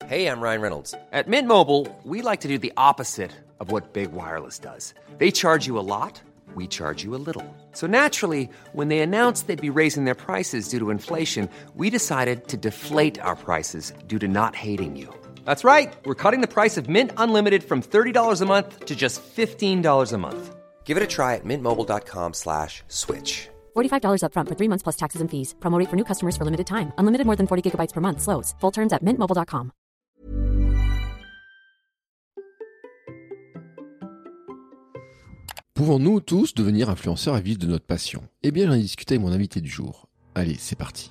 Hey, I'm Ryan Reynolds. At Mint Mobile, we like to do the opposite of what Big Wireless does. They charge you a lot, we charge you a little. So naturally, when they announced they'd be raising their prices due to inflation, we decided to deflate our prices due to not hating you. That's right. We're cutting the price of Mint Unlimited from $30 a month to just $15 a month. Give it a try at mintmobile.com/switch. $45 up front for 3 months plus taxes and fees. Promo rate for new customers for limited time. Unlimited more than 40 gigabytes per month. Slows full terms at mintmobile.com. Pouvons-nous tous devenir influenceurs et vivre de notre passion ? Eh bien, j'en ai discuté avec mon invité du jour. Allez, c'est parti.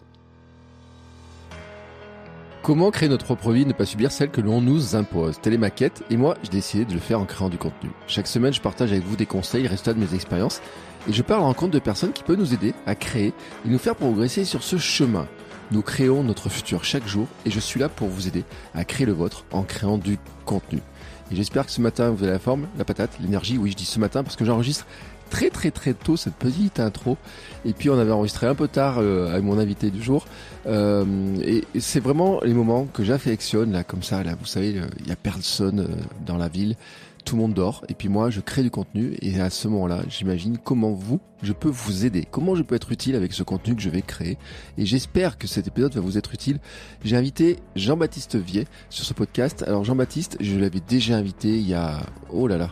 Comment créer notre propre vie et ne pas subir celle que l'on nous impose ? Telle est ma quête, et moi, j'ai décidé de le faire en créant du contenu. Chaque semaine, je partage avec vous des conseils, les résultats de mes expériences, et je parle à la rencontre de personnes qui peuvent nous aider à créer et nous faire progresser sur ce chemin. Nous créons notre futur chaque jour, et je suis là pour vous aider à créer le vôtre en créant du contenu. Et j'espère que ce matin, vous avez la forme, la patate, l'énergie. Oui, je dis ce matin parce que j'enregistre très tôt cette petite intro. Et puis, on avait enregistré un peu tard avec mon invité du jour. Et c'est vraiment les moments que j'affectionne, là, comme ça. Là, vous savez, il y a personne dans la ville. Tout le monde dort. Et puis moi, je crée du contenu. Et à ce moment-là, j'imagine comment je peux vous aider. Comment je peux être utile avec ce contenu que je vais créer. Et j'espère que cet épisode va vous être utile. J'ai invité Jean-Baptiste Vier sur ce podcast. Alors Jean-Baptiste, je l'avais déjà invité il y a quoi ?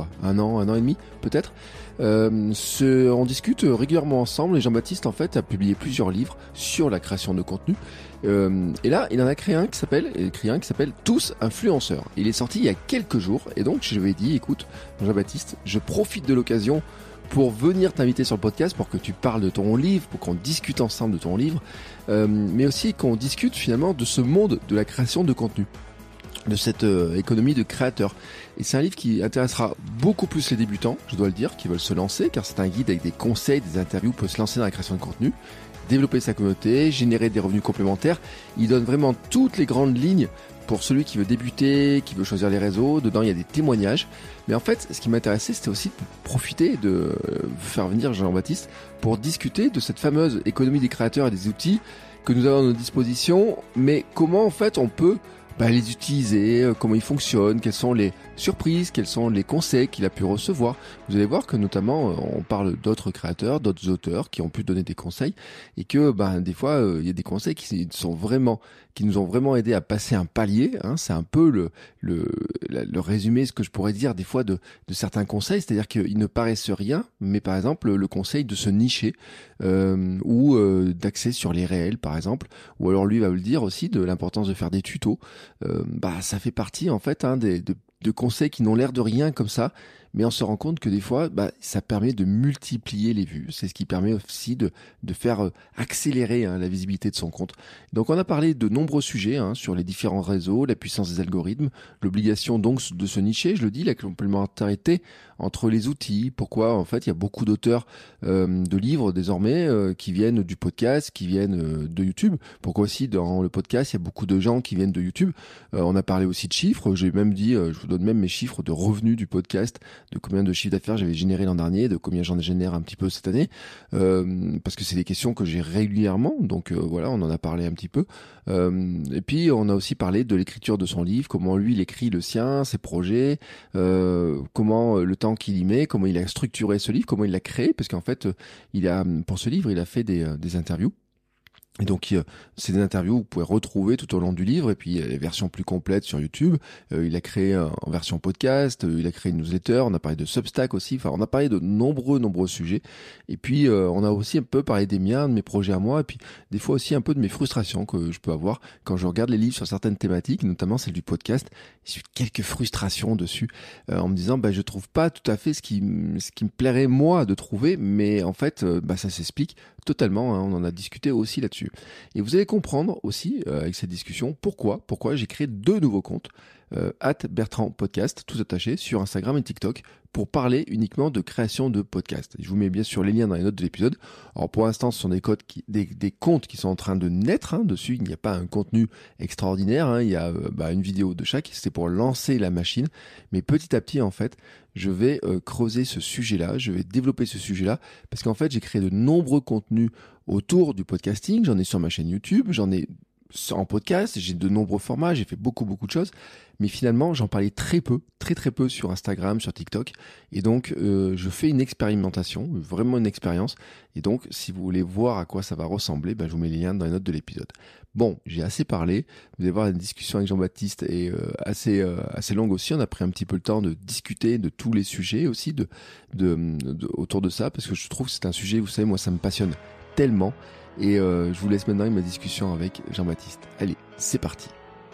Un an et demi peut-être. On discute régulièrement ensemble et Jean-Baptiste en fait a publié plusieurs livres sur la création de contenu. Et là, il en a créé un qui s'appelle Tous influenceurs. Il est sorti il y a quelques jours et donc je lui ai dit, écoute, Jean-Baptiste, je profite de l'occasion pour venir t'inviter sur le podcast pour que tu parles de ton livre, pour qu'on discute ensemble de ton livre, mais aussi qu'on discute finalement de ce monde de la création de contenu, de cette économie de créateurs. Et c'est un livre qui intéressera beaucoup plus les débutants, je dois le dire, qui veulent se lancer, car c'est un guide avec des conseils, des interviews pour se lancer dans la création de contenu, développer sa communauté, générer des revenus complémentaires. Il donne vraiment toutes les grandes lignes pour celui qui veut débuter, qui veut choisir les réseaux. Dedans, il y a des témoignages. Mais en fait, ce qui m'intéressait, c'était aussi de profiter de faire venir Jean-Baptiste pour discuter de cette fameuse économie des créateurs et des outils que nous avons à nos dispositions. Mais comment, en fait, on peut les utiliser, comment ils fonctionnent, quelles sont les surprises, quels sont les conseils qu'il a pu recevoir. Vous allez voir que notamment on parle d'autres créateurs, d'autres auteurs qui ont pu donner des conseils et que des fois il y a des conseils qui nous ont vraiment aidé à passer un palier. C'est un peu le résumé, ce que je pourrais dire des fois de certains conseils, c'est-à-dire qu'ils ne paraissent rien, mais par exemple le conseil de se nicher ou d'axer sur les réels par exemple, ou alors lui va vous le dire aussi de l'importance de faire des tutos. Ça fait partie en fait de conseils qui n'ont l'air de rien comme ça, mais on se rend compte que des fois, ça permet de multiplier les vues. C'est ce qui permet aussi de faire accélérer la visibilité de son compte. Donc on a parlé de nombreux sujets sur les différents réseaux, la puissance des algorithmes, l'obligation donc de se nicher, je le dis, la complémentarité entre les outils, pourquoi en fait il y a beaucoup d'auteurs de livres désormais qui viennent du podcast, qui viennent de YouTube, pourquoi aussi dans le podcast il y a beaucoup de gens qui viennent de YouTube. On a parlé aussi de chiffres, j'ai même dit, je vous donne même mes chiffres de revenus du podcast, de combien de chiffres d'affaires j'avais généré l'an dernier, de combien j'en génère un petit peu cette année, parce que c'est des questions que j'ai régulièrement, donc voilà, on en a parlé un petit peu. Et puis on a aussi parlé de l'écriture de son livre, comment lui il écrit le sien, ses projets, comment le temps qu'il y met, comment il a structuré ce livre, comment il l'a créé, parce qu'en fait pour ce livre il a fait des interviews. Et donc c'est des interviews que vous pouvez retrouver tout au long du livre, et puis les versions plus complètes sur YouTube. Il a créé en version podcast, il a créé une newsletter, on a parlé de Substack aussi, enfin on a parlé de nombreux sujets. Et puis on a aussi un peu parlé des miens, de mes projets à moi, et puis des fois aussi un peu de mes frustrations que je peux avoir quand je regarde les livres sur certaines thématiques, notamment celle du podcast. J'ai eu quelques frustrations dessus, en me disant je trouve pas tout à fait ce qui me plairait moi de trouver, mais en fait ça s'explique totalement, on en a discuté aussi là-dessus. Et vous allez comprendre aussi avec cette discussion pourquoi j'ai créé 2 nouveaux comptes @BertrandPodcast, tout attaché, sur Instagram et TikTok, pour parler uniquement de création de podcasts. Je vous mets bien sûr les liens dans les notes de l'épisode. Alors pour l'instant, ce sont des comptes qui sont en train de naître dessus. Il n'y a pas un contenu extraordinaire, il y a une vidéo de chaque. C'était pour lancer la machine. Mais petit à petit, en fait, je vais creuser ce sujet-là, je vais développer ce sujet-là, parce qu'en fait, j'ai créé de nombreux contenus autour du podcasting. J'en ai sur ma chaîne YouTube, j'en ai en podcast, j'ai de nombreux formats, j'ai fait beaucoup de choses, mais finalement j'en parlais très peu sur Instagram, sur TikTok, et donc je fais une expérimentation, vraiment une expérience, et donc si vous voulez voir à quoi ça va ressembler, je vous mets les liens dans les notes de l'épisode. Bon, j'ai assez parlé, vous allez voir, une discussion avec Jean-Baptiste est assez longue aussi, on a pris un petit peu le temps de discuter de tous les sujets aussi, autour de ça, parce que je trouve que c'est un sujet, vous savez, moi ça me passionne tellement. Et je vous laisse maintenant avec ma discussion avec Jean-Baptiste. Allez, c'est parti.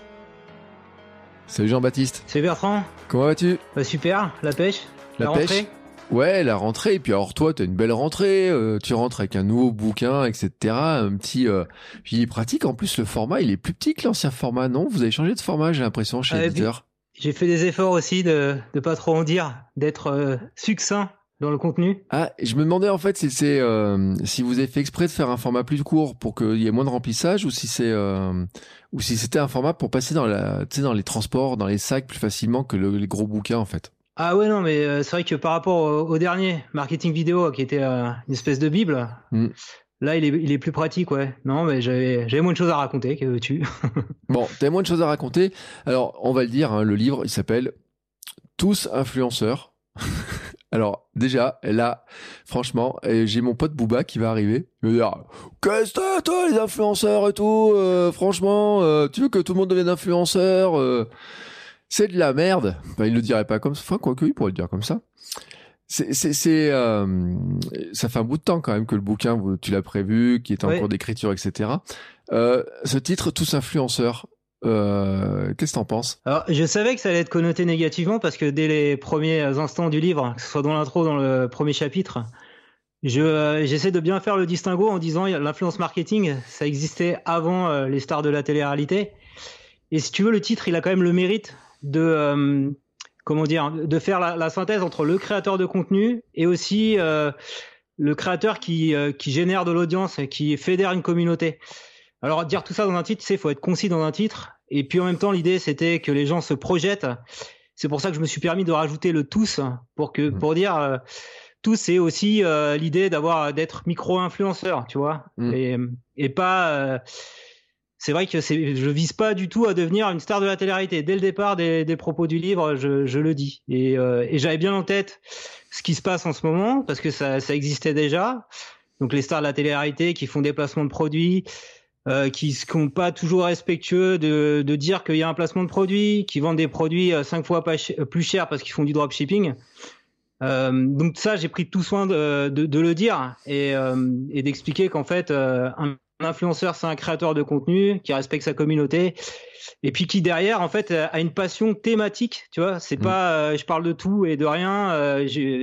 Salut Jean-Baptiste. Salut Bertrand. Comment vas-tu ? Super, la pêche. La rentrée. Ouais, la rentrée. Et puis alors toi, t'as une belle rentrée. Tu rentres avec un nouveau bouquin, etc. Un petit... il est pratique. En plus, le format, il est plus petit que l'ancien format, non ? Vous avez changé de format, j'ai l'impression, chez l'éditeur. J'ai fait des efforts aussi de pas trop en dire, d'être succinct dans le contenu. Ah, je me demandais en fait si vous avez fait exprès de faire un format plus court pour qu'il y ait moins de remplissage, ou si c'était un format pour passer dans les transports, dans les sacs plus facilement que les gros bouquins en fait. Ah ouais, non, mais c'est vrai que par rapport au dernier marketing vidéo qui était une espèce de bible, là il est plus pratique, ouais. Non, mais j'avais moins de choses à raconter, que veux-tu. Bon, t'avais moins de choses à raconter. Alors on va le dire, hein, le livre il s'appelle Tous influenceurs. Alors déjà, là, franchement, j'ai mon pote Booba qui va arriver. Il va dire « Qu'est-ce que toi, les influenceurs et tout franchement, tu veux que tout le monde devienne influenceur c'est de la merde. » Il le dirait pas comme ça. Enfin, quoique, il pourrait le dire comme ça. Ça fait un bout de temps quand même que le bouquin, tu l'as prévu, qui est en cours d'écriture, etc. Ce titre, Tous influenceurs, qu'est-ce que t'en penses ? Alors, je savais que ça allait être connoté négativement parce que dès les premiers instants du livre, que ce soit dans l'intro, dans le premier chapitre, j'essaie de bien faire le distinguo en disant l'influence marketing, ça existait avant les stars de la télé-réalité. Et si tu veux, le titre, il a quand même le mérite de faire la synthèse entre le créateur de contenu et aussi le créateur qui génère de l'audience, qui fédère une communauté. Alors, dire tout ça dans un titre, tu sais, il faut être concis dans un titre. Et puis, en même temps, l'idée, c'était que les gens se projettent. C'est pour ça que je me suis permis de rajouter le tous pour dire tous, c'est aussi l'idée d'être micro-influenceur, tu vois. Et pas... c'est vrai que je vise pas du tout à devenir une star de la télé-réalité. Dès le départ des propos du livre, je le dis. Et j'avais bien en tête ce qui se passe en ce moment, parce que ça existait déjà. Donc, les stars de la télé-réalité qui font des placements de produits... qui sont pas toujours respectueux de dire qu'il y a un placement de produit, qui vendent des produits 5 fois plus cher parce qu'ils font du dropshipping. Donc ça, j'ai pris tout soin de le dire et d'expliquer qu'en fait, un influenceur, c'est un créateur de contenu qui respecte sa communauté et puis qui derrière, en fait, a une passion thématique. Tu vois, c'est pas je parle de tout et de rien.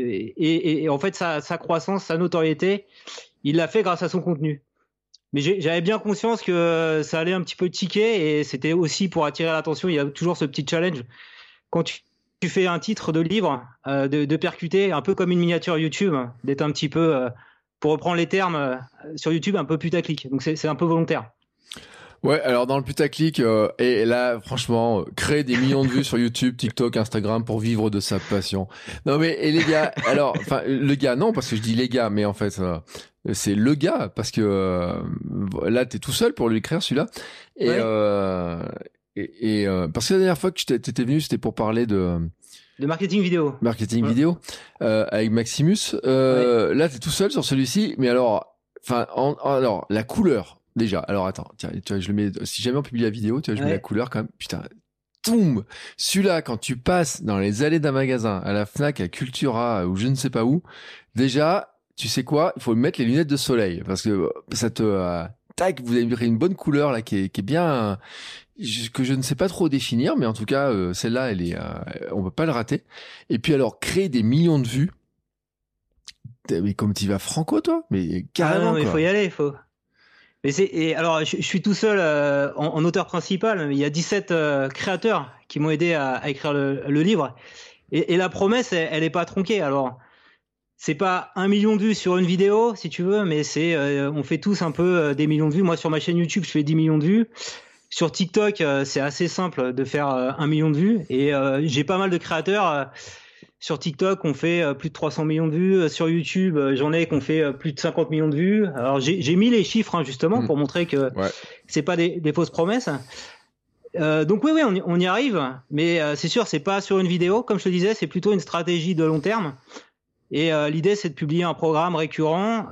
Et en fait, sa croissance, sa notoriété, il l'a fait grâce à son contenu. Mais j'avais bien conscience que ça allait un petit peu tiquer et c'était aussi pour attirer l'attention. Il y a toujours ce petit challenge. Quand tu fais un titre de livre, de percuter, un peu comme une miniature YouTube, d'être un petit peu, pour reprendre les termes, sur YouTube, un peu putaclic. Donc c'est un peu volontaire. Ouais, alors dans le putaclic, et là, franchement, créer des millions de vues sur YouTube, TikTok, Instagram pour vivre de sa passion. Non mais, et les gars, alors, enfin, le gars, non, parce que je dis les gars, mais en fait, c'est le gars, parce que là, t'es tout seul pour lui écrire celui-là. Et, parce que la dernière fois que t'étais venu, c'était pour parler de marketing vidéo. Marketing vidéo, avec Maximus. Là, t'es tout seul sur celui-ci, mais alors, alors, la couleur. Déjà, alors attends, tiens, tu vois, je le mets, si jamais on publie la vidéo, tu vois, je mets la couleur quand même, putain, toum! Celui-là, quand tu passes dans les allées d'un magasin, à la Fnac, à Cultura, ou je ne sais pas où, déjà, tu sais quoi? Il faut mettre les lunettes de soleil, parce que ça te, tac, vous avez pris une bonne couleur, là, qui est bien, que je ne sais pas trop définir, mais en tout cas, celle-là, elle est, on peut pas le rater. Et puis alors, créer des millions de vues. Mais comme tu vas franco, toi? Mais carrément, non, mais il faut y aller, il faut. Mais alors, je suis tout seul en auteur principal. Mais il y a 17 créateurs qui m'ont aidé à écrire le livre. Et la promesse, elle est pas tronquée. Alors, c'est pas 1 million de vues sur une vidéo, si tu veux, mais on fait tous un peu des millions de vues. Moi, sur ma chaîne YouTube, je fais 10 millions de vues. Sur TikTok, c'est assez simple de faire 1 million de vues. Et j'ai pas mal de créateurs Sur TikTok, on fait plus de 300 millions de vues. Sur YouTube, j'en ai qu'on fait plus de 50 millions de vues. Alors, j'ai mis les chiffres, justement, pour montrer que c'est pas des fausses promesses. Donc oui, on y arrive. Mais c'est sûr, c'est pas sur une vidéo. Comme je te disais, c'est plutôt une stratégie de long terme. Et l'idée, c'est de publier un programme récurrent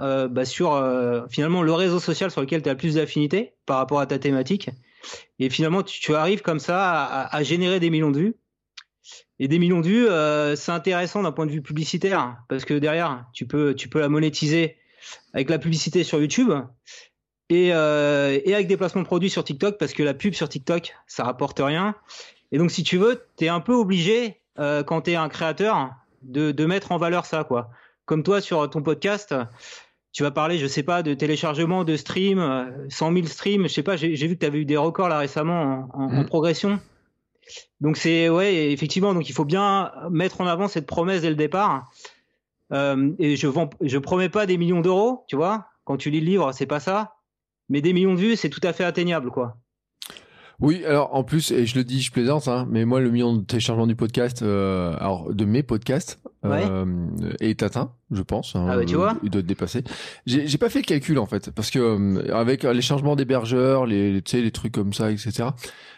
sur finalement le réseau social sur lequel tu as le plus d'affinité par rapport à ta thématique. Et finalement, tu arrives comme ça à générer des millions de vues. Et des millions de vues, c'est intéressant d'un point de vue publicitaire parce que derrière, tu peux la monétiser avec la publicité sur YouTube et avec des placements de produits sur TikTok parce que la pub sur TikTok, ça rapporte rien. Et donc, si tu veux, tu es un peu obligé quand tu es un créateur de mettre en valeur ça, quoi. Comme toi sur ton podcast, tu vas parler, je sais pas, de téléchargement, de stream, 100 000 streams, je sais pas, j'ai vu que tu avais eu des records là récemment en progression. Donc c'est effectivement, donc il faut bien mettre en avant cette promesse dès le départ. Et je promets pas des millions d'euros, tu vois. Quand tu lis le livre, c'est pas ça. Mais des millions de vues, c'est tout à fait atteignable, quoi. Oui, alors en plus, et je le dis, je plaisante, mais moi le million de téléchargements du podcast, alors de mes podcasts, est atteint, je pense. Tu vois, il doit être dépassé. J'ai pas fait le calcul en fait, parce que avec les changements d'hébergeurs, les trucs comme ça, etc.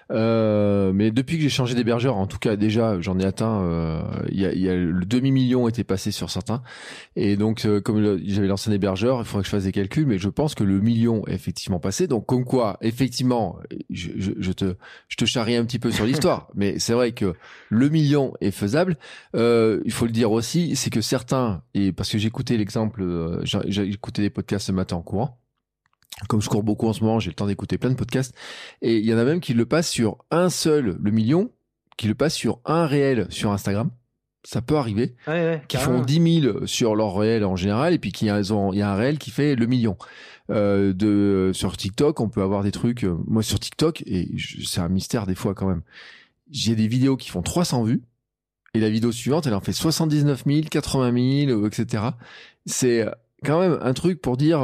Mais depuis que j'ai changé d'hébergeur, en tout cas déjà, j'en ai atteint. Il y a le demi-million était passé sur certains, et donc comme j'avais lancé un hébergeur, il faudrait que je fasse des calculs, mais je pense que le million est effectivement passé. Donc comme quoi, effectivement, je te charrie un petit peu sur l'histoire, mais c'est vrai que le million est faisable. Il faut le dire aussi, c'est que certains, et parce que j'ai écouté l'exemple, j'ai écouté des podcasts ce matin en courant. Comme je cours beaucoup en ce moment, j'ai le temps d'écouter plein de podcasts. Et il y en a même qui le passent sur un seul, le million, qui le passent sur un réel sur Instagram. Ça peut arriver. Qui font 10 000 sur leur réel en général, et puis il y a un réel qui fait le million. Sur TikTok, on peut avoir des trucs. Moi, sur TikTok, et c'est un mystère des fois quand même, j'ai des vidéos qui font 300 vues, et la vidéo suivante, elle en fait 79 000, 80 000, etc. C'est quand même un truc pour dire...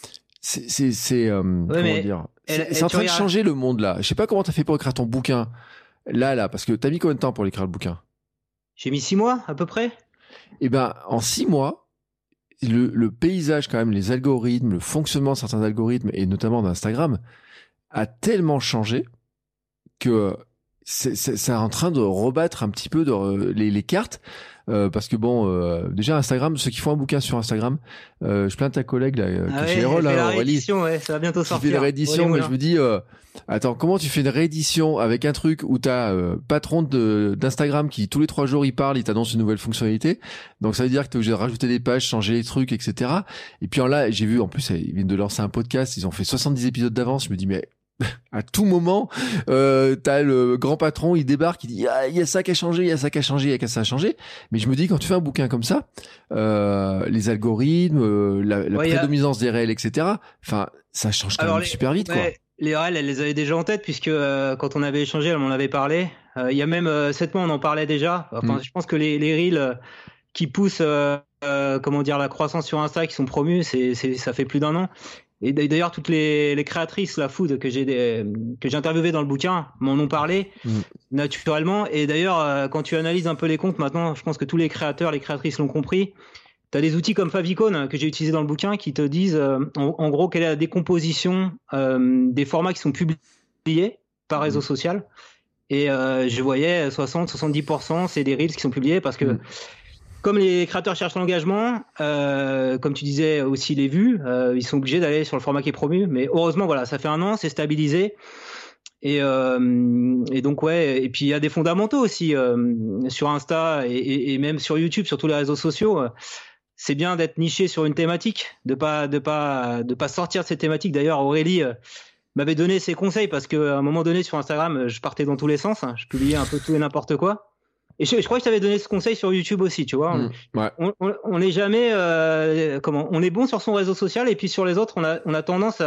c'est comment dire, c'est en train de changer le monde là. Je sais pas comment t'as fait pour écrire ton bouquin là parce que t'as mis combien de temps pour écrire le bouquin? J'ai mis 6 mois à peu près. Et ben en 6 mois, le paysage quand même, les algorithmes, le fonctionnement de certains algorithmes et notamment d'Instagram a tellement changé que c'est en train de rebattre un petit peu les cartes. Parce que déjà Instagram, ceux qui font un bouquin sur Instagram, je plains ta collègue là, chez Erol, la réédition, ça va bientôt sortir. Qui fait la réédition, mais je me dis, attends, comment tu fais une réédition avec un truc où t'as patron d'Instagram qui tous les 3 jours il parle, il t'annonce une nouvelle fonctionnalité, donc ça veut dire que t'es obligé de rajouter des pages, changer les trucs, etc. Et puis là, j'ai vu en plus, ils viennent de lancer un podcast, ils ont fait 70 épisodes d'avance, je me dis mais à tout moment, t'as le grand patron, il débarque, il dit il y a ça qui a changé, il y a ça qui a changé, il y a ça a changé. Mais je me dis quand tu fais un bouquin comme ça, les algorithmes, la prédominance des réels, etc. Enfin, ça change quand même super vite, quoi. Les réels, elle les avait déjà en tête puisque quand on avait échangé, elle m'en avait parlé. Il y a même 7 mois, on en parlait déjà. Enfin, je pense que les reels qui poussent, la croissance sur Insta, qui sont promus, ça fait plus d'un an. Et d'ailleurs, toutes les créatrices, la food que j'ai interviewées dans le bouquin m'en ont parlé naturellement. Et d'ailleurs, quand tu analyses un peu les comptes maintenant, je pense que tous les créateurs, les créatrices l'ont compris. Tu as des outils comme Favicon que j'ai utilisé dans le bouquin qui te disent en gros quelle est la décomposition des formats qui sont publiés par réseau social. Et je voyais 60-70%, c'est des reels qui sont publiés parce que comme les créateurs cherchent l'engagement, comme tu disais aussi les vues, ils sont obligés d'aller sur le format qui est promu. Mais heureusement, voilà, ça fait 1 an, c'est stabilisé. Et donc et puis il y a des fondamentaux aussi sur Insta et même sur YouTube, sur tous les réseaux sociaux. C'est bien d'être niché sur une thématique, de pas sortir de cette thématique. D'ailleurs, Aurélie m'avait donné ses conseils parce qu'à un moment donné sur Instagram, je partais dans tous les sens, je publiais un peu tout et n'importe quoi. Et je crois que je t'avais donné ce conseil sur YouTube aussi, tu vois. On n'est jamais on est bon sur son réseau social et puis sur les autres, on a tendance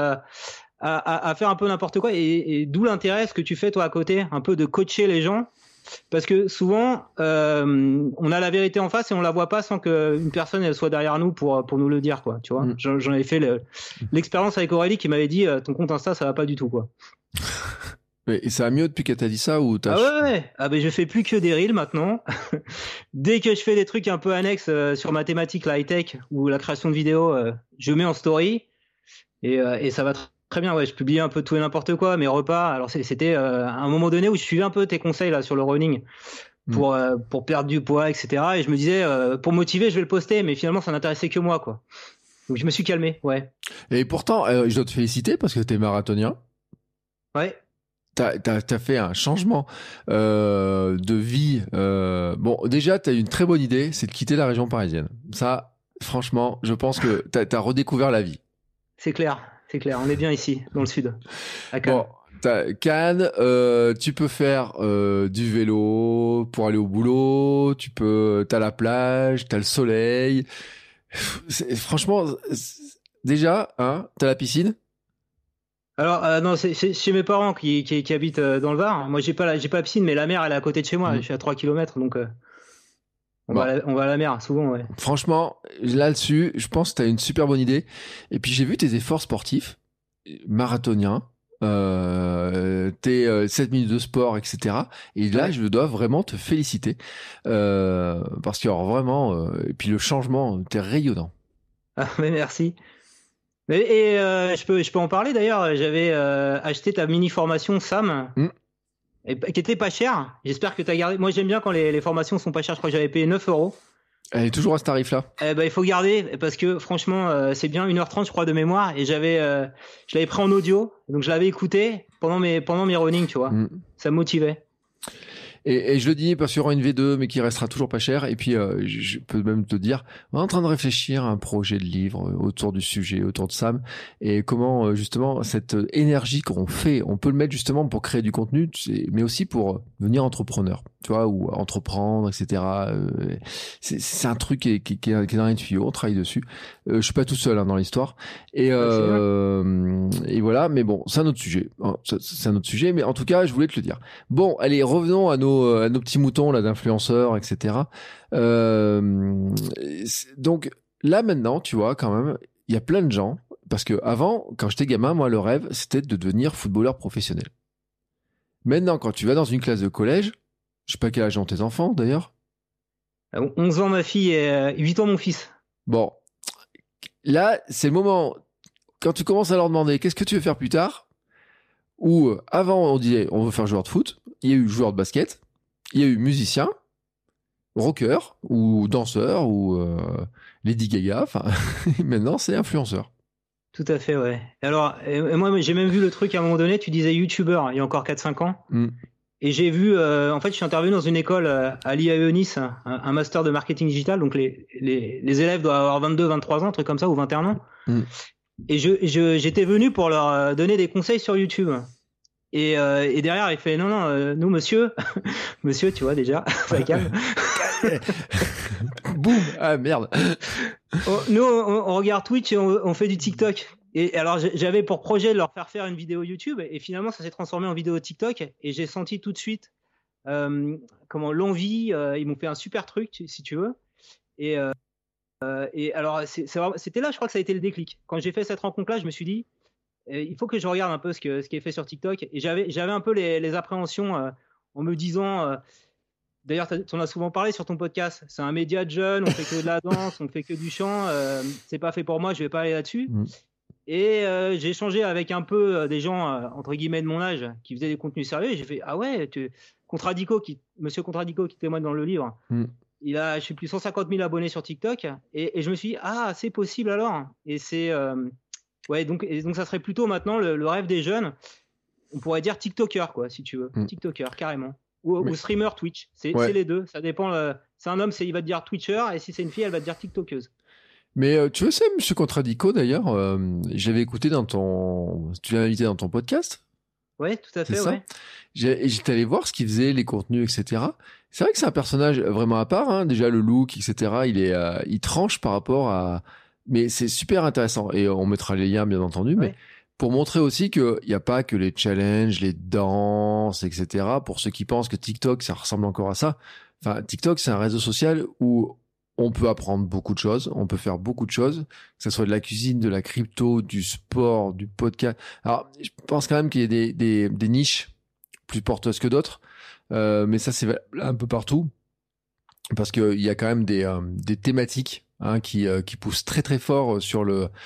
à faire un peu n'importe quoi et d'où l'intérêt, ce que tu fais toi à côté, un peu de coacher les gens, parce que souvent on a la vérité en face et on la voit pas sans qu'une personne elle soit derrière nous pour nous le dire, quoi, tu vois. J'en avais fait l'expérience avec Aurélie qui m'avait dit ton compte Insta ça va pas du tout, quoi. Et ça va mieux depuis qu'elle t'a dit ça ou t'as... Ah ouais. Ah ben je fais plus que des reels maintenant. Dès que je fais des trucs un peu annexes sur ma thématique, la high-tech ou la création de vidéos, je mets en story et ça va très bien. Ouais, je publie un peu tout et n'importe quoi, mes repas. Alors c'était à un moment donné où je suivais un peu tes conseils là sur le running pour perdre du poids, etc. Et je me disais pour motiver, je vais le poster, mais finalement ça n'intéressait que moi, quoi. Donc je me suis calmé, ouais. Et pourtant, je dois te féliciter parce que t'es marathonien. Ouais. T'as fait un changement de vie. Bon, déjà, t'as eu une très bonne idée, c'est de quitter la région parisienne. Ça, franchement, je pense que t'as redécouvert la vie. C'est clair. On est bien ici, dans le sud, à Cannes. Bon, t'as Cannes, tu peux faire du vélo pour aller au boulot, t'as la plage, t'as le soleil. Franchement, déjà, hein, t'as la piscine. Alors non, c'est chez mes parents qui habitent dans le Var. Moi, j'ai pas la piscine, mais la mer, elle est à côté de chez moi. Je suis à 3 km, donc on va à la mer souvent, ouais. Franchement, là-dessus, je pense que t'as une super bonne idée. Et puis j'ai vu tes efforts sportifs, marathoniens, tes 7 minutes de sport, etc. Et là, Ouais. je dois vraiment te féliciter parce que alors, vraiment, et puis le changement, t'es rayonnant. Ah, mais merci. Je peux en parler d'ailleurs. J'avais acheté ta mini formation Sam, qui était pas chère. J'espère que tu as gardé. Moi, j'aime bien quand les formations sont pas chères. Je crois que j'avais payé 9 euros. Elle est toujours à ce tarif-là. Il faut garder parce que franchement, c'est bien 1h30, je crois, de mémoire. Et je l'avais pris en audio, donc je l'avais écouté pendant mes running, tu vois. Ça me motivait. Et je le dis parce qu'il y aura une V2 mais qui restera toujours pas cher. Et puis je peux même te dire, on est en train de réfléchir à un projet de livre autour du sujet, autour de Sam, et comment justement cette énergie qu'on fait, on peut le mettre justement pour créer du contenu, mais aussi pour devenir entrepreneur, tu vois, ou entreprendre, etc. C'est un truc qui est dans les tuyaux, on travaille dessus. Je suis pas tout seul dans l'histoire. Et voilà, mais bon, c'est un autre sujet. C'est un autre sujet, mais en tout cas, je voulais te le dire. Bon, allez, revenons à nos petits moutons là d'influenceurs, etc. Donc là maintenant, tu vois, quand même, il y a plein de gens, parce que avant, quand j'étais gamin, moi, le rêve, c'était de devenir footballeur professionnel. Maintenant, quand tu vas dans une classe de collège, je sais pas quel âge ont tes enfants d'ailleurs. 11 ans ma fille et 8 ans mon fils. Bon, là, c'est le moment quand tu commences à leur demander qu'est-ce que tu veux faire plus tard. Ou avant, on disait on veut faire joueur de foot. Il y a eu joueur de basket. Il y a eu musicien, rocker ou danseur ou Lady Gaga. Enfin, maintenant c'est influenceur. Tout à fait, ouais. Alors, moi, j'ai même vu le truc à un moment donné. Tu disais YouTuber il y a encore 4-5 ans. Et j'ai vu, en fait, je suis intervenu dans une école à l'IAE Nice, un master de marketing digital. Donc, les élèves doivent avoir 22, 23 ans, un truc comme ça, ou 21 ans. Et j'étais venu pour leur donner des conseils sur YouTube. Et derrière, il fait non, nous, monsieur, tu vois déjà, ça calme. Boum, ah merde. Nous, on regarde Twitch et on fait du TikTok. Et alors, j'avais pour projet de leur faire une vidéo YouTube, et finalement, ça s'est transformé en vidéo TikTok. Et j'ai senti tout de suite l'envie. Ils m'ont fait un super truc, si tu veux. Et alors, c'était là, je crois que ça a été le déclic. Quand j'ai fait cette rencontre-là, je me suis dit, il faut que je regarde un peu ce qui est fait sur TikTok. Et j'avais un peu les appréhensions en me disant, d'ailleurs, tu en as souvent parlé sur ton podcast, c'est un média de jeunes, on fait que de la danse, on fait que du chant, c'est pas fait pour moi, je vais pas aller là-dessus. Et j'ai échangé avec un peu des gens, entre guillemets, de mon âge, qui faisaient des contenus sérieux, et j'ai fait, ah ouais, Monsieur Contradico, qui témoigne dans le livre, il a, je sais plus, 150 000 abonnés sur TikTok, et je me suis dit, ah, c'est possible alors. Et c'est... ouais, donc ça serait plutôt maintenant le rêve des jeunes. On pourrait dire TikToker, quoi, si tu veux. TikToker, carrément. Ou streamer Twitch. C'est les deux. Ça dépend. C'est un homme, il va te dire Twitcher, et si c'est une fille, elle va te dire TikTokeuse. Mais tu veux, c'est Monsieur Contradico d'ailleurs. J'avais écouté tu l'as invité dans ton podcast. Ouais, tout à fait. C'est ça. Ouais. J'étais allé voir ce qu'il faisait, les contenus, etc. C'est vrai que c'est un personnage vraiment à part. Hein. Déjà le look, etc. Il tranche par rapport à. Mais c'est super intéressant, et on mettra les liens bien entendu, mais pour montrer aussi qu'il n'y a pas que les challenges, les danses, etc. Pour ceux qui pensent que TikTok, ça ressemble encore à ça. Enfin, TikTok, c'est un réseau social où on peut apprendre beaucoup de choses, on peut faire beaucoup de choses, que ce soit de la cuisine, de la crypto, du sport, du podcast. Alors, je pense quand même qu'il y a des niches plus porteuses que d'autres. Mais ça, c'est un peu partout. Parce qu'il y a quand même des thématiques qui poussent très très fort sur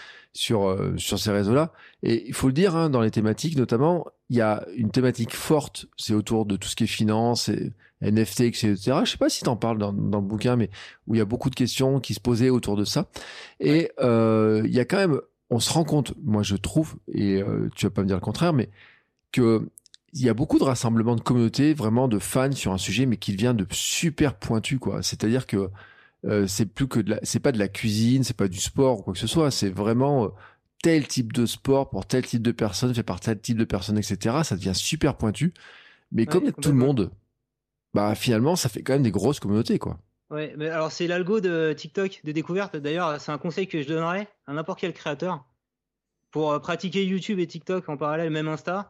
ces réseaux-là. Et il faut le dire, dans les thématiques notamment, il y a une thématique forte, c'est autour de tout ce qui est finance, et NFT, etc. Je sais pas si t'en parles dans le bouquin, mais où il y a beaucoup de questions qui se posaient autour de ça. Et il y a quand même, on se rend compte, moi je trouve, et tu vas pas me dire le contraire, mais que il y a beaucoup de rassemblements de communautés, vraiment de fans sur un sujet, mais qui devient de super pointu, quoi. C'est-à-dire que c'est plus que c'est pas de la cuisine, c'est pas du sport ou quoi que ce soit, c'est vraiment tel type de sport pour tel type de personne, fait par tel type de personne, etc. Ça devient super pointu. Mais comme il y a tout le monde, bah finalement, ça fait quand même des grosses communautés, quoi. Ouais, mais alors c'est l'algo de TikTok de découverte. D'ailleurs, c'est un conseil que je donnerais à n'importe quel créateur pour pratiquer YouTube et TikTok en parallèle, même Insta.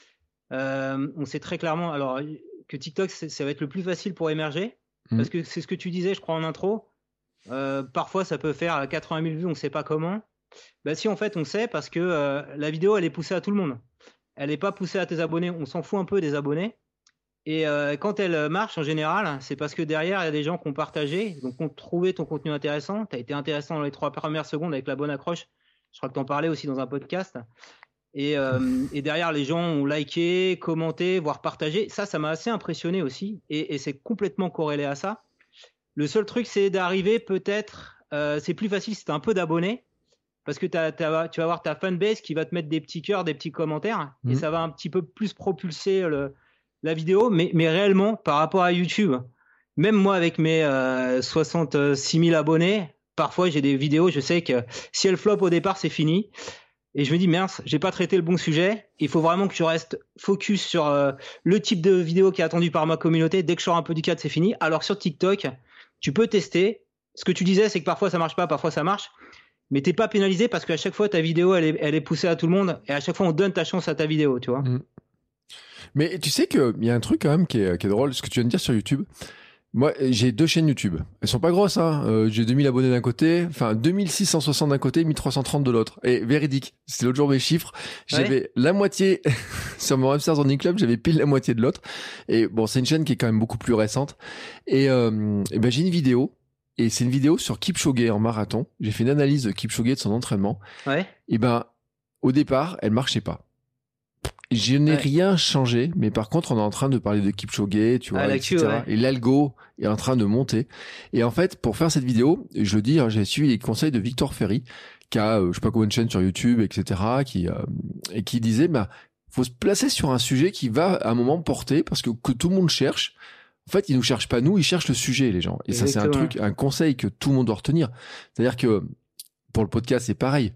On sait très clairement alors que TikTok, ça va être le plus facile pour émerger. Parce que c'est ce que tu disais, je crois, en intro. Parfois, ça peut faire 80 000 vues, on ne sait pas comment. Bah si, en fait, on sait parce que la vidéo, elle est poussée à tout le monde. Elle n'est pas poussée à tes abonnés. On s'en fout un peu des abonnés. Et quand elle marche, en général, c'est parce que derrière, il y a des gens qui ont partagé, donc qui ont trouvé ton contenu intéressant. Tu as été intéressant dans les 3 premières secondes avec la bonne accroche. Je crois que tu en parlais aussi dans un podcast. Et derrière, les gens ont liké, commenté, voire partagé. Ça m'a assez impressionné aussi. Et c'est complètement corrélé à ça. Le seul truc, c'est d'arriver peut-être... c'est plus facile si tu as un peu d'abonnés. Parce que tu vas avoir ta fanbase qui va te mettre des petits cœurs, des petits commentaires. Et ça va un petit peu plus propulser la vidéo. Mais réellement, par rapport à YouTube, même moi avec mes 66 000 abonnés, parfois j'ai des vidéos, je sais que si elles flopent au départ, c'est fini. Et je me dis, mince, j'ai pas traité le bon sujet. Il faut vraiment que tu restes focus sur le type de vidéo qui est attendu par ma communauté. Dès que je sors un peu du cadre, c'est fini. Alors sur TikTok, tu peux tester. Ce que tu disais, c'est que parfois ça marche pas, parfois ça marche. Mais t'es pas pénalisé parce qu'à chaque fois, ta vidéo, elle est poussée à tout le monde. Et à chaque fois, on donne ta chance à ta vidéo, tu vois. Mais tu sais qu'il y a un truc quand même qui est drôle, ce que tu viens de dire sur YouTube. Moi, j'ai 2 chaînes YouTube. Elles sont pas grosses, j'ai 2000 abonnés d'un côté, enfin 2660 d'un côté, 1330 de l'autre. Et véridique, c'était l'autre jour mes chiffres. J'avais la moitié sur mon Hamsters Running Club, j'avais pile la moitié de l'autre. Et bon, c'est une chaîne qui est quand même beaucoup plus récente. Et ben j'ai une vidéo, et c'est une vidéo sur Kipchoge en marathon. J'ai fait une analyse de Kipchoge de son entraînement. Ouais. Et ben, au départ, elle marchait pas. Je n'ai rien changé, mais par contre, on est en train de parler de Kipchoge, tu vois, etc. Ouais. Et l'algo est en train de monter. Et en fait, pour faire cette vidéo, je le dis, j'ai suivi les conseils de Victor Ferry, qui a, je sais pas combien de chaînes sur YouTube, etc., et qui disait, faut se placer sur un sujet qui va à un moment porter, parce que tout le monde cherche. En fait, ils nous cherchent pas nous, ils cherchent le sujet, les gens. Et exactement. Ça, c'est un conseil que tout le monde doit retenir. C'est-à-dire que, pour le podcast, c'est pareil.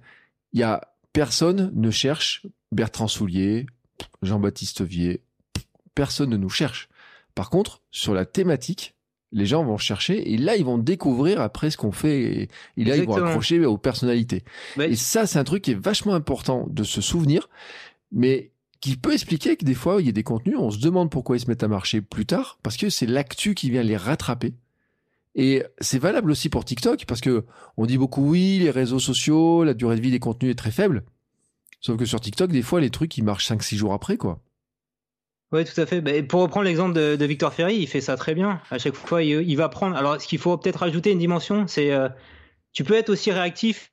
Personne ne cherche Bertrand Soulier, Jean-Baptiste Vier, personne ne nous cherche. Par contre, sur la thématique, les gens vont chercher et là, ils vont découvrir après ce qu'on fait et là, exactement. Ils vont accrocher aux personnalités. Ouais. Et ça, c'est un truc qui est vachement important de se souvenir, mais qui peut expliquer que des fois, il y a des contenus, on se demande pourquoi ils se mettent à marcher plus tard, parce que c'est l'actu qui vient les rattraper. Et c'est valable aussi pour TikTok, parce que on dit beaucoup, oui, les réseaux sociaux, la durée de vie des contenus est très faible. Sauf que sur TikTok, des fois, les trucs, ils marchent 5-6 jours après, quoi. Oui, tout à fait. Bah, pour reprendre l'exemple de Victor Ferry, il fait ça très bien. À chaque fois, il va prendre... Alors, ce qu'il faut peut-être rajouter une dimension, c'est... tu peux être aussi réactif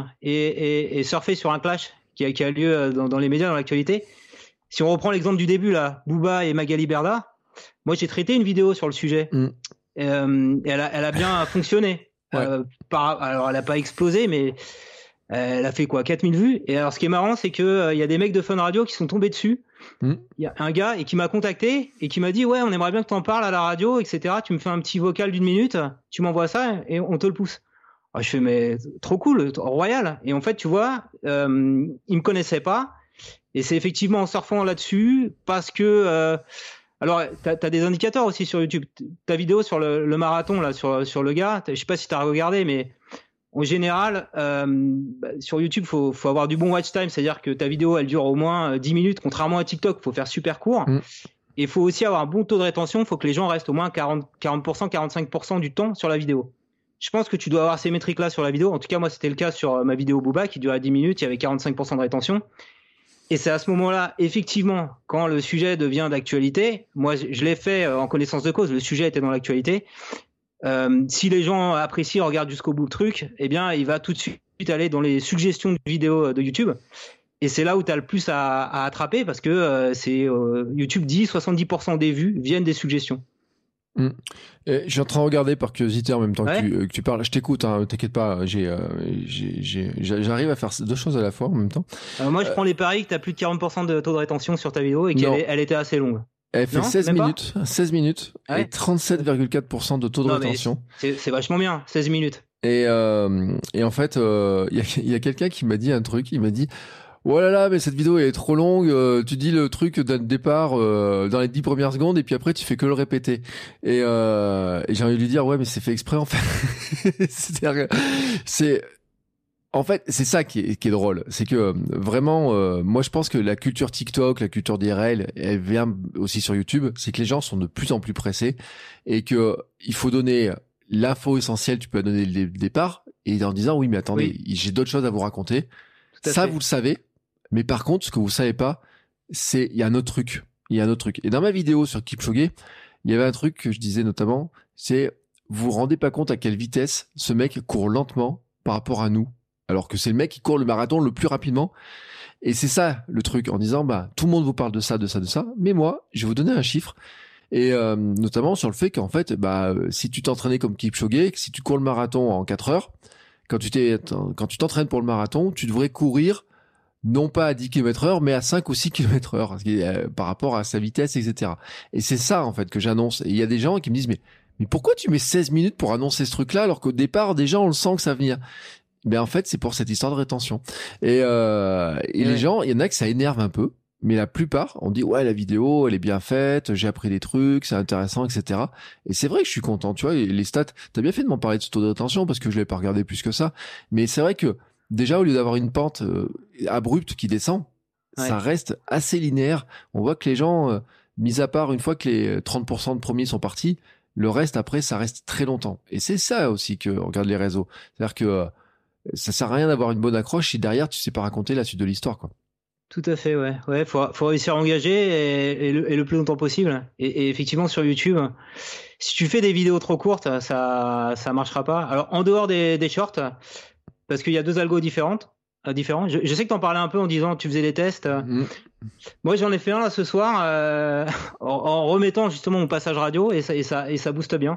et surfer sur un clash qui a lieu dans les médias, dans l'actualité. Si on reprend l'exemple du début, là, Booba et Magali Berda, moi, j'ai traité une vidéo sur le sujet. Et elle a bien fonctionné. Ouais. Alors, elle n'a pas explosé, mais... elle a fait quoi, 4000 vues. Et alors, ce qui est marrant, c'est que y a des mecs de Fun Radio qui sont tombés dessus. Il y a un gars qui m'a contacté et qui m'a dit, ouais, on aimerait bien que t'en parles à la radio, etc. Tu me fais un petit vocal d'1 minute, tu m'envoies ça et on te le pousse. Alors, je fais, mais trop cool, royal. Et en fait, tu vois, il me connaissait pas. Et c'est effectivement en surfant là-dessus parce que, alors, t'as des indicateurs aussi sur YouTube. Ta vidéo sur le marathon, là, sur le gars, je sais pas si t'as regardé, mais en général, sur YouTube, faut avoir du bon watch time, c'est-à-dire que ta vidéo, elle dure au moins 10 minutes, contrairement à TikTok, faut faire super court. Et il faut aussi avoir un bon taux de rétention, il faut que les gens restent au moins 40%, 45% du temps sur la vidéo. Je pense que tu dois avoir ces métriques-là sur la vidéo. En tout cas, moi, c'était le cas sur ma vidéo Booba qui durait 10 minutes, il y avait 45% de rétention. Et c'est à ce moment-là, effectivement, quand le sujet devient d'actualité, moi je l'ai fait en connaissance de cause, le sujet était dans l'actualité. Si les gens apprécient, regardent jusqu'au bout le truc, eh bien, il va tout de suite aller dans les suggestions de vidéos de YouTube. Et c'est là où tu as le plus à attraper parce que YouTube dit 70% des vues viennent des suggestions. Et je suis en train de regarder par curiosité en même temps que tu parles. Je t'écoute, hein, t'inquiète pas. J'arrive à faire deux choses à la fois en même temps. Moi, je prends les paris que tu as plus de 40% de taux de rétention sur ta vidéo et qu'elle était assez longue. Elle fait 16 minutes et 37,4% de taux de rétention. C'est vachement bien, 16 minutes. Et en fait, il y a quelqu'un qui m'a dit un truc. Il m'a dit, oh là là, mais cette vidéo est trop longue. Tu dis le truc d'un départ dans les 10 premières secondes et puis après tu fais que le répéter. Et j'ai envie de lui dire, ouais, mais c'est fait exprès en fait. En fait, c'est ça qui est drôle. C'est que vraiment, moi je pense que la culture TikTok, la culture d'IRL, elle vient aussi sur YouTube. C'est que les gens sont de plus en plus pressés et que il faut donner l'info essentielle. Tu peux la donner dès le départ et en disant, oui, mais attendez, j'ai d'autres choses à vous raconter. Ça, vous le savez. Mais par contre, ce que vous savez pas, c'est il y a un autre truc. Et dans ma vidéo sur Kipchoge, il y avait un truc que je disais notamment, c'est vous vous rendez pas compte à quelle vitesse ce mec court lentement par rapport à nous, alors que c'est le mec qui court le marathon le plus rapidement. Et c'est ça le truc, en disant tout le monde vous parle de ça, mais moi, je vais vous donner un chiffre. Et notamment sur le fait qu'en fait, si tu t'entraînais comme Kipchoge, si tu cours le marathon en 4 heures, quand tu t'entraînes pour le marathon, tu devrais courir non pas à 10 km/h, mais à 5 ou 6 km/h, par rapport à sa vitesse, etc. Et c'est ça, en fait, que j'annonce. Et il y a des gens qui me disent, mais pourquoi tu mets 16 minutes pour annoncer ce truc-là, alors qu'au départ, déjà, on le sent que ça va venir? Ben, en fait, c'est pour cette histoire de rétention. Et les gens, il y en a que ça énerve un peu, mais la plupart, on dit, ouais, la vidéo, elle est bien faite, j'ai appris des trucs, c'est intéressant, etc. Et c'est vrai que je suis content, tu vois, les stats, t'as bien fait de m'en parler de ce taux de rétention, parce que je l'ai pas regardé plus que ça. Mais c'est vrai que, déjà, au lieu d'avoir une pente abrupte qui descend, ça reste assez linéaire. On voit que les gens, mis à part une fois que les 30% de premiers sont partis, le reste après, ça reste très longtemps. Et c'est ça aussi que regarde les réseaux. C'est-à-dire que ça sert à rien d'avoir une bonne accroche si derrière tu sais pas raconter la suite de l'histoire, quoi. Tout à fait, ouais. Faut réussir à engager et le plus longtemps possible. Et effectivement, sur YouTube, si tu fais des vidéos trop courtes, ça marchera pas. Alors, en dehors des shorts, parce qu'il y a deux algos différents. Je sais que tu en parlais un peu en disant que tu faisais des tests. Moi, j'en ai fait un là ce soir en remettant justement mon passage radio et ça booste bien.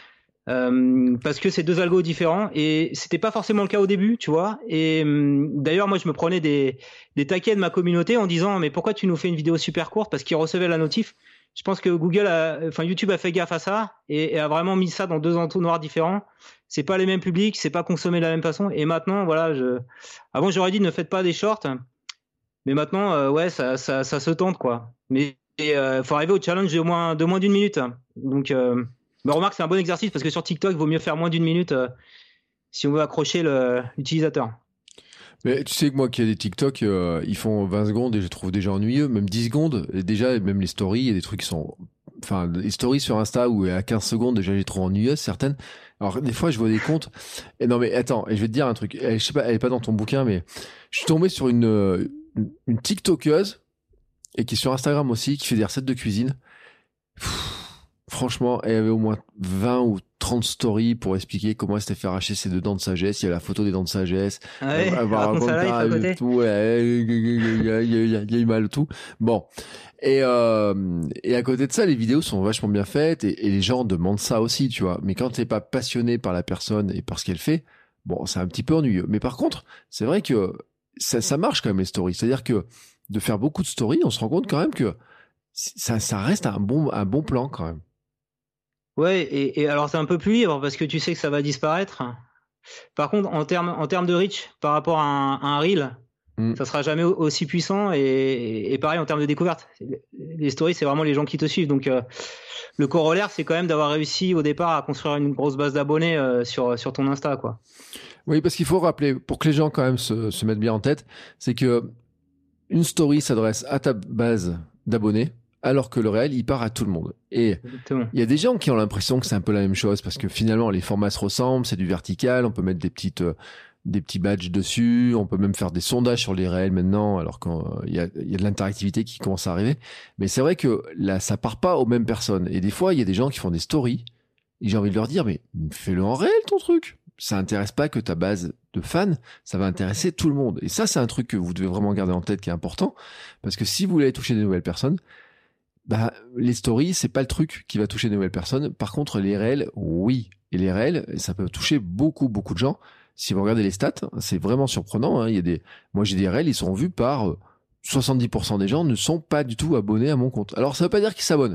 Parce que c'est deux algos différents et c'était pas forcément le cas au début, tu vois. Et d'ailleurs, moi, je me prenais des taquets de ma communauté en disant, mais pourquoi tu nous fais une vidéo super courte? Parce qu'ils recevaient la notif. Je pense que YouTube a fait gaffe à ça et a vraiment mis ça dans deux entonnoirs différents. C'est pas les mêmes publics, c'est pas consommé de la même façon. Et maintenant, voilà, avant j'aurais dit ne faites pas des shorts, mais maintenant, ça se tente, quoi. Mais faut arriver au challenge de moins d'une minute. Donc, mais remarque, c'est un bon exercice parce que sur TikTok, il vaut mieux faire moins d'une minute si on veut accrocher l'utilisateur. Mais tu sais que moi qui ai des TikTok, ils font 20 secondes et je trouve déjà ennuyeux, même 10 secondes. Et déjà, même les stories, il y a des trucs qui sont... Enfin, les stories sur Insta où à 15 secondes, déjà, j'ai trouvé ennuyeuses, certaines. Alors, des fois, je vois des comptes. Et non, mais attends, et je vais te dire un truc. Je sais pas, elle est pas dans ton bouquin, mais je suis tombé sur une TikTokeuse et qui est sur Instagram aussi, qui fait des recettes de cuisine. Franchement, elle avait au moins 20 ou 30 stories pour expliquer comment elle s'était fait arracher ses 2 dents de sagesse. Il y a la photo des dents de sagesse. Ouais, raconte ça là, il faut tout. Il y a eu mal tout. Bon. Et à côté de ça, les vidéos sont vachement bien faites et les gens demandent ça aussi, tu vois. Mais quand t'es pas passionné par la personne et par ce qu'elle fait, bon, c'est un petit peu ennuyeux. Mais par contre, c'est vrai que ça marche quand même les stories. C'est-à-dire que de faire beaucoup de stories, on se rend compte quand même que ça reste un bon plan quand même. Ouais, et alors c'est un peu plus libre parce que tu sais que ça va disparaître. Par contre, en termes de reach par rapport à un reel, ça sera jamais aussi puissant et pareil en termes de découverte. Les stories, c'est vraiment les gens qui te suivent. Donc le corollaire, c'est quand même d'avoir réussi au départ à construire une grosse base d'abonnés sur ton Insta, quoi. Oui, parce qu'il faut rappeler, pour que les gens quand même se mettent bien en tête, c'est que une story s'adresse à ta base d'abonnés, alors que le réel, il part à tout le monde. Et il y a des gens qui ont l'impression que c'est un peu la même chose, parce que finalement, les formats se ressemblent, c'est du vertical, on peut mettre des petites des petits badges dessus. On peut même faire des sondages sur les réels maintenant, alors qu'il y a de l'interactivité qui commence à arriver. Mais c'est vrai que là, ça part pas aux mêmes personnes. Et des fois, il y a des gens qui font des stories. Et j'ai envie de leur dire, mais fais-le en réel, ton truc. Ça intéresse pas que ta base de fans, ça va intéresser tout le monde. Et ça, c'est un truc que vous devez vraiment garder en tête, qui est important. Parce que si vous voulez toucher des nouvelles personnes, bah, les stories, c'est pas le truc qui va toucher de nouvelles personnes. Par contre, les réels, oui. Et les réels, ça peut toucher beaucoup de gens. Si vous regardez les stats, c'est vraiment surprenant, hein. Moi, j'ai des réels, ils sont vus par 70% des gens ne sont pas du tout abonnés à mon compte. Alors, ça veut pas dire qu'ils s'abonnent.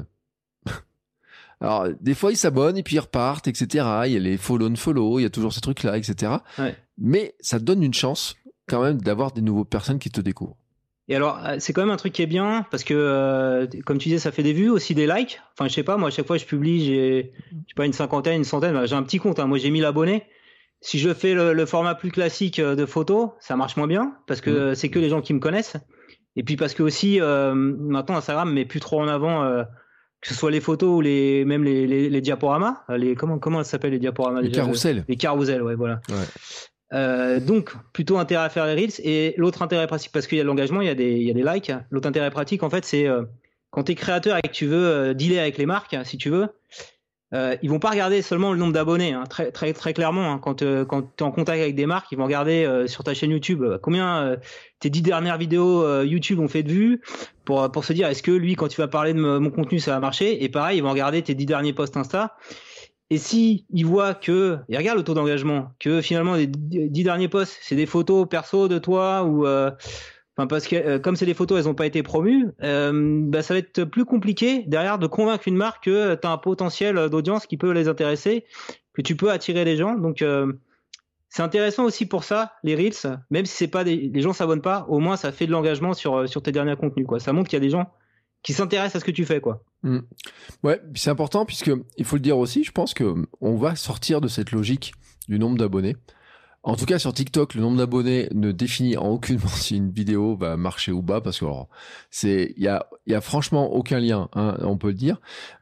Alors, des fois, ils s'abonnent et puis ils repartent, etc. Il y a les follow, il y a toujours ces trucs-là, etc. Ouais. Mais ça donne une chance, quand même, d'avoir des nouvelles personnes qui te découvrent. Et alors, c'est quand même un truc qui est bien, parce que, comme tu disais, ça fait des vues, aussi des likes. Enfin, je sais pas, moi, à chaque fois, je publie, j'ai pas une cinquantaine, une centaine, j'ai un petit compte, hein. Moi, j'ai 1000 abonnés. Si je fais le format plus classique de photos, ça marche moins bien, parce que c'est que les gens qui me connaissent. Et puis, parce que aussi, maintenant, Instagram met plus trop en avant, que ce soit les photos ou même les diaporamas, comment ça s'appelle les diaporamas? Les carousels. Les carousels, ouais, voilà. Ouais. Donc, plutôt intérêt à faire les reels. Et l'autre intérêt pratique, parce qu'il y a de l'engagement, il y a des likes. L'autre intérêt pratique, en fait, c'est quand tu es créateur et que tu veux dealer avec les marques, si tu veux, ils vont pas regarder seulement le nombre d'abonnés, hein, très, très, très clairement. Hein, quand tu es en contact avec des marques, ils vont regarder sur ta chaîne YouTube combien tes 10 dernières vidéos YouTube ont fait de vues pour se dire est-ce que lui, quand tu vas parler de mon contenu, ça va marcher. Et pareil, ils vont regarder tes 10 derniers posts Insta. Et si ils voient ils regardent le taux d'engagement, que finalement les 10 derniers posts, c'est des photos perso de toi ou parce que comme c'est des photos, elles n'ont pas été promues, ça va être plus compliqué derrière de convaincre une marque que tu as un potentiel d'audience qui peut les intéresser, que tu peux attirer les gens. Donc c'est intéressant aussi pour ça, les Reels, même si c'est pas les gens s'abonnent pas, au moins ça fait de l'engagement sur tes derniers contenus, quoi. Ça montre qu'il y a des gens qui s'intéressent à ce que tu fais, quoi. Ouais, c'est important puisque il faut le dire aussi, je pense que on va sortir de cette logique du nombre d'abonnés. En tout cas, sur TikTok, le nombre d'abonnés ne définit en aucunement si une vidéo va marcher ou pas, parce que il y a franchement aucun lien, hein, on peut le dire.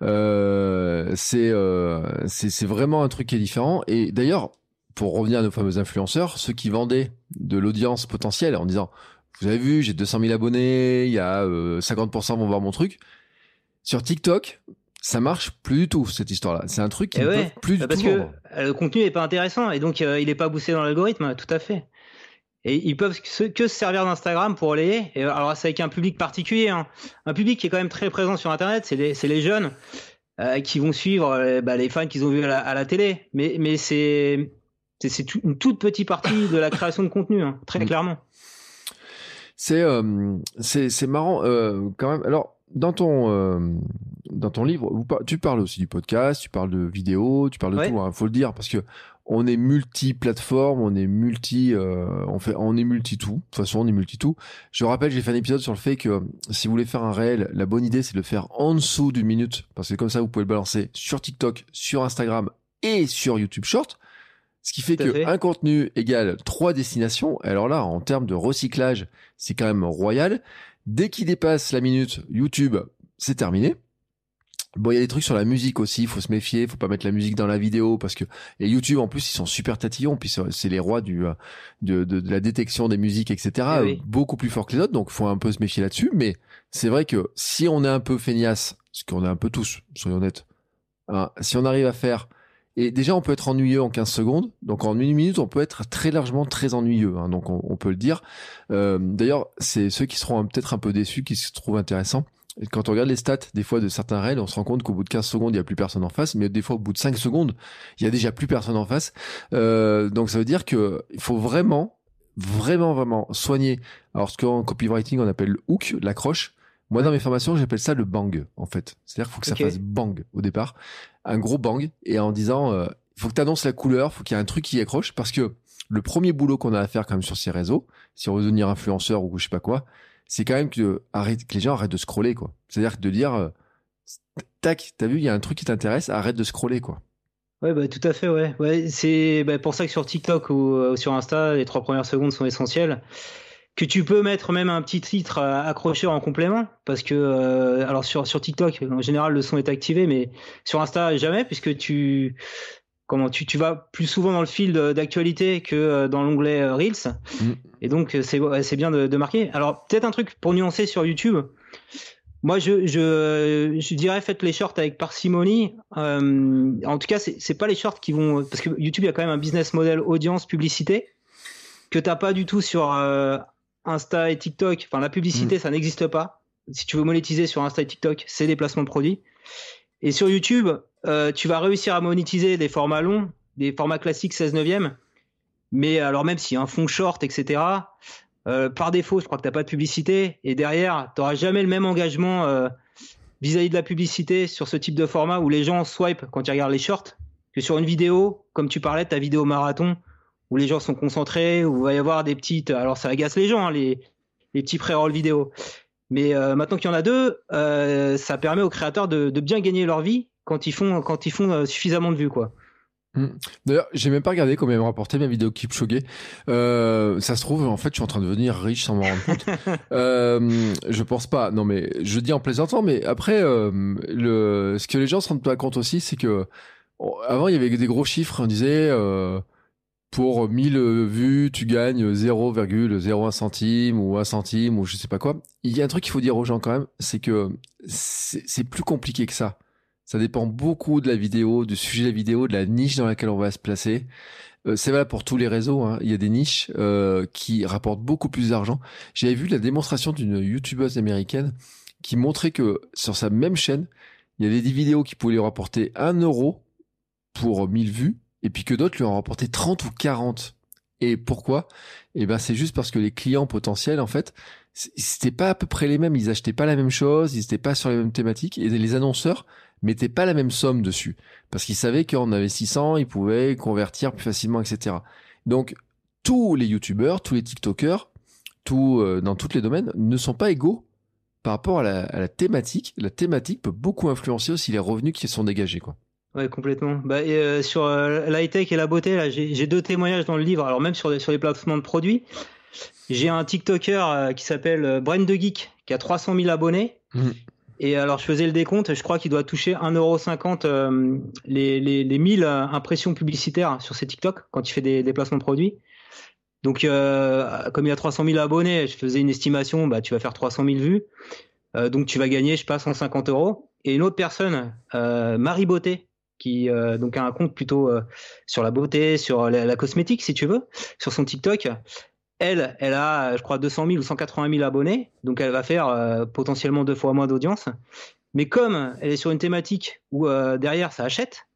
C'est vraiment un truc qui est différent. Et d'ailleurs, pour revenir à nos fameux influenceurs, ceux qui vendaient de l'audience potentielle en disant, vous avez vu, j'ai 200 000 abonnés, il y a 50% vont voir mon truc. Sur TikTok, ça marche plus du tout, cette histoire-là. C'est un truc qui ne peut plus du tout vendre. Parce que le contenu n'est pas intéressant et donc il n'est pas boosté dans l'algorithme, tout à fait. Et ils peuvent que se servir d'Instagram pour relayer. Et alors c'est avec un public particulier, hein. Un public qui est quand même très présent sur Internet, c'est les jeunes qui vont suivre les fans qu'ils ont vus à la télé. Mais c'est une toute petite partie de la création de contenu, hein, très clairement. C'est marrant quand même. Alors, dans ton livre, tu parles aussi du podcast, tu parles de vidéos, tu parles de tout, hein, faut le dire, parce que on est multi-plateforme, on est multi-tout. De toute façon, on est multi-tout. Je rappelle, j'ai fait un épisode sur le fait que si vous voulez faire un réel, la bonne idée, c'est de le faire en dessous d'une minute, parce que comme ça, vous pouvez le balancer sur TikTok, sur Instagram et sur YouTube Short. Ce qui fait qu'un contenu égale 3 destinations. Alors là, en termes de recyclage, c'est quand même royal. Dès qu'il dépasse la minute, YouTube, c'est terminé. Bon, il y a des trucs sur la musique aussi, il faut se méfier, il faut pas mettre la musique dans la vidéo parce que et YouTube en plus ils sont super tatillons, puis c'est les rois de la détection des musiques, etc. Oui. Beaucoup plus fort que les autres, donc faut un peu se méfier là-dessus. Mais c'est vrai que si on est un peu feignasse, ce qu'on est un peu tous, soyons honnêtes, hein, si on arrive à faire, et déjà on peut être ennuyeux en 15 secondes, donc en 1 minute on peut être très largement très ennuyeux, hein, donc on peut le dire. D'ailleurs c'est ceux qui seront peut-être un peu déçus qui se trouvent intéressants. Et quand on regarde les stats, des fois, de certains réels, on se rend compte qu'au bout de 15 secondes, il n'y a plus personne en face, mais des fois, au bout de 5 secondes, il y a déjà plus personne en face. Donc, ça veut dire que il faut vraiment soigner. Alors, ce qu'en copywriting, on appelle le hook, l'accroche. Moi, dans mes formations, j'appelle ça le bang, en fait. C'est-à-dire qu'il faut que ça fasse bang au départ. Un gros bang. Et en disant, il faut que tu annonces la couleur, il faut qu'il y ait un truc qui accroche, parce que le premier boulot qu'on a à faire quand même sur ces réseaux, si on veut devenir influenceur ou je sais pas quoi, c'est quand même que les gens arrêtent de scroller, quoi. C'est-à-dire de dire, tac, t'as vu, il y a un truc qui t'intéresse, arrête de scroller, quoi. Ouais, tout à fait, ouais. C'est pour ça que sur TikTok ou sur Insta, les 3 premières secondes sont essentielles. Que tu peux mettre même un petit titre accrocheur en complément, parce que, alors sur TikTok, en général, le son est activé, mais sur Insta, jamais, puisque comment tu vas plus souvent dans le fil d'actualité que dans l'onglet Reels. Et donc c'est bien de marquer. Alors peut-être un truc pour nuancer sur YouTube. Moi je dirais faites les shorts avec parcimonie. En tout cas c'est pas les shorts qui vont, parce que YouTube il y a quand même un business model audience publicité que t'as pas du tout sur Insta et TikTok. Enfin la publicité ça n'existe pas. Si tu veux monétiser sur Insta et TikTok, c'est des placements de produits. Et sur YouTube, tu vas réussir à monétiser des formats longs, des formats classiques 16/9. Mais alors même s'il y a un fond short, etc., par défaut, je crois que tu n'as pas de publicité. Et derrière, tu n'auras jamais le même engagement vis-à-vis de la publicité sur ce type de format où les gens swipe quand ils regardent les shorts que sur une vidéo, comme tu parlais de ta vidéo marathon, où les gens sont concentrés, où il va y avoir des petites... Alors ça agace les gens, hein, les petits pré-roll vidéo. Mais maintenant qu'il y en a deux, ça permet aux créateurs de bien gagner leur vie quand ils font suffisamment de vues, quoi. D'ailleurs, j'ai même pas regardé combien me rapportait ma vidéo Kipchoge. Ça se trouve, en fait, je suis en train de devenir riche sans m'en rendre compte. Je pense pas. Non, mais je dis en plaisantant. Mais après, ce que les gens se rendent pas compte aussi, c'est que avant, il y avait des gros chiffres. On disait pour 1000 vues, tu gagnes 0,01 centime ou 1 centime ou je sais pas quoi. Il y a un truc qu'il faut dire aux gens quand même, c'est que c'est plus compliqué que ça. Ça dépend beaucoup de la vidéo, du sujet de la vidéo, de la niche dans laquelle on va se placer. C'est valable pour tous les réseaux, hein. Il y a des niches qui rapportent beaucoup plus d'argent. J'avais vu la démonstration d'une youtubeuse américaine qui montrait que sur sa même chaîne, il y avait des vidéos qui pouvaient lui rapporter 1 euro pour 1000 vues, et puis que d'autres lui ont rapporté 30 ou 40. Et pourquoi ? Eh ben, c'est juste parce que les clients potentiels, en fait, c'était pas à peu près les mêmes. Ils achetaient pas la même chose, ils étaient pas sur les mêmes thématiques, et les annonceurs mettaient pas la même somme dessus. Parce qu'ils savaient qu'en investissant, ils pouvaient convertir plus facilement, etc. Donc, tous les youtubeurs, tous les tiktokers, dans tous les domaines, ne sont pas égaux par rapport à la thématique. La thématique peut beaucoup influencer aussi les revenus qui sont dégagés, quoi. Ouais, complètement. Sur la high-tech et la beauté, là, j'ai 2 témoignages dans le livre. Alors même sur les placements de produits, j'ai un TikToker qui s'appelle Brand de Geek, qui a 300 000 abonnés. Et alors je faisais le décompte, je crois qu'il doit toucher 1,50 € les 1000 impressions publicitaires sur ses TikTok quand il fait des placements de produits. Donc comme il a 300 000 abonnés, je faisais une estimation, tu vas faire 300 000 vues. Donc tu vas gagner, je sais pas, 150 €. Et une autre personne, Marie Beauté, qui donc a un compte plutôt sur la beauté, sur la cosmétique si tu veux, sur son TikTok. Elle a, je crois, 200 000 ou 180 000 abonnés, donc elle va faire potentiellement 2 fois moins d'audience. Mais comme elle est sur une thématique où derrière ça achète,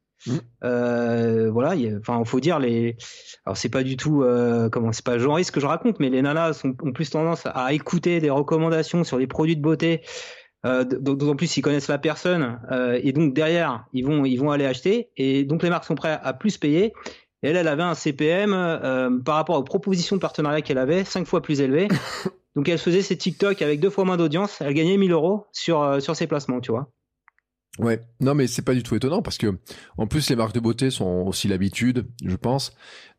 voilà, enfin, faut dire alors c'est pas du tout, c'est pas genré ce que je raconte, mais les nanas ont plus tendance à écouter des recommandations sur des produits de beauté. D'autant plus s'ils connaissent la personne, et donc derrière ils vont aller acheter, et donc les marques sont prêtes à plus payer. Et elle avait un CPM par rapport aux propositions de partenariat qu'elle avait 5 fois plus élevé. Donc elle faisait ses TikTok avec 2 fois moins d'audience, elle gagnait 1 000 € sur ses placements, tu vois. Ouais, non mais c'est pas du tout étonnant parce que en plus les marques de beauté sont aussi l'habitude, je pense.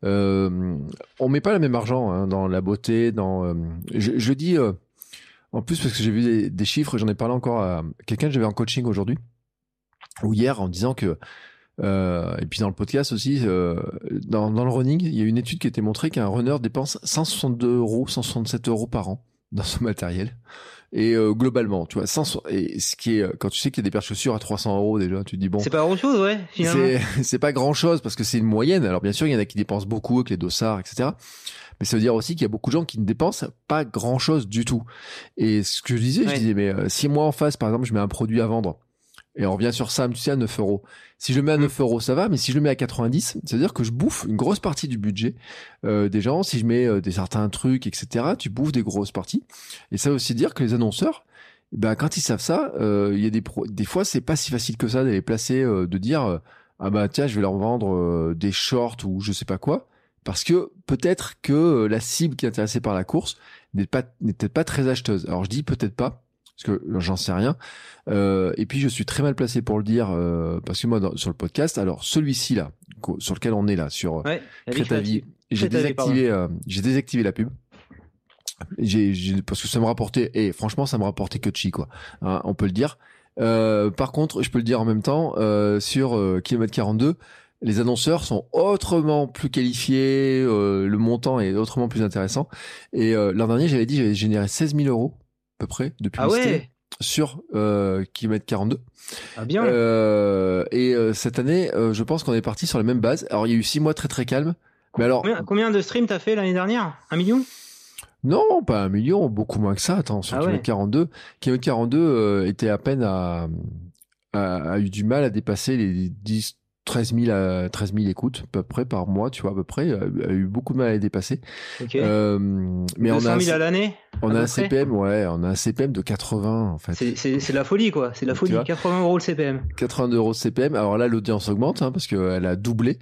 On met pas le même argent dans la beauté, je dis en plus parce que j'ai vu des chiffres, j'en ai parlé encore à quelqu'un que j'avais en coaching aujourd'hui ou hier en disant que et puis dans le podcast aussi, dans le running, il y a une étude qui a été montrée qu'un runner dépense 162 €, 167 € par an dans son matériel. Et globalement, tu vois, et ce qui est, quand tu sais qu'il y a des paires de chaussures à 300 € déjà, tu te dis bon. C'est pas grand chose, ouais, finalement. C'est pas grand chose parce que c'est une moyenne. Alors bien sûr, il y en a qui dépensent beaucoup avec les dossards, etc. Mais ça veut dire aussi qu'il y a beaucoup de gens qui ne dépensent pas grand chose du tout. Et ce que je disais, mais si moi en face, par exemple, je mets un produit à vendre, et on revient sur ça, tu sais, à 9 €. Si je le mets à 9 € ça va, mais si je le mets à 90, ça veut dire que je bouffe une grosse partie du budget des gens. Si je mets certains trucs, etc., tu bouffes des grosses parties. Et ça veut aussi dire que les annonceurs, quand ils savent ça, il y a des fois, c'est pas si facile que ça d'aller placer, de dire tiens, je vais leur vendre des shorts ou je sais pas quoi, parce que peut-être que la cible qui est intéressée par la course n'est peut-être pas très acheteuse. Alors je dis peut-être pas, parce que j'en sais rien. Et puis je suis très mal placé pour le dire parce que moi sur le podcast, alors celui-ci là sur lequel on est là sur Crétavie, j'ai désactivé la pub. Parce que ça me rapportait, et franchement ça me rapportait que de chi quoi, hein, on peut le dire. Par contre je peux le dire en même temps, sur kilomètre 42, Les annonceurs sont autrement plus qualifiés, le montant est autrement plus intéressant. Et l'an dernier, j'avais généré 16 000 euros à peu près de publicité sur kilomètre 42. Ah bien. Cette année, je pense qu'on est parti sur la même base. Alors il y a eu 6 mois très très calmes. Mais alors, combien de streams t'as fait l'année dernière? 1 million? Non, pas 1 million, beaucoup moins que ça. Attends, sur kilomètre 42, kilomètre 42 était à peine a eu du mal à dépasser les 13 000 écoutes à peu près par mois, tu vois, à peu près, a eu beaucoup de mal à les dépasser. Ok. Mais 200 000 à l'année? On a un CPM, on a un CPM de 80 en fait. C'est de la folie quoi, c'est de la folie. 80 € le CPM. 82 € de CPM. Alors là, l'audience augmente parce qu'elle a doublé.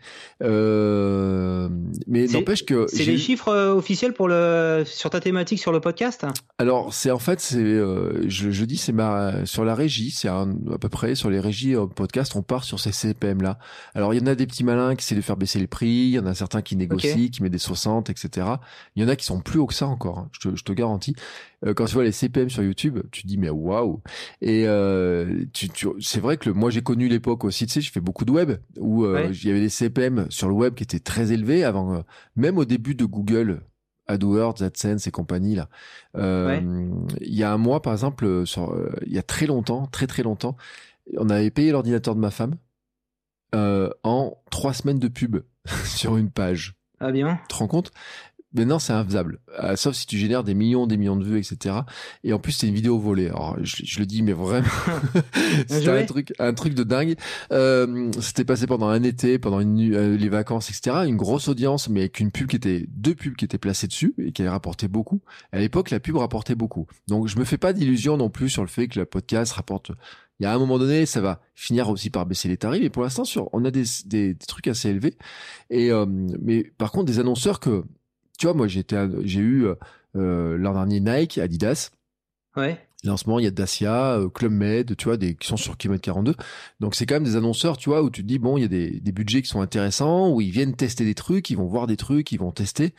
Mais n'empêche que c'est les chiffres officiels sur ta thématique sur le podcast. Alors c'est je dis c'est sur la régie, c'est à peu près sur les régies podcast, on part sur ces CPM là. Alors il y en a des petits malins qui essaient de faire baisser les prix, il y en a certains qui négocient, qui mettent des 60, etc. Il y en a qui sont plus haut que ça encore. Hein. Je te garantis. Quand tu vois les CPM sur YouTube, tu te dis mais waouh. Et c'est vrai que moi j'ai connu l'époque aussi, tu sais, j'ai fait beaucoup de web où il y avait des CPM sur le web qui étaient très élevés avant, même au début de Google, AdWords, AdSense et compagnie là. Il y a un mois par exemple, il y a très longtemps, très longtemps, on avait payé l'ordinateur de ma femme en 3 semaines de pub sur une page. Ah bien. Tu te rends compte? Mais non, c'est infaisable. Sauf si tu génères des millions de vues, etc. Et en plus, c'est une vidéo volée. Alors, je le dis, mais vraiment, c'était un truc de dingue. C'était passé pendant un été, pendant les vacances, etc. Une grosse audience, mais avec deux pubs qui étaient placées dessus et qui avaient rapporté beaucoup. À l'époque, la pub rapportait beaucoup. Donc, je me fais pas d'illusions non plus sur le fait que le podcast rapporte. Il y a un moment donné, ça va finir aussi par baisser les tarifs. Et pour l'instant, on a des trucs assez élevés. Mais par contre, des annonceurs tu vois, moi, j'ai eu l'an dernier Nike, Adidas. Ouais. Et en ce moment, il y a Dacia, Club Med, tu vois, qui sont sur kilomètre 42. Donc, c'est quand même des annonceurs, tu vois, où tu te dis, bon, il y a des budgets qui sont intéressants, où ils viennent tester des trucs, ils vont voir des trucs, ils vont tester.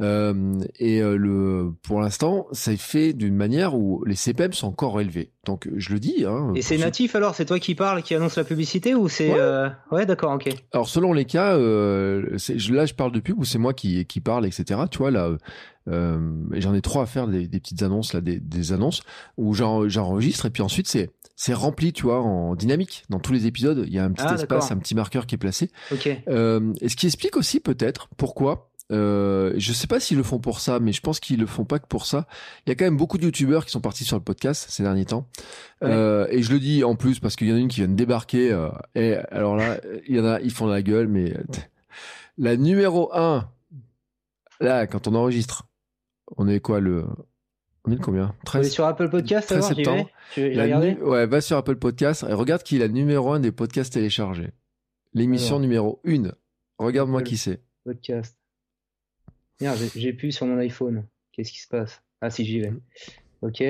Pour l'instant, ça est fait d'une manière où les CPM sont encore élevés. Donc, je le dis. Hein, et c'est natif alors? C'est toi qui parles, qui annonce la publicité ou c'est... Ouais, d'accord, ok. Alors, selon les cas, là, je parle de pub où c'est moi qui parle, etc. Tu vois, là... j'en ai 3 à faire des petites annonces là, des annonces où j'enregistre et puis ensuite c'est rempli, tu vois, en dynamique. Dans tous les épisodes, il y a un petit espace, un petit marqueur qui est placé. Ok. Et ce qui explique aussi peut-être pourquoi. Je sais pas s'ils le font pour ça, mais je pense qu'ils le font pas que pour ça. Il y a quand même beaucoup de youtubeurs qui sont partis sur le podcast ces derniers temps. Et je le dis en plus parce qu'il y en a une qui vient de débarquer. Et alors là, il y en a, ils font la gueule, mais la numéro 1, là, quand on enregistre, on est quoi on est le combien? 13. On est sur Apple Podcast, 13 septembre. Tu vas regarder? Ouais, va sur Apple Podcast et regarde qui est la numéro 1 des podcasts téléchargés. L'émission numéro 1. Regarde-moi qui c'est. Podcast. Merde, j'ai plus sur mon iPhone. Qu'est-ce qui se passe? Ah si, j'y vais. Ok.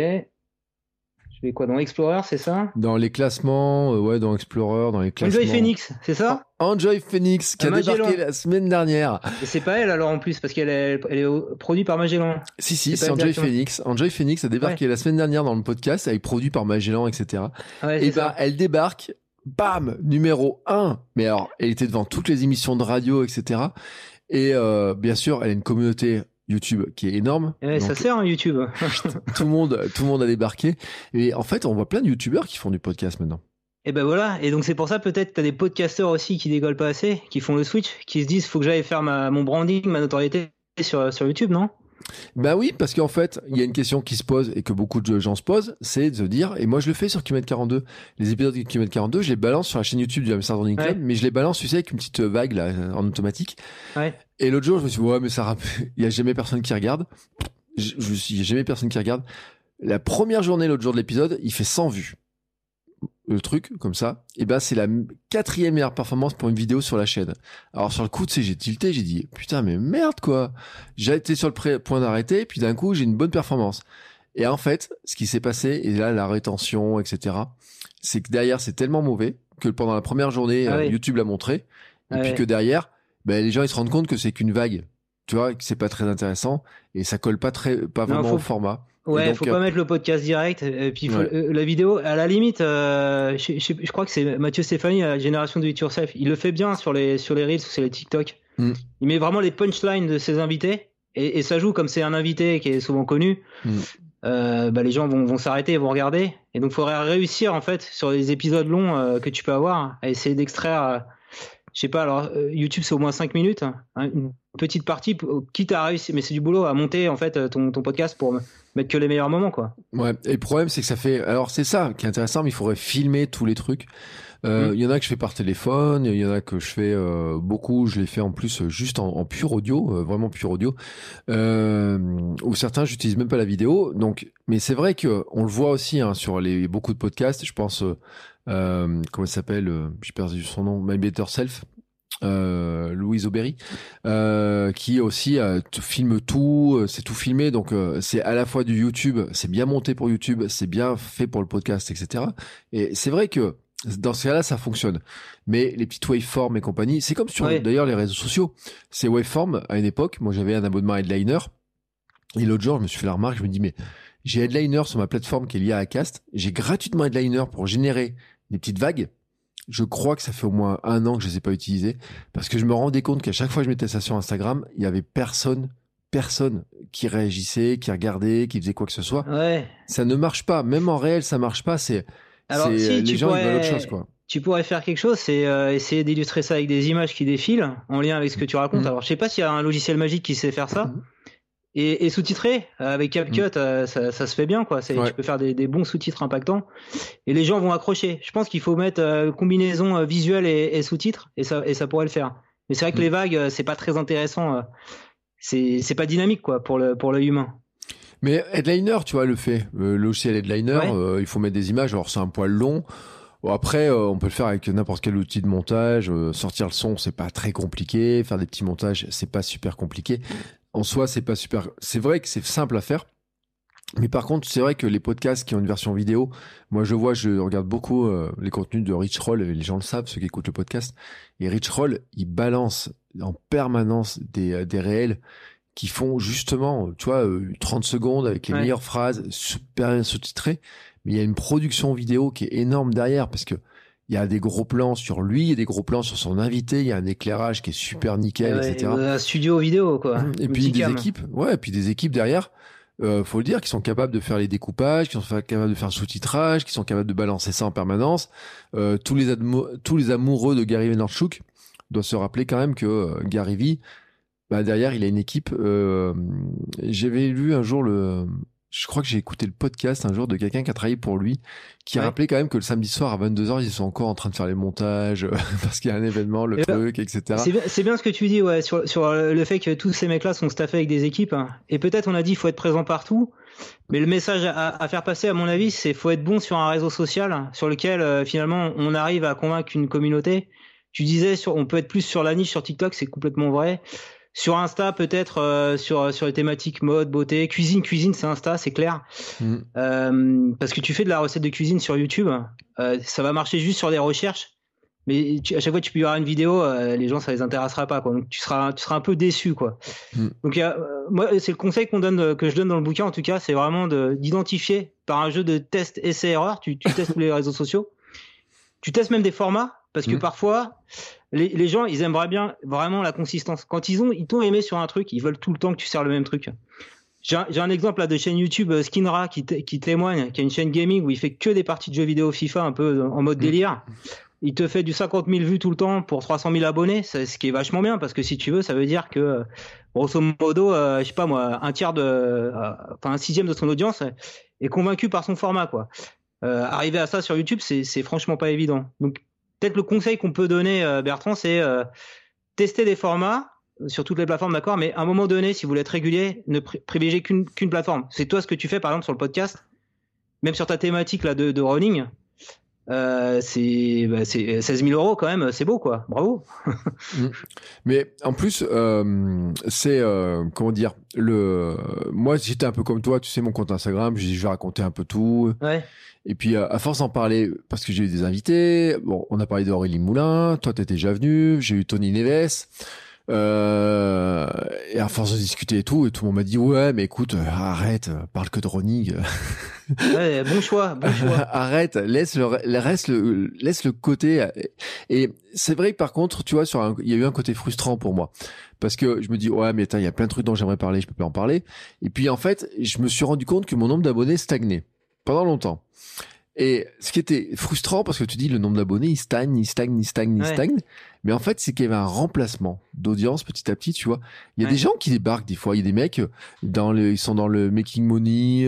Je vais quoi? Dans Explorer, c'est ça? Dans les classements, dans Explorer, dans les classements. Enjoy Phoenix, c'est ça? Enjoy Phoenix, qui a débarqué la semaine dernière. Et c'est pas elle alors en plus, parce qu'elle est produite par Magellan. Si, c'est Enjoy Phoenix. Enjoy Phoenix a débarqué la semaine dernière dans le podcast, elle est produite par Magellan, etc. Et elle débarque, bam, numéro 1. Mais alors, elle était devant toutes les émissions de radio, etc. Et bien sûr, elle a une communauté YouTube qui est énorme. Donc, ça sert YouTube. tout le monde a débarqué. Et en fait, on voit plein de YouTubeurs qui font du podcast maintenant. Et ben voilà. Et donc c'est pour ça peut-être t'as des podcasteurs aussi qui décollent pas assez, qui font le switch, qui se disent faut que j'aille faire mon branding, ma notoriété sur YouTube, non? Ben oui, parce qu'en fait, il y a une question qui se pose et que beaucoup de gens se posent, c'est de se dire, et moi je le fais sur kilomètre 42, les épisodes de kilomètre 42, je les balance sur la chaîne YouTube du Hamster Running Club, mais je les balance, tu sais, avec une petite vague là, en automatique. Ouais. Et l'autre jour, je me suis dit, ouais, mais il y a jamais personne qui regarde. Il y a jamais personne qui regarde. La première journée, l'autre jour de l'épisode, il fait 100 vues. Le truc, comme ça. Et ben, c'est la 4e meilleure performance pour une vidéo sur la chaîne. Alors, sur le coup, tu sais, j'ai tilté, j'ai dit, putain, mais merde, quoi. J'ai été sur le point d'arrêter, puis d'un coup, j'ai une bonne performance. Et en fait, ce qui s'est passé, et là, la rétention, etc., c'est que derrière, c'est tellement mauvais que pendant la première journée, YouTube l'a montré. Et puis que derrière, les gens, ils se rendent compte que c'est qu'une vague. Tu vois, que c'est pas très intéressant. Et ça colle pas vraiment au format. Ouais, faut pas mettre le podcast direct. Et puis la vidéo, à la limite, je crois que c'est Mathieu Stéphanie à la génération de It Yourself. Il le fait bien sur les Reels ou sur les TikTok. Il met vraiment les punchlines de ses invités et ça joue comme c'est un invité qui est souvent connu. Les gens vont s'arrêter, vont regarder. Et donc, il faudrait réussir en fait sur les épisodes longs que tu peux avoir à essayer d'extraire. Je sais pas, alors YouTube c'est au moins 5 minutes, hein, une petite partie, quitte à réussir, mais c'est du boulot à monter en fait ton podcast pour mettre que les meilleurs moments, quoi. Ouais, et le problème c'est que ça fait, alors c'est ça qui est intéressant, mais il faudrait filmer tous les trucs. Il y en a que je fais par téléphone, il y en a que je fais beaucoup, je les fais en plus juste en pur audio, vraiment pur audio. Ou certains j'utilise même pas la vidéo. Donc, mais c'est vrai que on le voit aussi hein, sur beaucoup de podcasts. Je pense comment il s'appelle, j'ai perdu son nom, My Better Self. Louise Aubéry qui aussi filme tout, c'est tout filmé, donc c'est à la fois du YouTube, c'est bien monté pour YouTube, c'est bien fait pour le podcast, etc. Et c'est vrai que dans ce cas-là, ça fonctionne. Mais les petites waveforms et compagnie, c'est comme sur d'ailleurs les réseaux sociaux. Ces waveforms, à une époque, moi j'avais un abonnement à Headliner, et l'autre jour je me suis fait la remarque, je me dis mais j'ai Headliner sur ma plateforme qui est liée à Acast, j'ai gratuitement Headliner pour générer des petites vagues. Je crois que ça fait au moins 1 an que je les ai pas utilisés, parce que je me rendais compte qu'à chaque fois que je mettais ça sur Instagram, il y avait personne qui réagissait, qui regardait, qui faisait quoi que ce soit. Ça ne marche pas, même en réel, ça marche pas. Alors, les gens ils veulent autre chose, quoi. Tu pourrais faire quelque chose, c'est essayer d'illustrer ça avec des images qui défilent en lien avec ce que tu racontes. Alors, je sais pas s'il y a un logiciel magique qui sait faire ça. Et sous-titrer avec CapCut, ça se fait bien, quoi. Tu peux faire des bons sous-titres impactants et les gens vont accrocher. Je pense qu'il faut mettre combinaison visuelle et sous-titres et ça pourrait le faire. Mais c'est vrai que les vagues, c'est pas très intéressant. C'est pas dynamique, quoi, pour l'œil humain. Mais Headliner, tu vois, le fait. Le logiciel Headliner, il faut mettre des images. Alors c'est un poil long. Bon, après, on peut le faire avec n'importe quel outil de montage. Sortir le son, c'est pas très compliqué. Faire des petits montages, c'est pas super compliqué. En soi, c'est pas super. C'est vrai que c'est simple à faire. Mais par contre, c'est vrai que les podcasts qui ont une version vidéo, moi je regarde beaucoup les contenus de Rich Roll, les gens le savent, ceux qui écoutent le podcast. Et Rich Roll, il balance en permanence des réels qui font justement, tu vois, 30 secondes avec les meilleures phrases, super sous-titrées. Mais il y a une production vidéo qui est énorme derrière, parce que il y a des gros plans sur lui, il y a des gros plans sur son invité, il y a un éclairage qui est super nickel, etc. Un studio vidéo, quoi. Et puis des équipes derrière, faut le dire, qui sont capables de faire les découpages, qui sont capables de faire le sous-titrage, qui sont capables de balancer ça en permanence. Tous les amoureux de Gary Vaynerchuk doivent se rappeler quand même que Gary V, derrière, il a une équipe. J'avais lu un jour je crois que j'ai écouté le podcast un jour de quelqu'un qui a travaillé pour lui, qui rappelait quand même que le samedi soir à 22h, ils sont encore en train de faire les montages parce qu'il y a un événement, etc. C'est bien ce que tu dis, sur le fait que tous ces mecs-là sont staffés avec des équipes. Hein. Et peut-être on a dit qu'il faut être présent partout, mais le message à faire passer, à mon avis, c'est faut être bon sur un réseau social sur lequel finalement on arrive à convaincre une communauté. Tu disais, on peut être plus sur la niche sur TikTok, c'est complètement vrai. Sur Insta, peut-être sur les thématiques mode, beauté, cuisine, c'est Insta, c'est clair. Parce que tu fais de la recette de cuisine sur YouTube, ça va marcher juste sur des recherches, mais à chaque fois que tu publieras une vidéo, les gens ça les intéressera pas, quoi. Donc tu seras un peu déçu, quoi. Donc moi c'est le conseil que je donne dans le bouquin, en tout cas, c'est vraiment d'identifier par un jeu de test essai-erreur. Tu testes tous les réseaux sociaux, tu testes même des formats, parce que parfois les gens, ils aimeraient bien vraiment la consistance. Quand ils t'ont aimé sur un truc, ils veulent tout le temps que tu sers le même truc. J'ai un exemple là de chaîne YouTube Skinra qui témoigne, qui a une chaîne gaming où il fait que des parties de jeux vidéo FIFA un peu en mode délire. Il te fait du 50 000 vues tout le temps pour 300 000 abonnés, ce qui est vachement bien, parce que si tu veux, ça veut dire que grosso modo, je sais pas moi, un sixième de son audience est convaincu par son format, quoi. Arriver à ça sur YouTube, c'est franchement pas évident. Donc peut-être le conseil qu'on peut donner, Bertrand, c'est tester des formats sur toutes les plateformes, d'accord, mais à un moment donné, si vous voulez être régulier, ne privilégiez qu'une plateforme. C'est toi ce que tu fais, par exemple, sur le podcast, même sur ta thématique là de running, c'est 16 000 € quand même, c'est beau, quoi. Bravo. Mais en plus, c'est comment dire, moi j'étais un peu comme toi, tu sais, mon compte Instagram, je vais raconter un peu tout. Et puis à force d'en parler, parce que j'ai eu des invités, bon, on a parlé d'Aurélie Moulin, toi t'étais déjà venu, j'ai eu Tony Neves, Et à force de discuter et tout le monde m'a dit ouais, mais écoute, arrête, parle que de running. Ouais, bon choix. Arrête, laisse le côté. Et c'est vrai que par contre, tu vois, il y a eu un côté frustrant pour moi. Parce que je me dis, ouais, mais attends, il y a plein de trucs dont j'aimerais parler, je peux pas en parler. Et puis, en fait, je me suis rendu compte que mon nombre d'abonnés stagnait pendant longtemps. Et ce qui était frustrant, parce que tu dis, le nombre d'abonnés, il stagne. Mais en fait, c'est qu'il y avait un remplacement d'audience petit à petit, tu vois. Il y a des gens qui débarquent des fois. Il y a des mecs, ils sont dans le making money,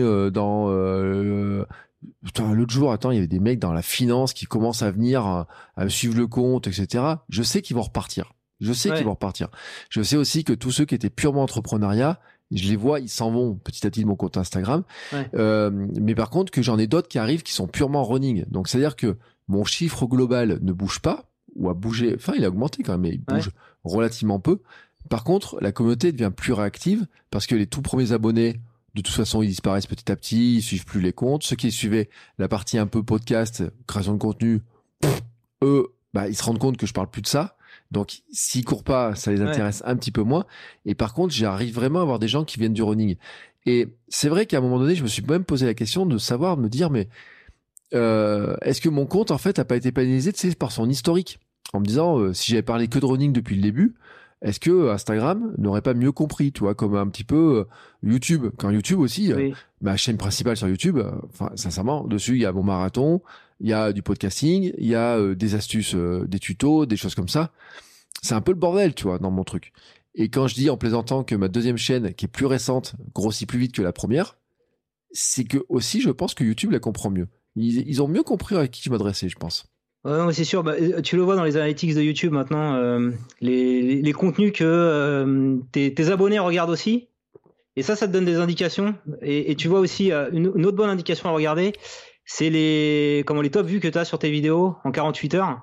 putain, l'autre jour, attends, il y avait des mecs dans la finance qui commencent à venir, à suivre le compte, etc. Je sais qu'ils vont repartir. Je sais aussi que tous ceux qui étaient purement entrepreneuriat, je les vois, ils s'en vont petit à petit de mon compte Instagram. Mais par contre, que j'en ai d'autres qui arrivent qui sont purement running. Donc, c'est-à-dire que mon chiffre global ne bouge pas, ou a bougé, enfin, il a augmenté quand même, mais il bouge relativement peu. Par contre, la communauté devient plus réactive parce que les tout premiers abonnés, de toute façon, ils disparaissent petit à petit, ils suivent plus les comptes. Ceux qui suivaient la partie un peu podcast, création de contenu, eux, ils se rendent compte que je parle plus de ça. Donc, s'ils courent pas, ça les intéresse un petit peu moins. Et par contre, j'arrive vraiment à avoir des gens qui viennent du running. Et c'est vrai qu'à un moment donné, je me suis même posé la question de savoir, de me dire, mais est-ce que mon compte, en fait, a pas été pénalisé, tu sais, par son historique? En me disant, si j'avais parlé que de running depuis le début, est-ce que Instagram n'aurait pas mieux compris, tu vois, comme un petit peu YouTube. Quand YouTube aussi, ma chaîne principale sur YouTube, sincèrement, dessus, il y a mon marathon, il y a du podcasting, il y a des astuces, des tutos, des choses comme ça. C'est un peu le bordel, tu vois, dans mon truc. Et quand je dis en plaisantant que ma deuxième chaîne, qui est plus récente, grossit plus vite que la première, c'est que aussi, je pense que YouTube la comprend mieux. Ils ont mieux compris à qui je m'adressais, je pense. Ouais, c'est sûr. Tu le vois dans les analytics de YouTube maintenant, les contenus que tes abonnés regardent aussi. Et ça te donne des indications. Et tu vois aussi une autre bonne indication à regarder, c'est les top views que tu as sur tes vidéos en 48 heures.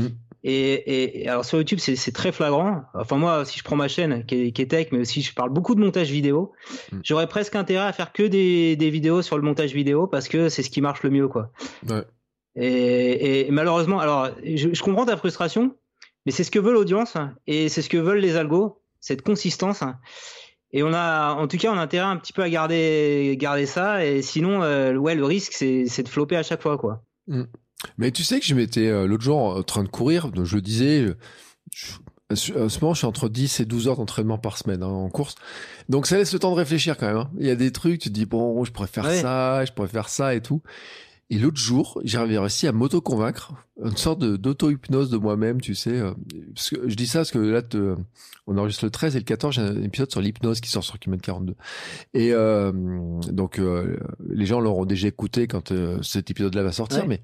Et alors sur YouTube, c'est très flagrant. Enfin, moi, si je prends ma chaîne qui est tech, mais aussi je parle beaucoup de montage vidéo, j'aurais presque intérêt à faire que des vidéos sur le montage vidéo parce que c'est ce qui marche le mieux, quoi. Ouais. Et malheureusement, alors je comprends ta frustration, mais c'est ce que veut l'audience et c'est ce que veulent les algos, cette consistance. Et on a intérêt un petit peu à garder ça, et sinon, le risque c'est de flopper à chaque fois, quoi. Mais tu sais que je m'étais l'autre jour en train de courir, donc je le disais, en ce moment je suis entre 10 et 12 heures d'entraînement par semaine en course, donc ça laisse le temps de réfléchir quand même. Il y a des trucs, tu te dis bon, je pourrais faire ça, je pourrais faire ça et tout. Et l'autre jour, j'ai réussi à m'auto-convaincre, une sorte d'auto-hypnose de moi-même, tu sais. Parce que je dis ça parce que là, on enregistre le 13 et le 14, j'ai un épisode sur l'hypnose qui sort sur Kilomètre 42. Et donc, les gens l'auront déjà écouté quand cet épisode-là va sortir. Mais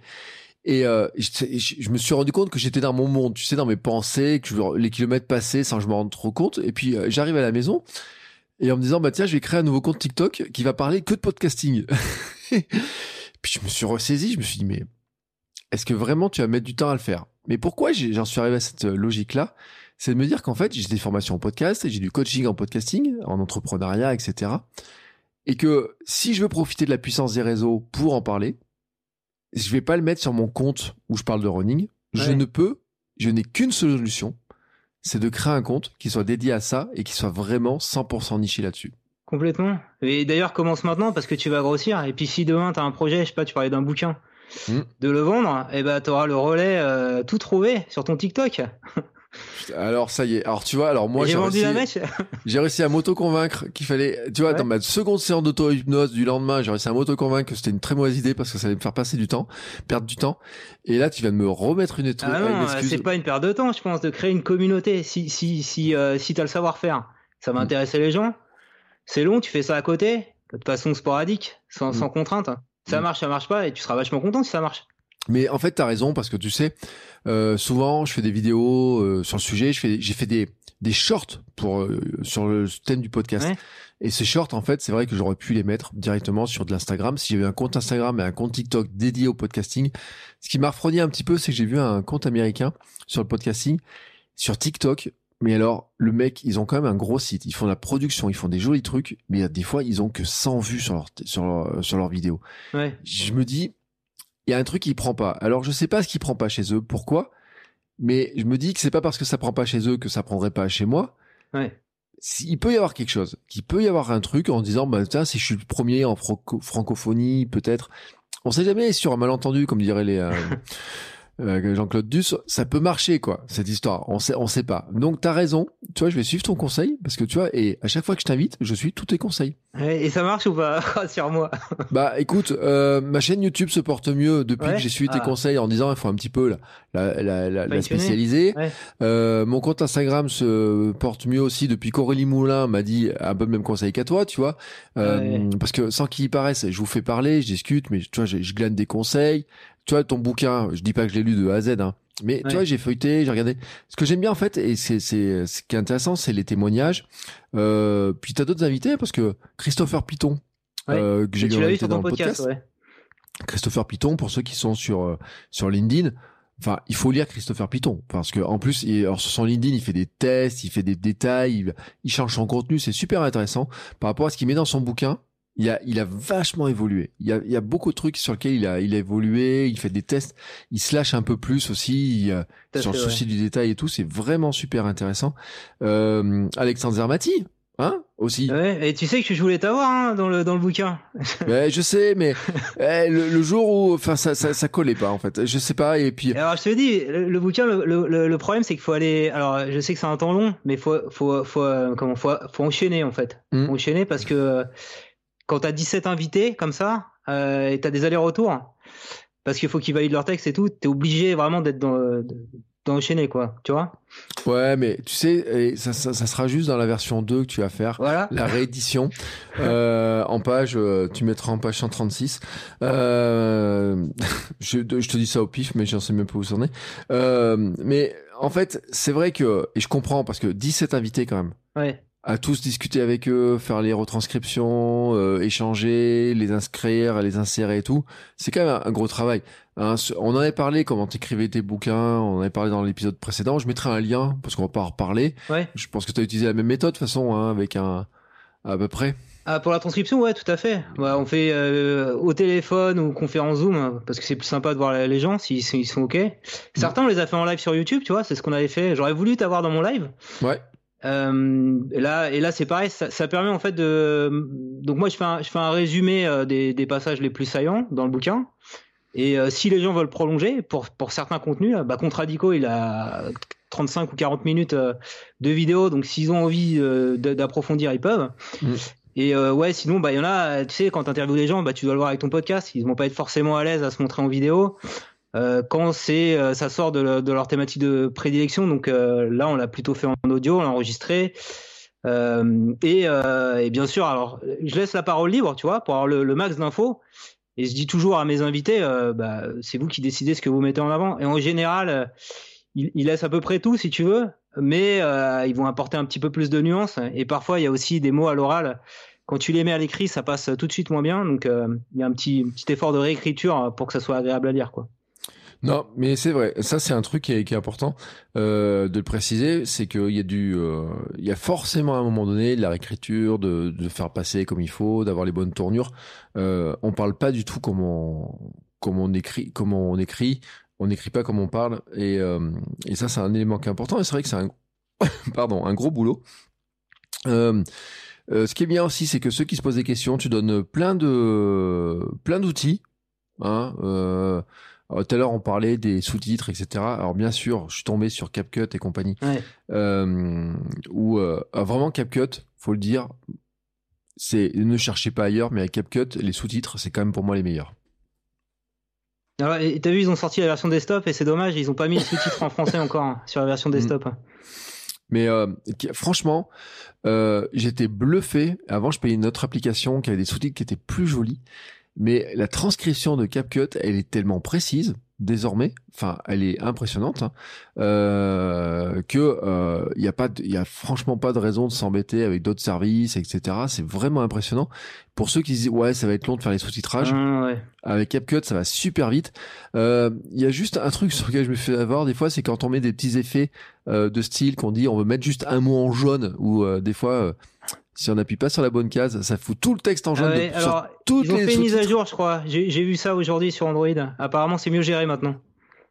je me suis rendu compte que j'étais dans mon monde, tu sais, dans mes pensées, que les kilomètres passaient sans que je me rende trop compte. Et puis, j'arrive à la maison et en me disant, tiens, je vais créer un nouveau compte TikTok qui va parler que de podcasting. Puis je me suis ressaisi, je me suis dit, mais est-ce que vraiment tu vas mettre du temps à le faire? Mais pourquoi j'en suis arrivé à cette logique-là? C'est de me dire qu'en fait, j'ai des formations en podcast, j'ai du coaching en podcasting, en entrepreneuriat, etc. Et que si je veux profiter de la puissance des réseaux pour en parler, je vais pas le mettre sur mon compte où je parle de running. Je n'ai qu'une solution, c'est de créer un compte qui soit dédié à ça et qui soit vraiment 100% niché là-dessus. Complètement. Et d'ailleurs, commence maintenant parce que tu vas grossir. Et puis si demain tu as un projet, je sais pas, tu parlais d'un bouquin, de le vendre, et tu auras le relais tout trouvé sur ton TikTok. Alors ça y est. Alors tu vois, moi j'ai réussi à m'auto-convaincre qu'il fallait, tu vois, dans ma seconde séance d'auto-hypnose du lendemain, j'ai réussi à m'auto-convaincre que c'était une très mauvaise idée parce que ça allait me faire passer du temps, perdre du temps. Et là, tu viens de me remettre une étoile. Ah non, c'est pas une perte de temps, je pense, de créer une communauté. Si t'as le savoir-faire, ça va intéresser les gens. C'est long, tu fais ça à côté, de façon sporadique, sans contrainte. Ça marche pas, et tu seras vachement content si ça marche. Mais en fait, t'as raison, parce que tu sais, souvent, je fais des vidéos sur le sujet, j'ai fait des shorts sur le thème du podcast. Ouais. Et ces shorts, en fait, c'est vrai que j'aurais pu les mettre directement sur de l'Instagram. Si j'avais un compte Instagram et un compte TikTok dédié au podcasting, ce qui m'a refroidi un petit peu, c'est que j'ai vu un compte américain sur le podcasting, sur TikTok. Mais alors, le mec, ils ont quand même un gros site. Ils font de la production, ils font des jolis trucs, mais des fois, ils ont que 100 vues sur leurs vidéos. Ouais. Je me dis, il y a un truc qui prend pas. Alors, je sais pas ce qui prend pas chez eux, pourquoi, mais je me dis que c'est pas parce que ça prend pas chez eux que ça prendrait pas chez moi. Ouais. Il peut y avoir quelque chose, il peut y avoir un truc en disant, bah tiens, si je suis le premier en francophonie, peut-être, on sait jamais, sur un malentendu, comme diraient les Jean-Claude Duss, ça peut marcher, quoi, cette histoire. On sait pas. Donc, t'as raison. Tu vois, je vais suivre ton conseil, parce que tu vois, et à chaque fois que je t'invite, je suis tous tes conseils. Et ça marche ou pas? Rassure-moi. Bah, écoute, ma chaîne YouTube se porte mieux depuis que j'ai suivi tes conseils en disant, il faut un petit peu la spécialiser. Ouais. Mon compte Instagram se porte mieux aussi depuis qu'Aurélie Moulin m'a dit un peu le même conseil qu'à toi, tu vois. Parce que sans qu'il y paraisse, je vous fais parler, je discute, mais tu vois, je glane des conseils. Tu vois, ton bouquin, je dis pas que je l'ai lu de A à Z, hein. Mais tu vois, j'ai feuilleté, j'ai regardé. Ce que j'aime bien, en fait, et c'est ce qui est intéressant, c'est les témoignages. Puis t'as d'autres invités, parce que Christopher Piton, que j'ai eu invité dans le podcast. Ouais. Christopher Piton, pour ceux qui sont sur LinkedIn, enfin, il faut lire Christopher Piton, parce que en plus, alors sur son LinkedIn, il fait des tests, il fait des détails, il change son contenu, c'est super intéressant par rapport à ce qu'il met dans son bouquin. Il a vachement évolué. Il y a beaucoup de trucs sur lesquels il a évolué. Il fait des tests. Il se lâche un peu plus aussi sur le souci du détail et tout. C'est vraiment super intéressant. Alexandre Zermati, hein, aussi. Ouais. Et tu sais que je voulais t'avoir hein, dans le bouquin. Ouais, je sais, mais le jour où, enfin, ça collait pas en fait. Je sais pas. Et puis. Alors je te dis, le bouquin, le problème c'est qu'il faut aller. Alors je sais que c'est un temps long, mais faut enchaîner en fait. Faut enchaîner parce que quand t'as 17 invités comme ça, et t'as des allers-retours, parce qu'il faut qu'ils valident leur texte et tout, t'es obligé vraiment d'enchaîner, quoi, tu vois. Ouais, mais tu sais, ça sera juste dans la version 2 que tu vas faire, voilà. La réédition, en page, tu mettras en page 136. Je te dis ça au pif, mais j'en sais même pas où c'en est. Mais en fait, c'est vrai que, et je comprends, parce que 17 invités quand même. Ouais. À tous discuter avec eux, faire les retranscriptions, échanger, les inscrire, les insérer et tout. C'est quand même un gros travail. Hein, on en avait parlé comment t'écrivais tes bouquins, on en avait parlé dans l'épisode précédent. Je mettrai un lien parce qu'on va pas en reparler. Ouais. Je pense que tu as utilisé la même méthode de toute façon, hein, avec à peu près. Ah, pour la transcription, ouais, tout à fait. Bah, on fait au téléphone ou conférence Zoom, hein, parce que c'est plus sympa de voir les gens s'ils sont OK. Certains, on les a fait en live sur YouTube, tu vois, c'est ce qu'on avait fait. J'aurais voulu t'avoir dans mon live. Ouais. Et là c'est pareil, ça permet en fait donc moi je fais un résumé des passages les plus saillants dans le bouquin, et si les gens veulent prolonger pour certains contenus, bah Contradico il a 35 ou 40 minutes de vidéo, donc s'ils ont envie d'approfondir ils peuvent. Et ouais, sinon bah il y en a, tu sais, quand t'interviews les gens, bah tu dois le voir avec ton podcast, ils vont pas être forcément à l'aise à se montrer en vidéo. Quand ça sort de leur thématique de prédilection, donc là on l'a plutôt fait en audio, on l'a enregistré, et bien sûr, alors je laisse la parole libre, tu vois, pour avoir le max d'infos, et je dis toujours à mes invités, bah c'est vous qui décidez ce que vous mettez en avant, et en général ils laissent à peu près tout si tu veux, mais ils vont apporter un petit peu plus de nuances, et parfois il y a aussi des mots à l'oral. Quand tu les mets à l'écrit, ça passe tout de suite moins bien, donc il y a un petit effort de réécriture pour que ça soit agréable à lire, quoi. Non, mais c'est vrai. Ça, c'est un truc qui est important de le préciser, c'est qu'il y a il y a forcément à un moment donné de la réécriture, de faire passer comme il faut, d'avoir les bonnes tournures. On parle pas du tout comme on écrit. On n'écrit pas comme on parle. Et ça, c'est un élément qui est important. Et c'est vrai que c'est un gros boulot. Ce qui est bien aussi, c'est que ceux qui se posent des questions, tu donnes plein d'outils. Hein, tout à l'heure, on parlait des sous-titres, etc. Alors, bien sûr, je suis tombé sur CapCut et compagnie. Ouais. Vraiment, CapCut, faut le dire, ne cherchez pas ailleurs, mais à CapCut, les sous-titres, c'est quand même pour moi les meilleurs. Alors, et t'as vu, ils ont sorti la version desktop et c'est dommage, ils ont pas mis les sous-titres en français encore hein, sur la version desktop. Mais franchement, j'étais bluffé. Avant, je payais une autre application qui avait des sous-titres qui étaient plus jolis. Mais la transcription de CapCut, elle est tellement précise désormais, enfin, elle est impressionnante, hein, que il y a franchement pas de raison de s'embêter avec d'autres services, etc. C'est vraiment impressionnant. Pour ceux qui disent ouais, ça va être long de faire les sous-titrages, ouais. Avec CapCut, ça va super vite. Il y a juste un truc sur lequel je me fais avoir des fois, c'est quand on met des petits effets de style, qu'on dit on veut mettre juste un mot en jaune, ou des fois. Si on n'appuie pas sur la bonne case, ça fout tout le texte en jaune. Ouais, alors, ils ont fait une mise à jour, je crois. J'ai vu ça aujourd'hui sur Android. Apparemment, c'est mieux géré maintenant.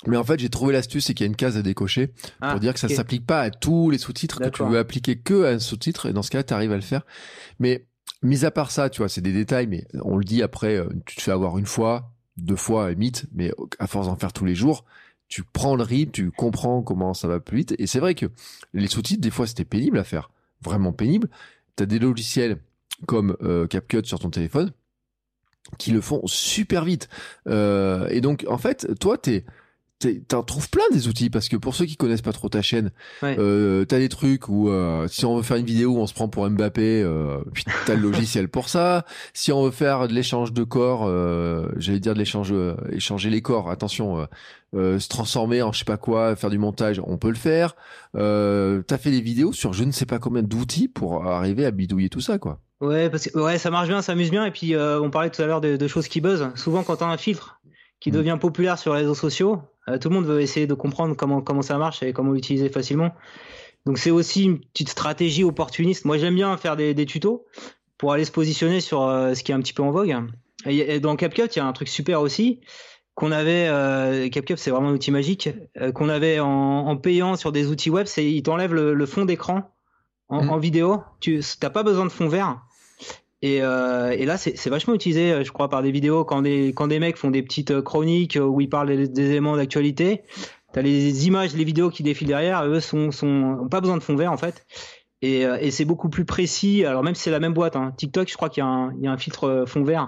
Mais en fait, j'ai trouvé l'astuce, c'est qu'il y a une case à décocher pour dire que ça s'applique pas à tous les sous-titres, que tu veux appliquer que à un sous-titre, et dans ce cas-là, tu arrives à le faire. Mais, mis à part ça, tu vois, c'est des détails, mais on le dit après, tu te fais avoir une fois, 2 fois, mythe, mais à force d'en faire tous les jours, tu prends le rythme, tu comprends comment ça va plus vite. Et c'est vrai que les sous-titres, des fois, c'était pénible à faire. Vraiment pénible. T'as des logiciels comme CapCut sur ton téléphone qui le font super vite. Et donc, en fait, toi, t'en trouves plein des outils, parce que pour ceux qui connaissent pas trop ta chaîne, t'as des trucs où si on veut faire une vidéo où on se prend pour Mbappé, puis t'as le logiciel pour ça. Si on veut faire de l'échange de corps, j'allais dire de l'échange, échanger les corps, attention, se transformer en je sais pas quoi, faire du montage, on peut le faire. T'as fait des vidéos sur je ne sais pas combien d'outils pour arriver à bidouiller tout ça, quoi. Ouais, parce que ça marche bien, ça amuse bien. Et puis on parlait tout à l'heure de choses qui buzzent. Souvent, quand t'as un filtre qui devient populaire sur les réseaux sociaux, tout le monde veut essayer de comprendre comment ça marche et comment l'utiliser facilement. Donc c'est aussi une petite stratégie opportuniste. Moi j'aime bien faire des tutos pour aller se positionner sur ce qui est un petit peu en vogue. Et dans CapCut, il y a un truc super aussi qu'on avait. CapCut, c'est vraiment un outil magique qu'on avait en payant sur des outils web. C'est il t'enlève le fond d'écran en vidéo. Tu t'as pas besoin de fond vert. Et là, c'est vachement utilisé, je crois, par des vidéos quand des mecs font des petites chroniques où ils parlent des éléments d'actualité. T'as les images, les vidéos qui défilent derrière, eux ont pas besoin de fond vert en fait. Et c'est beaucoup plus précis. Alors même si c'est la même boîte, hein. TikTok, je crois qu'il y a un filtre fond vert.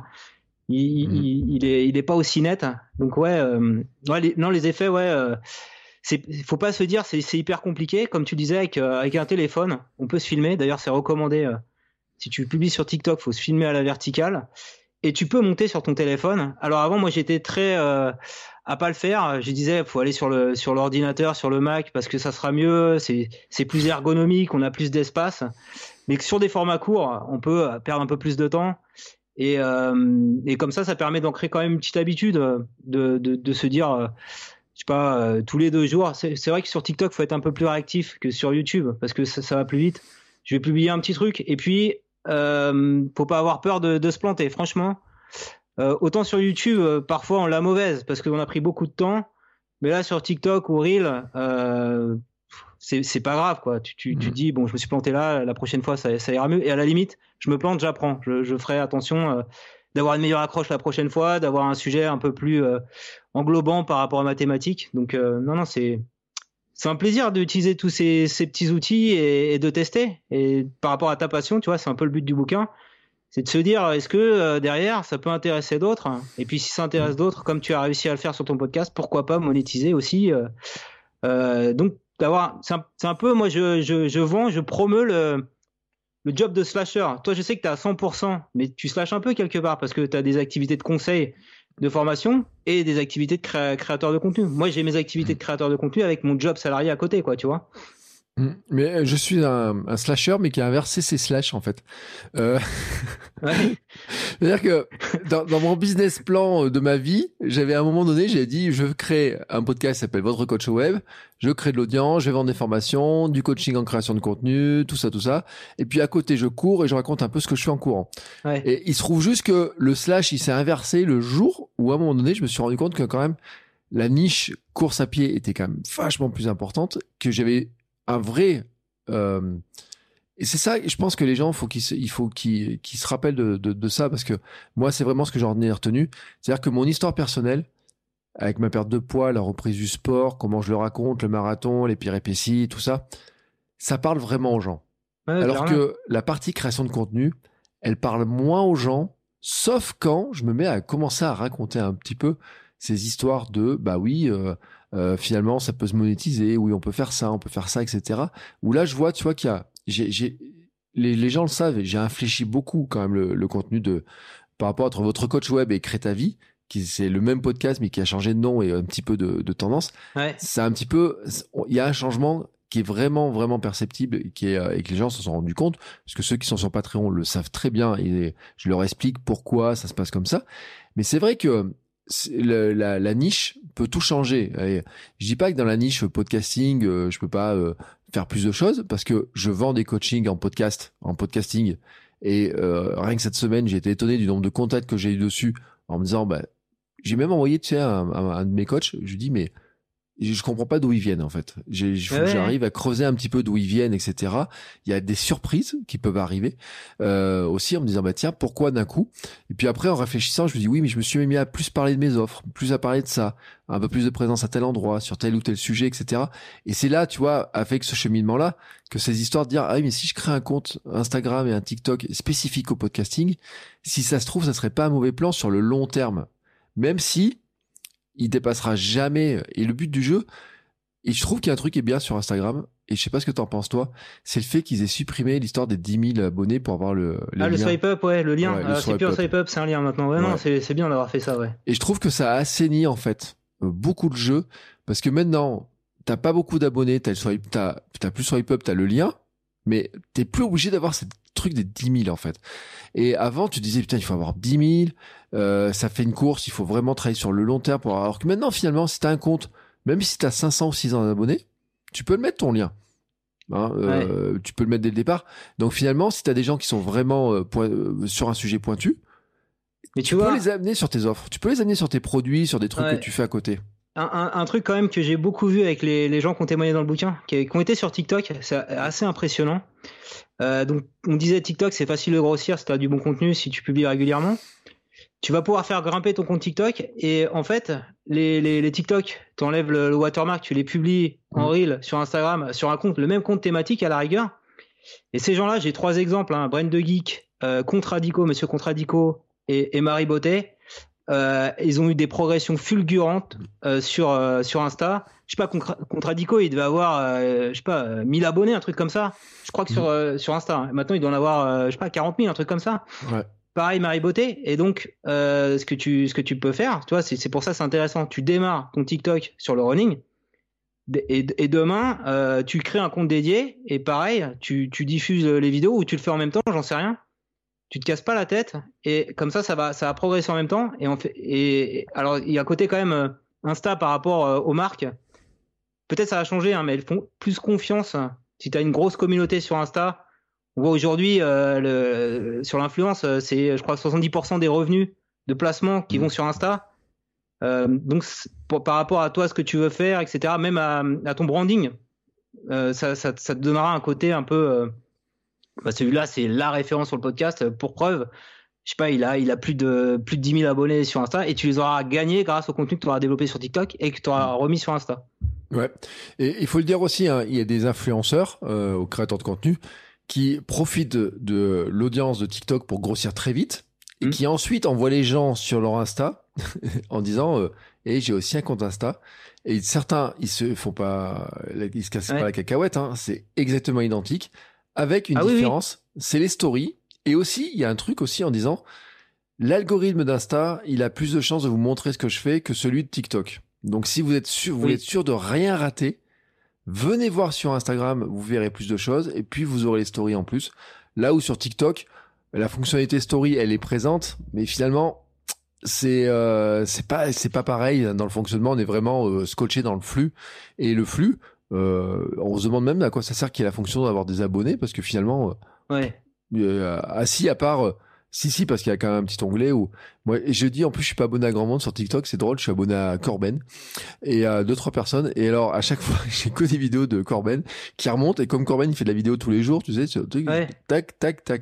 Il est pas aussi net. Donc les effets, faut pas se dire c'est hyper compliqué. Comme tu disais, avec un téléphone, on peut se filmer. D'ailleurs, c'est recommandé. Si tu publies sur TikTok, faut se filmer à la verticale et tu peux monter sur ton téléphone. Alors avant, moi, j'étais très à pas le faire. Je disais, faut aller sur l'ordinateur, sur le Mac, parce que ça sera mieux. C'est plus ergonomique, on a plus d'espace. Mais que sur des formats courts, on peut perdre un peu plus de temps. Et comme ça permet d'ancrer quand même une petite habitude de se dire, je sais pas, tous les 2 jours. C'est vrai que sur TikTok, faut être un peu plus réactif que sur YouTube, parce que ça va plus vite. Je vais publier un petit truc et puis faut pas avoir peur de se planter. Franchement, autant sur YouTube, parfois on l'a mauvaise parce qu'on a pris beaucoup de temps, mais là sur TikTok ou Reel, c'est pas grave quoi. Tu dis bon, je me suis planté là, la prochaine fois ça ira mieux. Et à la limite, je me plante, j'apprends. Je ferai attention d'avoir une meilleure accroche la prochaine fois, d'avoir un sujet un peu plus englobant par rapport à ma thématique. Donc non, c'est un plaisir d'utiliser tous ces petits outils et de tester. Et par rapport à ta passion, tu vois, c'est un peu le but du bouquin. C'est de se dire, est-ce que derrière, ça peut intéresser d'autres? Et puis si ça intéresse d'autres, comme tu as réussi à le faire sur ton podcast, pourquoi pas monétiser aussi? Donc, c'est un peu, moi, je promeus le job de slasher. Toi, je sais que tu es à 100%, mais tu slashes un peu quelque part parce que tu as des activités de conseil, de formation et des activités de créateur de contenu. Moi, j'ai mes activités de créateur de contenu avec mon job salarié à côté, quoi, tu vois. Mais je suis un slasher, mais qui a inversé ses slash, en fait. Ouais. C'est-à-dire que dans mon business plan de ma vie, j'avais à un moment donné, j'ai dit, je crée un podcast qui s'appelle Votre Coach Web, je crée de l'audience, je vais vendre des formations, du coaching en création de contenu, tout ça. Et puis à côté, je cours et je raconte un peu ce que je fais en courant. Ouais. Et il se trouve juste que le slash, il s'est inversé le jour où à un moment donné, je me suis rendu compte que quand même, la niche course à pied était quand même vachement plus importante, que j'avais un vrai et c'est ça, je pense que les gens il faut qu'ils se rappellent de ça, parce que moi c'est vraiment ce que j'en ai retenu, c'est-à-dire que mon histoire personnelle avec ma perte de poids, la reprise du sport, comment je le raconte, le marathon, les péripéties, tout ça, ça parle vraiment aux gens. Alors que la partie création de contenu, elle parle moins aux gens, sauf quand je me mets à commencer à raconter un petit peu ces histoires de bah oui finalement ça peut se monétiser, oui on peut faire ça, etc. Où là je vois, tu vois, qu'il y a les gens le savent, et j'ai infléchi beaucoup quand même le contenu par rapport à Votre Coach Web et Crée ta vie, qui c'est le même podcast mais qui a changé de nom et un petit peu de tendance. Ouais. C'est un petit peu, il y a un changement qui est vraiment vraiment perceptible et que les gens se sont rendus compte, parce que ceux qui sont sur Patreon le savent très bien et je leur explique pourquoi ça se passe comme ça. Mais c'est vrai que la niche peut tout changer. Et je dis pas que dans la niche podcasting, je peux pas faire plus de choses, parce que je vends des coachings en podcasting. Et rien que cette semaine, j'ai été étonné du nombre de contacts que j'ai eu dessus, en me disant, bah, j'ai même envoyé, tu sais, un de mes coachs. Je lui dis, mais je comprends pas d'où ils viennent en fait. Il faut que j'arrive à creuser un petit peu d'où ils viennent, etc. Il y a des surprises qui peuvent arriver aussi en me disant bah tiens pourquoi d'un coup. Et puis après en réfléchissant je me dis oui mais je me suis mis à plus parler de mes offres, plus à parler de ça, un peu plus de présence à tel endroit, sur tel ou tel sujet, etc. Et c'est là tu vois avec ce cheminement là que ces histoires de dire ah oui mais si je crée un compte Instagram et un TikTok spécifique au podcasting, si ça se trouve ça serait pas un mauvais plan sur le long terme, même si il dépassera jamais. Et le but du jeu, et je trouve qu'il y a un truc qui est bien sur Instagram, et je sais pas ce que t'en penses toi, c'est le fait qu'ils aient supprimé l'histoire des 10 000 abonnés pour avoir le lien. Le swipe up, ouais, le lien. Ouais, c'est plus un swipe up, c'est un lien maintenant. Ouais, non, c'est bien d'avoir fait ça, ouais. Et je trouve que ça a assaini en fait beaucoup de jeux, parce que maintenant, t'as pas beaucoup d'abonnés, t'as plus swipe up, t'as le lien, mais t'es plus obligé d'avoir ce truc des 10 000 en fait. Et avant, tu disais putain, il faut avoir 10 000, ça fait une course, il faut vraiment travailler sur le long terme pour avoir. Alors que maintenant, finalement, si t'as un compte, même si t'as 500 ou 600 abonnés, tu peux le mettre ton lien. Hein, tu peux le mettre dès le départ. Donc finalement, si t'as des gens qui sont vraiment sur un sujet pointu, mais tu peux les amener sur tes offres, tu peux les amener sur tes produits, sur des trucs que tu fais à côté. Un truc quand même que j'ai beaucoup vu avec les gens qui ont témoigné dans le bouquin, qui ont été sur TikTok, c'est assez impressionnant. Donc on disait TikTok c'est facile de grossir si tu as du bon contenu, si tu publies régulièrement. Tu vas pouvoir faire grimper ton compte TikTok et en fait les TikTok, tu enlèves le watermark, tu les publies en reel sur Instagram, sur un compte, le même compte thématique à la rigueur. Et ces gens-là, j'ai 3 exemples, hein, Brain de Geek, Contradico, Monsieur Contradico et Marie Bottet. Ils ont eu des progressions fulgurantes sur Insta. Je sais pas, Contradico, il devait avoir 1000 abonnés, un truc comme ça. Je crois que sur Insta. Hein. Maintenant, il doit en avoir 40 000, un truc comme ça. Ouais. Pareil, Marie Bottet. Et donc, ce que tu peux faire, tu vois, c'est pour ça c'est intéressant. Tu démarres ton TikTok sur le running. Et demain, tu crées un compte dédié. Et pareil, tu diffuses les vidéos ou tu le fais en même temps, j'en sais rien. Tu te casses pas la tête et comme ça va progresser en même temps et alors il y a un côté quand même Insta par rapport aux marques, peut-être ça va changer hein, mais elles font plus confiance si tu as une grosse communauté sur Insta. On voit aujourd'hui sur l'influence c'est je crois 70% des revenus de placement qui vont sur Insta, donc par rapport à toi ce que tu veux faire, etc., même à ton branding, ça te donnera un côté un peu celui-là, c'est la référence sur le podcast. Pour preuve, je sais pas, il a plus de 10 000 abonnés sur Insta et tu les auras gagnés grâce au contenu que tu auras développé sur TikTok et que tu auras remis sur Insta. Ouais. Et il faut le dire aussi, hein, il y a des influenceurs, aux créateurs de contenu, qui profitent de l'audience de TikTok pour grossir très vite et qui ensuite envoient les gens sur leur Insta en disant j'ai aussi un compte Insta. Et certains, ils se cassent pas la cacahuète, hein, c'est exactement identique. Avec une différence, c'est les stories. Et aussi, il y a un truc aussi en disant, l'algorithme d'Insta, il a plus de chances de vous montrer ce que je fais que celui de TikTok. Donc, si vous êtes sûr de rien rater, venez voir sur Instagram, vous verrez plus de choses. Et puis, vous aurez les stories en plus. Là où sur TikTok, la fonctionnalité story, elle est présente. Mais finalement, c'est pas pareil dans le fonctionnement. On est vraiment scotché dans le flux. Et le flux, on se demande même à quoi ça sert qu'il y ait la fonction d'avoir des abonnés parce que finalement assis à part si parce qu'il y a quand même un petit onglet où moi je dis en plus je suis pas abonné à grand monde sur TikTok, c'est drôle, je suis abonné à Corben et à 2-3 personnes et alors à chaque fois j'ai que des vidéos de Corben qui remontent et comme Corben il fait de la vidéo tous les jours tu sais tac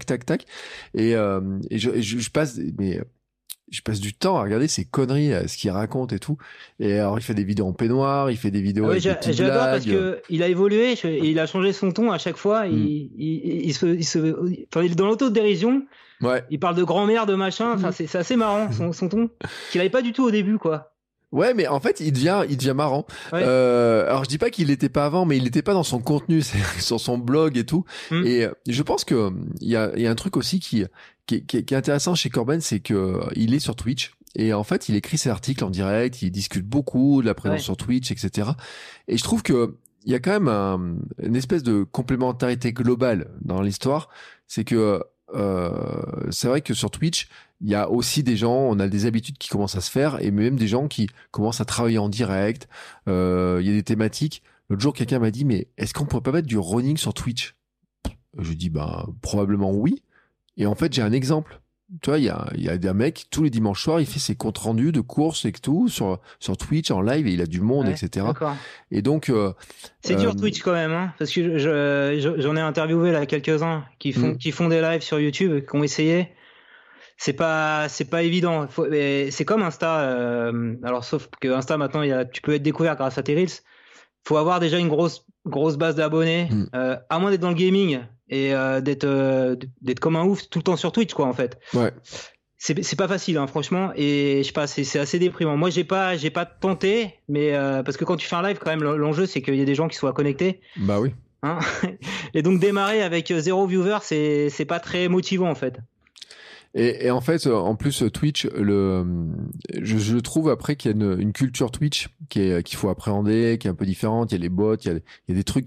et je passe mais je passe du temps à regarder ces conneries, ce qu'il raconte et tout. Et alors, il fait des vidéos en peignoir, il fait des vidéos avec des petites j'adore blagues. Parce que il a évolué, et il a changé son ton à chaque fois. Il est dans l'autodérision. Ouais. Il parle de grand-mère, de machin. Enfin, c'est assez marrant, son ton. Qu'il avait pas du tout au début, quoi. Ouais, mais en fait, il devient marrant. Ouais. Alors, je dis pas qu'il l'était pas avant, mais il n'était pas dans son contenu, c'est sur son blog et tout. Et je pense que il y a un truc aussi qui est intéressant chez Corben, c'est que il est sur Twitch. Et en fait, il écrit ses articles en direct, il discute beaucoup de la présence sur Twitch, etc. Et je trouve que il y a quand même une espèce de complémentarité globale dans l'histoire. C'est que c'est vrai que sur Twitch, il y a aussi des gens, on a des habitudes qui commencent à se faire, et même des gens qui commencent à travailler en direct. Il y a des thématiques. L'autre jour, quelqu'un m'a dit, mais est-ce qu'on pourrait pas mettre du running sur Twitch? Je dis, probablement oui. Et en fait, j'ai un exemple. Tu vois, il y a un mec, tous les dimanches soirs, il fait ses comptes rendus de courses et tout sur Twitch en live et il a du monde, etc. D'accord. Et donc, c'est dur Twitch quand même, hein, parce que j'en ai interviewé là quelques-uns qui font des lives sur YouTube, qui ont essayé. C'est pas évident. C'est comme Insta. Alors sauf que Insta maintenant, tu peux être découvert grâce à tes reels. Faut avoir déjà une grosse base d'abonnés, à moins d'être dans le gaming et d'être comme un ouf tout le temps sur Twitch, quoi, en fait. Ouais. C'est pas facile, hein, franchement, et je sais pas, c'est assez déprimant. Moi, j'ai pas tenté, mais parce que quand tu fais un live, quand même, l'enjeu c'est qu'il y a des gens qui soient connectés. Bah oui. Hein. Et donc démarrer avec 0 viewer, c'est pas très motivant en fait. Et en fait, en plus, Twitch, je trouve après qu'il y a une culture Twitch qu'il faut appréhender, qui est un peu différente. Il y a les bots, il y a des trucs,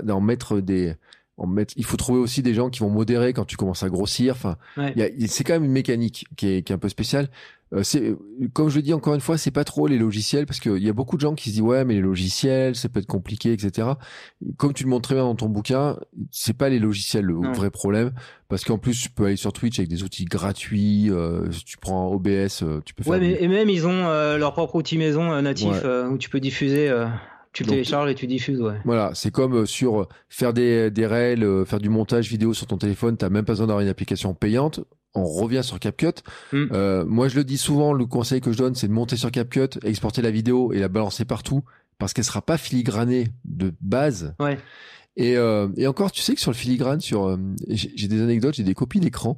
il faut trouver aussi des gens qui vont modérer quand tu commences à grossir. Enfin, c'est quand même une mécanique qui est un peu spéciale. Comme je le dis encore une fois, c'est pas trop les logiciels parce qu'il y a beaucoup de gens qui se disent ouais, mais les logiciels, ça peut être compliqué, etc. Comme tu le montres très bien dans ton bouquin, c'est pas les logiciels le vrai problème parce qu'en plus tu peux aller sur Twitch avec des outils gratuits. Si tu prends OBS, tu peux faire. Ouais, et même ils ont leur propre outil maison natif où tu peux diffuser. Tu le télécharges et tu diffuses, ouais. Voilà, c'est comme sur faire des réels, faire du montage vidéo sur ton téléphone, t'as même pas besoin d'avoir une application payante. On revient sur CapCut. Moi, je le dis souvent, le conseil que je donne, c'est de monter sur CapCut, exporter la vidéo et la balancer partout, parce qu'elle sera pas filigranée de base. Ouais. Et encore, tu sais que sur le filigrane, j'ai des anecdotes, j'ai des copies d'écran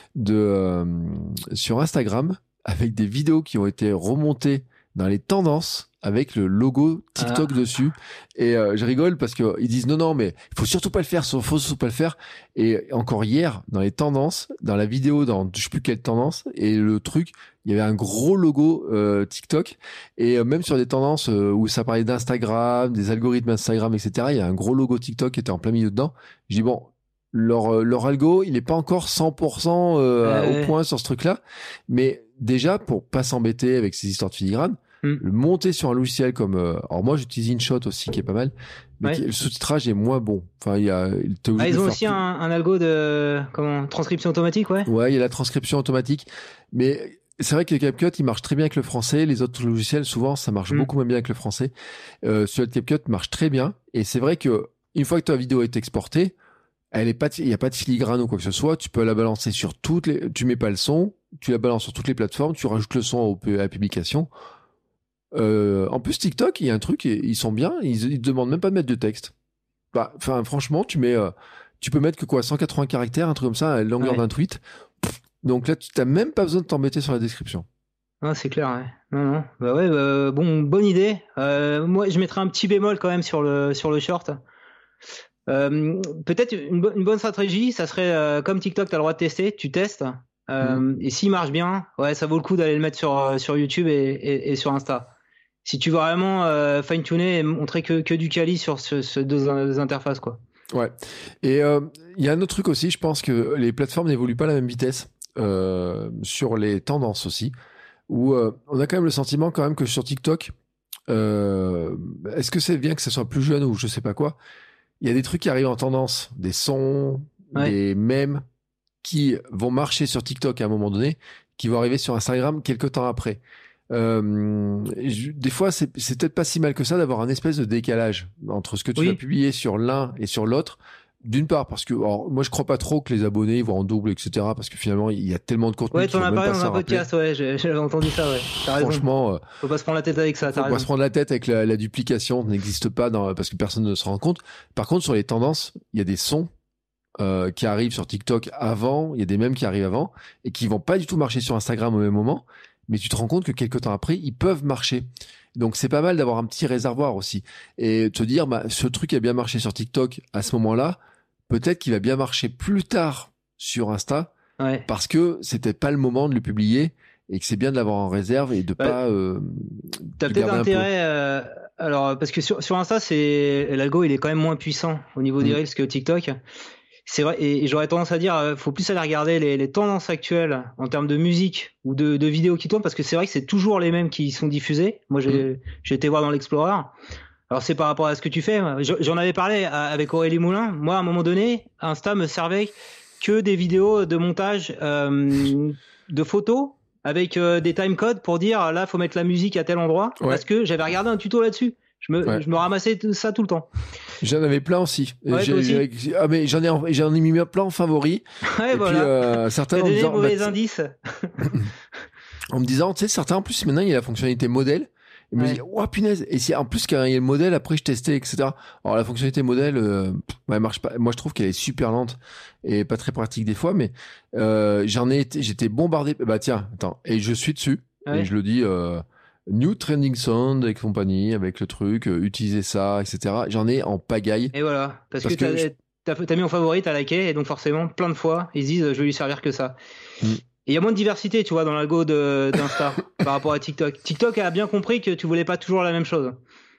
sur Instagram avec des vidéos qui ont été remontées dans les tendances avec le logo TikTok dessus. Et je rigole parce que ils disent non, mais il faut surtout pas le faire, faut surtout pas le faire. Et encore hier, dans les tendances, dans la vidéo, dans je sais plus quelle tendance, et le truc, il y avait un gros logo TikTok. Et même sur des tendances où ça parlait d'Instagram, des algorithmes Instagram, etc., il y a un gros logo TikTok qui était en plein milieu dedans. Je dis bon, leur algo, il est pas encore 100% au point sur ce truc-là. Mais déjà, pour pas s'embêter avec ces histoires de filigrane, le monter sur un logiciel comme alors moi j'utilise InShot aussi qui est pas mal, mais le sous-titrage est moins bon. Enfin ils ont aussi un algo de transcription automatique, ouais. Ouais, il y a la transcription automatique, mais c'est vrai que CapCut il marche très bien avec le français. Les autres logiciels souvent ça marche beaucoup moins bien avec le français. Celui de CapCut marche très bien, et c'est vrai que une fois que ta vidéo est exportée, il y a pas de filigrane ou quoi que ce soit. Tu peux la balancer sur tu mets pas le son, tu la balances sur toutes les plateformes, tu rajoutes le son à la publication. En plus TikTok, il y a un truc, ils sont bien, ils demandent même pas de mettre de texte. Enfin franchement, tu peux mettre que 180 caractères, un truc comme ça, à la longueur d'un tweet. Donc là, tu t'as même pas besoin de t'embêter sur la description. Ah, c'est clair, ouais. Non. Bah ouais, bonne idée. Moi, je mettrais un petit bémol quand même sur le short. Peut-être une bonne stratégie, ça serait comme TikTok, t'as le droit de tester, tu testes. Et s'il marche bien, ouais, ça vaut le coup d'aller le mettre sur YouTube et sur Insta. Si tu veux vraiment fine-tuner et montrer que du quali sur ces deux interfaces, quoi. Ouais. Et il y a un autre truc aussi, je pense que les plateformes n'évoluent pas à la même vitesse sur les tendances aussi, où on a quand même le sentiment quand même que sur TikTok, est-ce que c'est bien que ça soit plus jeune ou je sais pas quoi, il y a des trucs qui arrivent en tendance, des sons, des mèmes qui vont marcher sur TikTok à un moment donné, qui vont arriver sur Instagram quelques temps après. Des fois, c'est peut-être pas si mal que ça d'avoir un espèce de décalage entre ce que tu vas publier sur l'un et sur l'autre. D'une part, parce que moi, je crois pas trop que les abonnés vont en double, etc. Parce que finalement, il y a tellement de contenu. Ouais, t'en as parlé dans un podcast, ouais, j'avais entendu ça, ouais. T'as raison. Franchement, faut pas se prendre la tête avec ça. Faut pas se prendre la tête avec la duplication, n'existe pas parce que personne ne se rend compte. Par contre, sur les tendances, il y a des sons qui arrivent sur TikTok avant, il y a des mèmes qui arrivent avant et qui vont pas du tout marcher sur Instagram au même moment. Mais tu te rends compte que quelques temps après, ils peuvent marcher. Donc c'est pas mal d'avoir un petit réservoir aussi. Et te dire, ce truc a bien marché sur TikTok à ce moment-là, peut-être qu'il va bien marcher plus tard sur Insta, parce que c'était pas le moment de le publier et que c'est bien de l'avoir en réserve et de pas... T'as peut-être intérêt... alors, parce que sur Insta, l'algo, il est quand même moins puissant au niveau des Reels que TikTok. C'est vrai, et j'aurais tendance à dire, faut plus aller regarder les tendances actuelles en termes de musique ou de vidéos qui tournent, parce que c'est vrai que c'est toujours les mêmes qui sont diffusées. Moi, j'ai été voir dans l'Explorer. Alors, c'est par rapport à ce que tu fais. J'en avais parlé avec Aurélie Moulin. Moi, à un moment donné, Insta me servait que des vidéos de montage de photos avec des timecodes pour dire là faut mettre la musique à tel endroit parce que j'avais regardé un tuto là-dessus. Je me ramassais ça tout le temps. J'en avais plein aussi. Mais j'en ai mis plein en favoris. Ouais, et voilà. puis certains donné des mauvais indices. En me disant, tu sais, certains en plus maintenant il y a la fonctionnalité modèle. Et me dit, oh punaise. Et si en plus quand il y a le modèle, après je testais, etc. Alors la fonctionnalité modèle, elle marche pas. Moi je trouve qu'elle est super lente et pas très pratique des fois, mais j'étais bombardé. Bah tiens, attends, et je suis dessus et je le dis. New Trending Sound avec compagnie, avec le truc, utiliser ça, etc. J'en ai en pagaille. Et voilà, parce que t'as mis en favori, t'as liké, et donc forcément, plein de fois, ils se disent, je vais lui servir que ça. Et il y a moins de diversité, tu vois, dans l'algo d'Insta par rapport à TikTok. TikTok a bien compris que tu voulais pas toujours la même chose.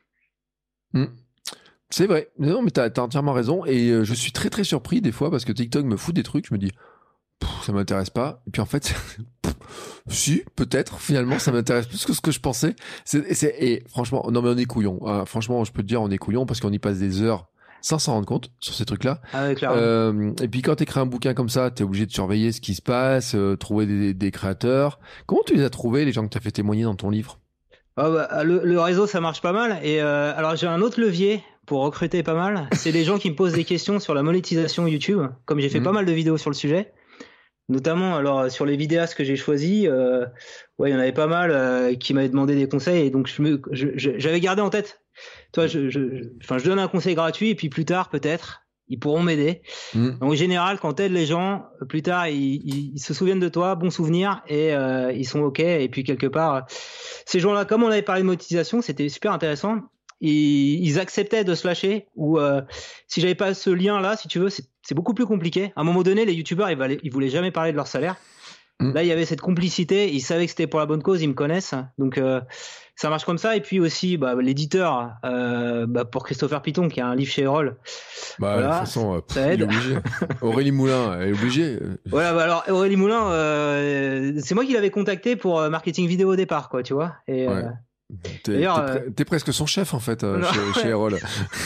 C'est vrai. Non, mais t'as entièrement raison. Et je suis très très surpris des fois parce que TikTok me fout des trucs. Je me dis, ça m'intéresse pas. Et puis en fait, si, peut-être. Finalement, ça m'intéresse plus que ce que je pensais. Et franchement, non mais on est couillons. Franchement, je peux te dire, on est couillons parce qu'on y passe des heures sans s'en rendre compte sur ces trucs-là. Ah ouais, clairement. Et puis quand t'écris un bouquin comme ça, t'es obligé de surveiller ce qui se passe, trouver des créateurs. Comment tu les as trouvés, les gens que t'as fait témoigner dans ton livre? Le réseau, ça marche pas mal. Et alors, j'ai un autre levier pour recruter pas mal. C'est les gens qui me posent des questions sur la monétisation YouTube. Comme j'ai fait pas mal de vidéos sur le sujet. Notamment, alors, sur les vidéastes que j'ai choisis, il y en avait pas mal qui m'avaient demandé des conseils. Et donc, j'avais gardé en tête. Toi, je donne un conseil gratuit et puis plus tard, peut-être, ils pourront m'aider. Donc, en général, quand t'aides les gens, plus tard, ils se souviennent de toi, bon souvenir, et ils sont OK. Et puis, quelque part, ces gens-là, comme on avait parlé de monétisation, c'était super intéressant. Ils acceptaient de se lâcher, ou si j'avais pas ce lien-là, si tu veux, c'est beaucoup plus compliqué. À un moment donné, les youtubeurs, ils voulaient jamais parler de leur salaire. Là, il y avait cette complicité, ils savaient que c'était pour la bonne cause, ils me connaissent. Donc, ça marche comme ça. Et puis aussi, l'éditeur, pour Christopher Piton, qui a un livre chez Erol. De toute façon, il est obligé. Aurélie Moulin, elle est obligée. Voilà, alors Aurélie Moulin, c'est moi qui l'avais contacté pour marketing vidéo au départ, quoi, tu vois. Et, T'es presque son chef en fait chez Erol.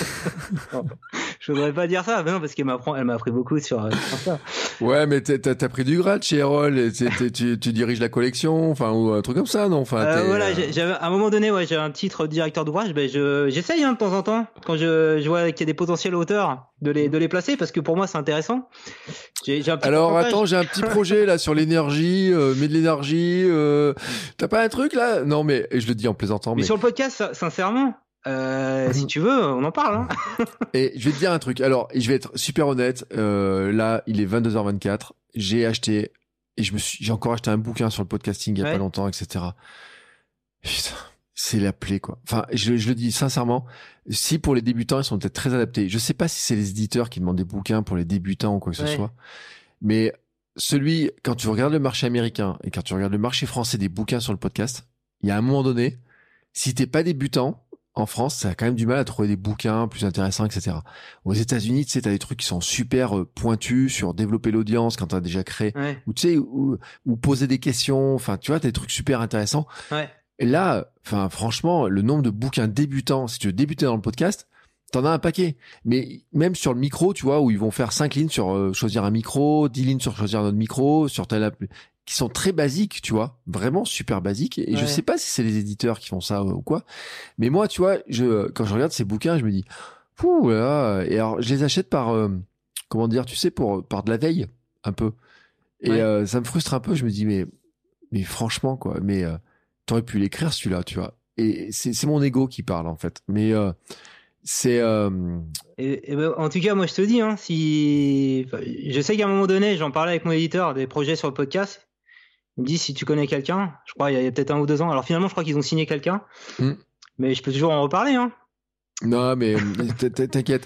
Je voudrais pas dire ça, mais non, parce qu'elle m'a appris beaucoup sur ça. Ouais, mais t'as pris du grade chez Erol, et tu diriges la collection, enfin, ou un truc comme ça, non? Enfin, voilà, j'avais, à un moment donné, j'ai un titre de directeur d'ouvrage, j'essaye, de temps en temps, quand je vois qu'il y a des potentiels auteurs, de les placer, parce que pour moi, c'est intéressant. Alors, attends, j'ai un petit projet, là, sur l'énergie, mets de l'énergie, t'as pas un truc, là? Non, mais, je le dis en plaisantant, mais sur le podcast, sincèrement, si tu veux, on en parle, hein. Et je vais te dire un truc. Alors, je vais être super honnête. Là, il est 22h24. J'ai acheté, et j'ai encore acheté un bouquin sur le podcasting il y a pas longtemps, etc. Putain, c'est la plaie, quoi. Enfin, je le dis sincèrement. Si pour les débutants, ils sont peut-être très adaptés. Je sais pas si c'est les éditeurs qui demandent des bouquins pour les débutants ou quoi que ce soit. Mais quand tu regardes le marché américain et quand tu regardes le marché français des bouquins sur le podcast, il y a un moment donné, si t'es pas débutant, en France, ça a quand même du mal à trouver des bouquins plus intéressants, etc. Aux États-Unis, tu sais, t'as des trucs qui sont super pointus sur développer l'audience quand t'as déjà créé, ou tu sais, ou poser des questions. Enfin, tu vois, t'as des trucs super intéressants. Et là, enfin, franchement, le nombre de bouquins débutants, si tu veux débuter dans le podcast, t'en as un paquet. Mais même sur le micro, tu vois, où ils vont faire 5 lignes sur choisir un micro, 10 lignes sur choisir un autre micro, sur tel qui sont très basiques, tu vois, vraiment super basiques. Et je sais pas si c'est les éditeurs qui font ça ou quoi. Mais moi, tu vois, quand je regarde ces bouquins, je me dis, pouh là. Et alors, je les achète par, comment dire, tu sais, par de la veille, un peu. Et ça me frustre un peu. Je me dis, mais franchement, quoi. Mais t'aurais pu l'écrire celui-là, tu vois. Et c'est mon ego qui parle en fait. Mais c'est. En tout cas, moi, je te dis, je sais qu'à un moment donné, j'en parlais avec mon éditeur des projets sur le podcast. Il me dit si tu connais quelqu'un, je crois il y a peut-être 1 ou 2 ans. Alors finalement, je crois qu'ils ont signé quelqu'un, mais je peux toujours en reparler, hein. Non, mais t'inquiète.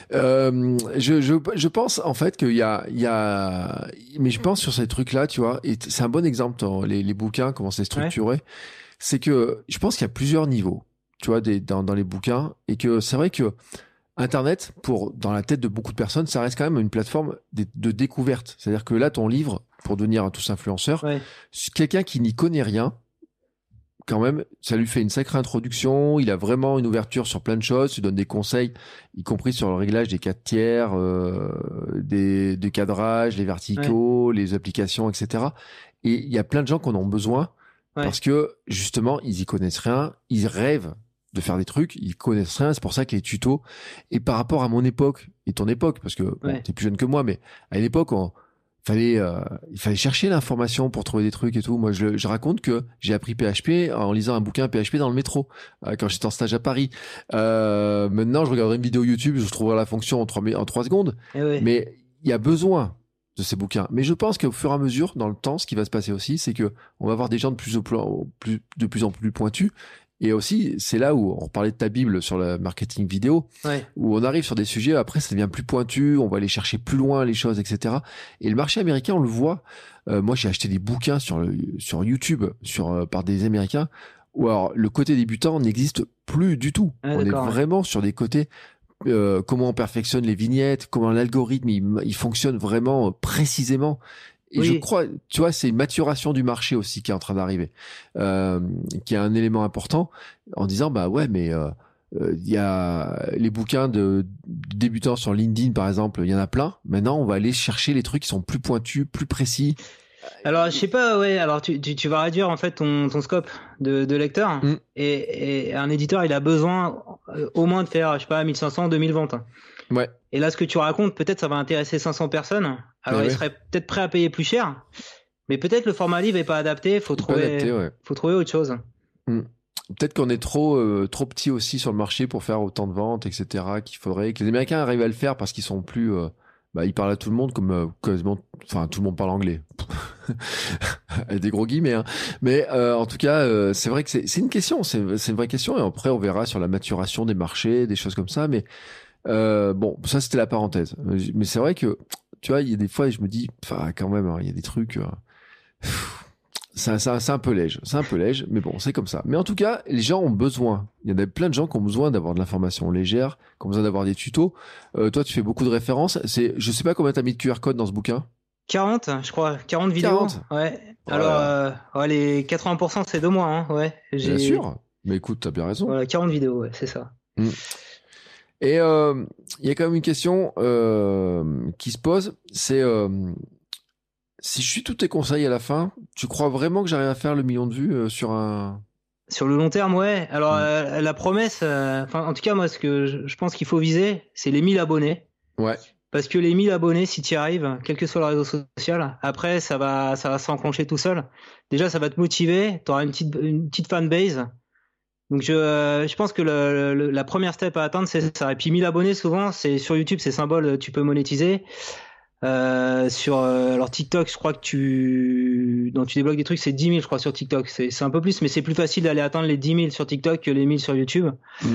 Je pense en fait qu'il y a, mais je pense sur ces trucs-là, tu vois, et c'est un bon exemple les bouquins, comment c'est structuré. C'est que je pense qu'il y a plusieurs niveaux, tu vois, dans les bouquins, et que c'est vrai que Internet, dans la tête de beaucoup de personnes, ça reste quand même une plateforme de découverte. C'est-à-dire que là, ton livre, pour devenir tous influenceur, quelqu'un qui n'y connaît rien, quand même, ça lui fait une sacrée introduction. Il a vraiment une ouverture sur plein de choses. Il donne des conseils, y compris sur le réglage des 4 tiers, des cadrages, les verticaux, les applications, etc. Et il y a plein de gens qui en ont besoin parce que, justement, ils y connaissent rien. Ils rêvent de faire des trucs. Ils connaissent rien. C'est pour ça que les tutos. Et par rapport à mon époque et ton époque, parce que bon, t'es plus jeune que moi, mais à une époque, il fallait chercher l'information pour trouver des trucs et tout. Moi, je raconte que j'ai appris PHP en lisant un bouquin PHP dans le métro quand j'étais en stage à Paris. Maintenant, je regarderai une vidéo YouTube, je trouverai la fonction en 3 secondes. Mais il y a besoin de ces bouquins. Mais je pense qu'au fur et à mesure, dans le temps, ce qui va se passer aussi, c'est que on va avoir des gens de plus en plus pointus. Et aussi, c'est là où on parlait de ta Bible sur le marketing vidéo, où on arrive sur des sujets, après ça devient plus pointu, on va aller chercher plus loin les choses, etc. Et le marché américain, on le voit. Moi, j'ai acheté des bouquins sur YouTube par des Américains, où alors le côté débutant n'existe plus du tout. On est vraiment sur des côtés comment on perfectionne les vignettes, comment l'algorithme il fonctionne vraiment précisément. Et je crois, tu vois, c'est une maturation du marché aussi qui est en train d'arriver, qui est un élément important en disant, bah ouais, mais il y a les bouquins de débutants sur LinkedIn, par exemple, il y en a plein. Maintenant, on va aller chercher les trucs qui sont plus pointus, plus précis. Alors, je sais pas, alors tu vas réduire en fait ton scope de lecteur et un éditeur, il a besoin au moins de faire, je sais pas, 1500, 2000 ventes. Ouais. Et là, ce que tu racontes, peut-être ça va intéresser 500 personnes. Alors, ils seraient peut-être prêts à payer plus cher, mais peut-être le format livre est pas adapté. Faut trouver autre chose. Peut-être qu'on est trop petit aussi sur le marché pour faire autant de ventes, etc. Qu'il faudrait que les Américains arrivent à le faire parce qu'ils sont plus, ils parlent à tout le monde comme quasiment, enfin tout le monde parle anglais. Avec des gros guillemets, hein. Mais en tout cas, c'est vrai que c'est une question, c'est une vraie question. Et après, on verra sur la maturation des marchés, des choses comme ça. Mais bon, ça c'était la parenthèse. Mais c'est vrai que tu vois, il y a des fois, je me dis, enfin quand même, il y a des trucs. C'est un peu léger, mais bon, c'est comme ça. Mais en tout cas, les gens ont besoin. Il y en a plein de gens qui ont besoin d'avoir de l'information légère, qui ont besoin d'avoir des tutos. Toi, tu fais beaucoup de références. Je sais pas combien t'as mis de QR code dans ce bouquin. 40, je crois. 40 vidéos. 40. Ouais. Alors, les 80%, c'est de moi, hein. Ouais. Bien sûr. Mais écoute, t'as bien raison. Voilà, 40 vidéos, ouais, c'est ça. Et il y a quand même une question qui se pose, c'est si je suis tous tes conseils à la fin, tu crois vraiment que j'arrive à faire le million de vues sur le long terme, ouais. Alors la promesse, en tout cas moi, ce que je pense qu'il faut viser, c'est les 1000 abonnés. Ouais. Parce que les 1000 abonnés, si tu y arrives, quel que soit le réseau social, après ça va s'enclencher tout seul. Déjà, ça va te motiver, tu auras une petite fanbase. Donc je pense que la première step à atteindre, c'est ça. Et puis 1000 abonnés, souvent, c'est sur YouTube, c'est symbole, tu peux monétiser. Alors TikTok, je crois que tu débloques des trucs, c'est 10 000 je crois sur TikTok. C'est un peu plus, mais c'est plus facile d'aller atteindre les 10 000 sur TikTok que les 1000 sur YouTube.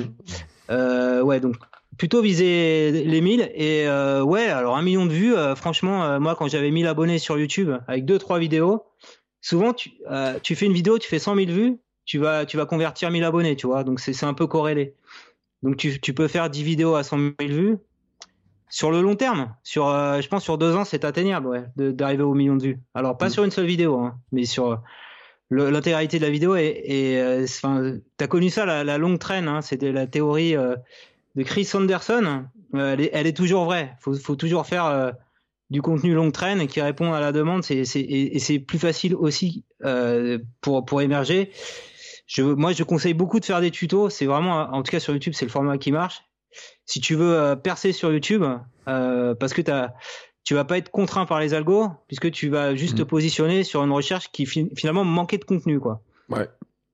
Ouais, donc plutôt viser les 1000 et alors 1 million de vues. Franchement, moi quand j'avais 1000 abonnés sur YouTube avec 2-3 vidéos, souvent tu fais une vidéo, tu fais 100 000 vues, tu vas convertir 1000 abonnés, tu vois. Donc c'est un peu corrélé. Donc tu peux faire 10 vidéos à 100 000 vues. Sur le long terme, je pense sur 2 ans, c'est atteignable, ouais, d'arriver au million de vues. Alors pas sur une seule vidéo, hein, mais sur l'intégralité de la vidéo. Et t'as connu ça, la longue traîne, hein, c'était la théorie de Chris Anderson. Elle est toujours vraie. Faut toujours faire du contenu longue traîne qui répond à la demande. Et c'est plus facile aussi pour émerger. Moi, je conseille beaucoup de faire des tutos. C'est vraiment, en tout cas sur YouTube, c'est le format qui marche. Si tu veux percer sur YouTube, parce que tu vas pas être contraint par les algos, puisque tu vas juste te positionner sur une recherche qui finalement manquait de contenu, quoi. Ouais.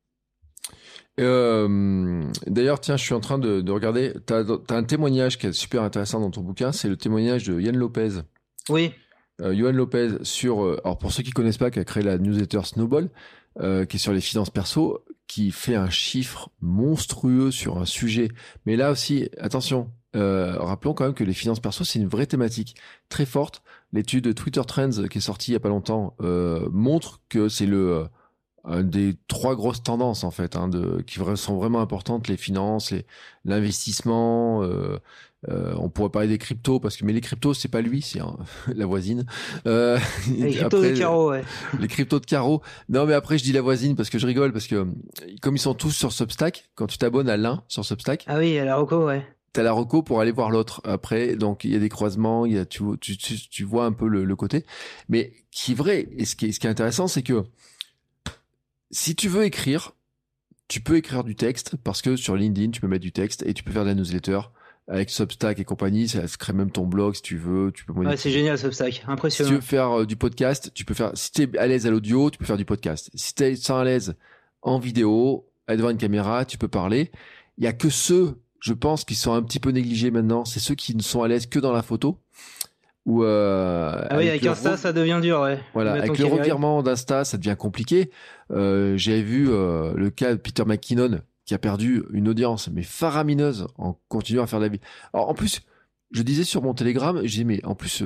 D'ailleurs, tiens, je suis en train de regarder. T'as un témoignage qui est super intéressant dans ton bouquin. C'est le témoignage de Yann Lopez. Oui. Yann Lopez alors pour ceux qui connaissent pas, qui a créé la newsletter Snowball, qui est sur les finances perso, qui fait un chiffre monstrueux sur un sujet. Mais là aussi, attention, rappelons quand même que les finances perso, c'est une vraie thématique très forte. L'étude Twitter Trends qui est sortie il y a pas longtemps montre que c'est des 3 grosses tendances en fait, qui sont vraiment importantes, les finances, l'investissement. On pourrait parler des cryptos mais les cryptos c'est pas lui, c'est la voisine. Les cryptos de Caro, ouais. Les cryptos de Caro. Non mais après je dis la voisine parce que je rigole parce que comme ils sont tous sur Substack, quand tu t'abonnes à l'un sur Substack. Ah oui, à la reco, ouais. T'as la reco pour aller voir l'autre après, donc il y a des croisements, tu vois un peu le côté, mais qui est vrai. Et ce qui est intéressant, c'est que si tu veux écrire, tu peux écrire du texte parce que sur LinkedIn tu peux mettre du texte et tu peux faire de la newsletter avec Substack et compagnie, ça se crée même ton blog si tu veux. Tu peux ouais, c'est génial Substack, impressionnant. Si tu veux faire du podcast, tu peux faire. Si t'es à l'aise à l'audio, tu peux faire du podcast. Si t'es sans à l'aise en vidéo, devant une caméra, tu peux parler. Il y a que ceux, je pense, qui sont un petit peu négligés maintenant, c'est ceux qui ne sont à l'aise que dans la photo. Ou ah oui, avec Insta, ça devient dur, ouais. Voilà, avec le revirement d'Insta, ça devient compliqué. J'avais vu le cas de Peter McKinnon qui a perdu une audience mais faramineuse en continuant à faire de la vie. Alors en plus, je disais sur mon Telegram, je disais mais en plus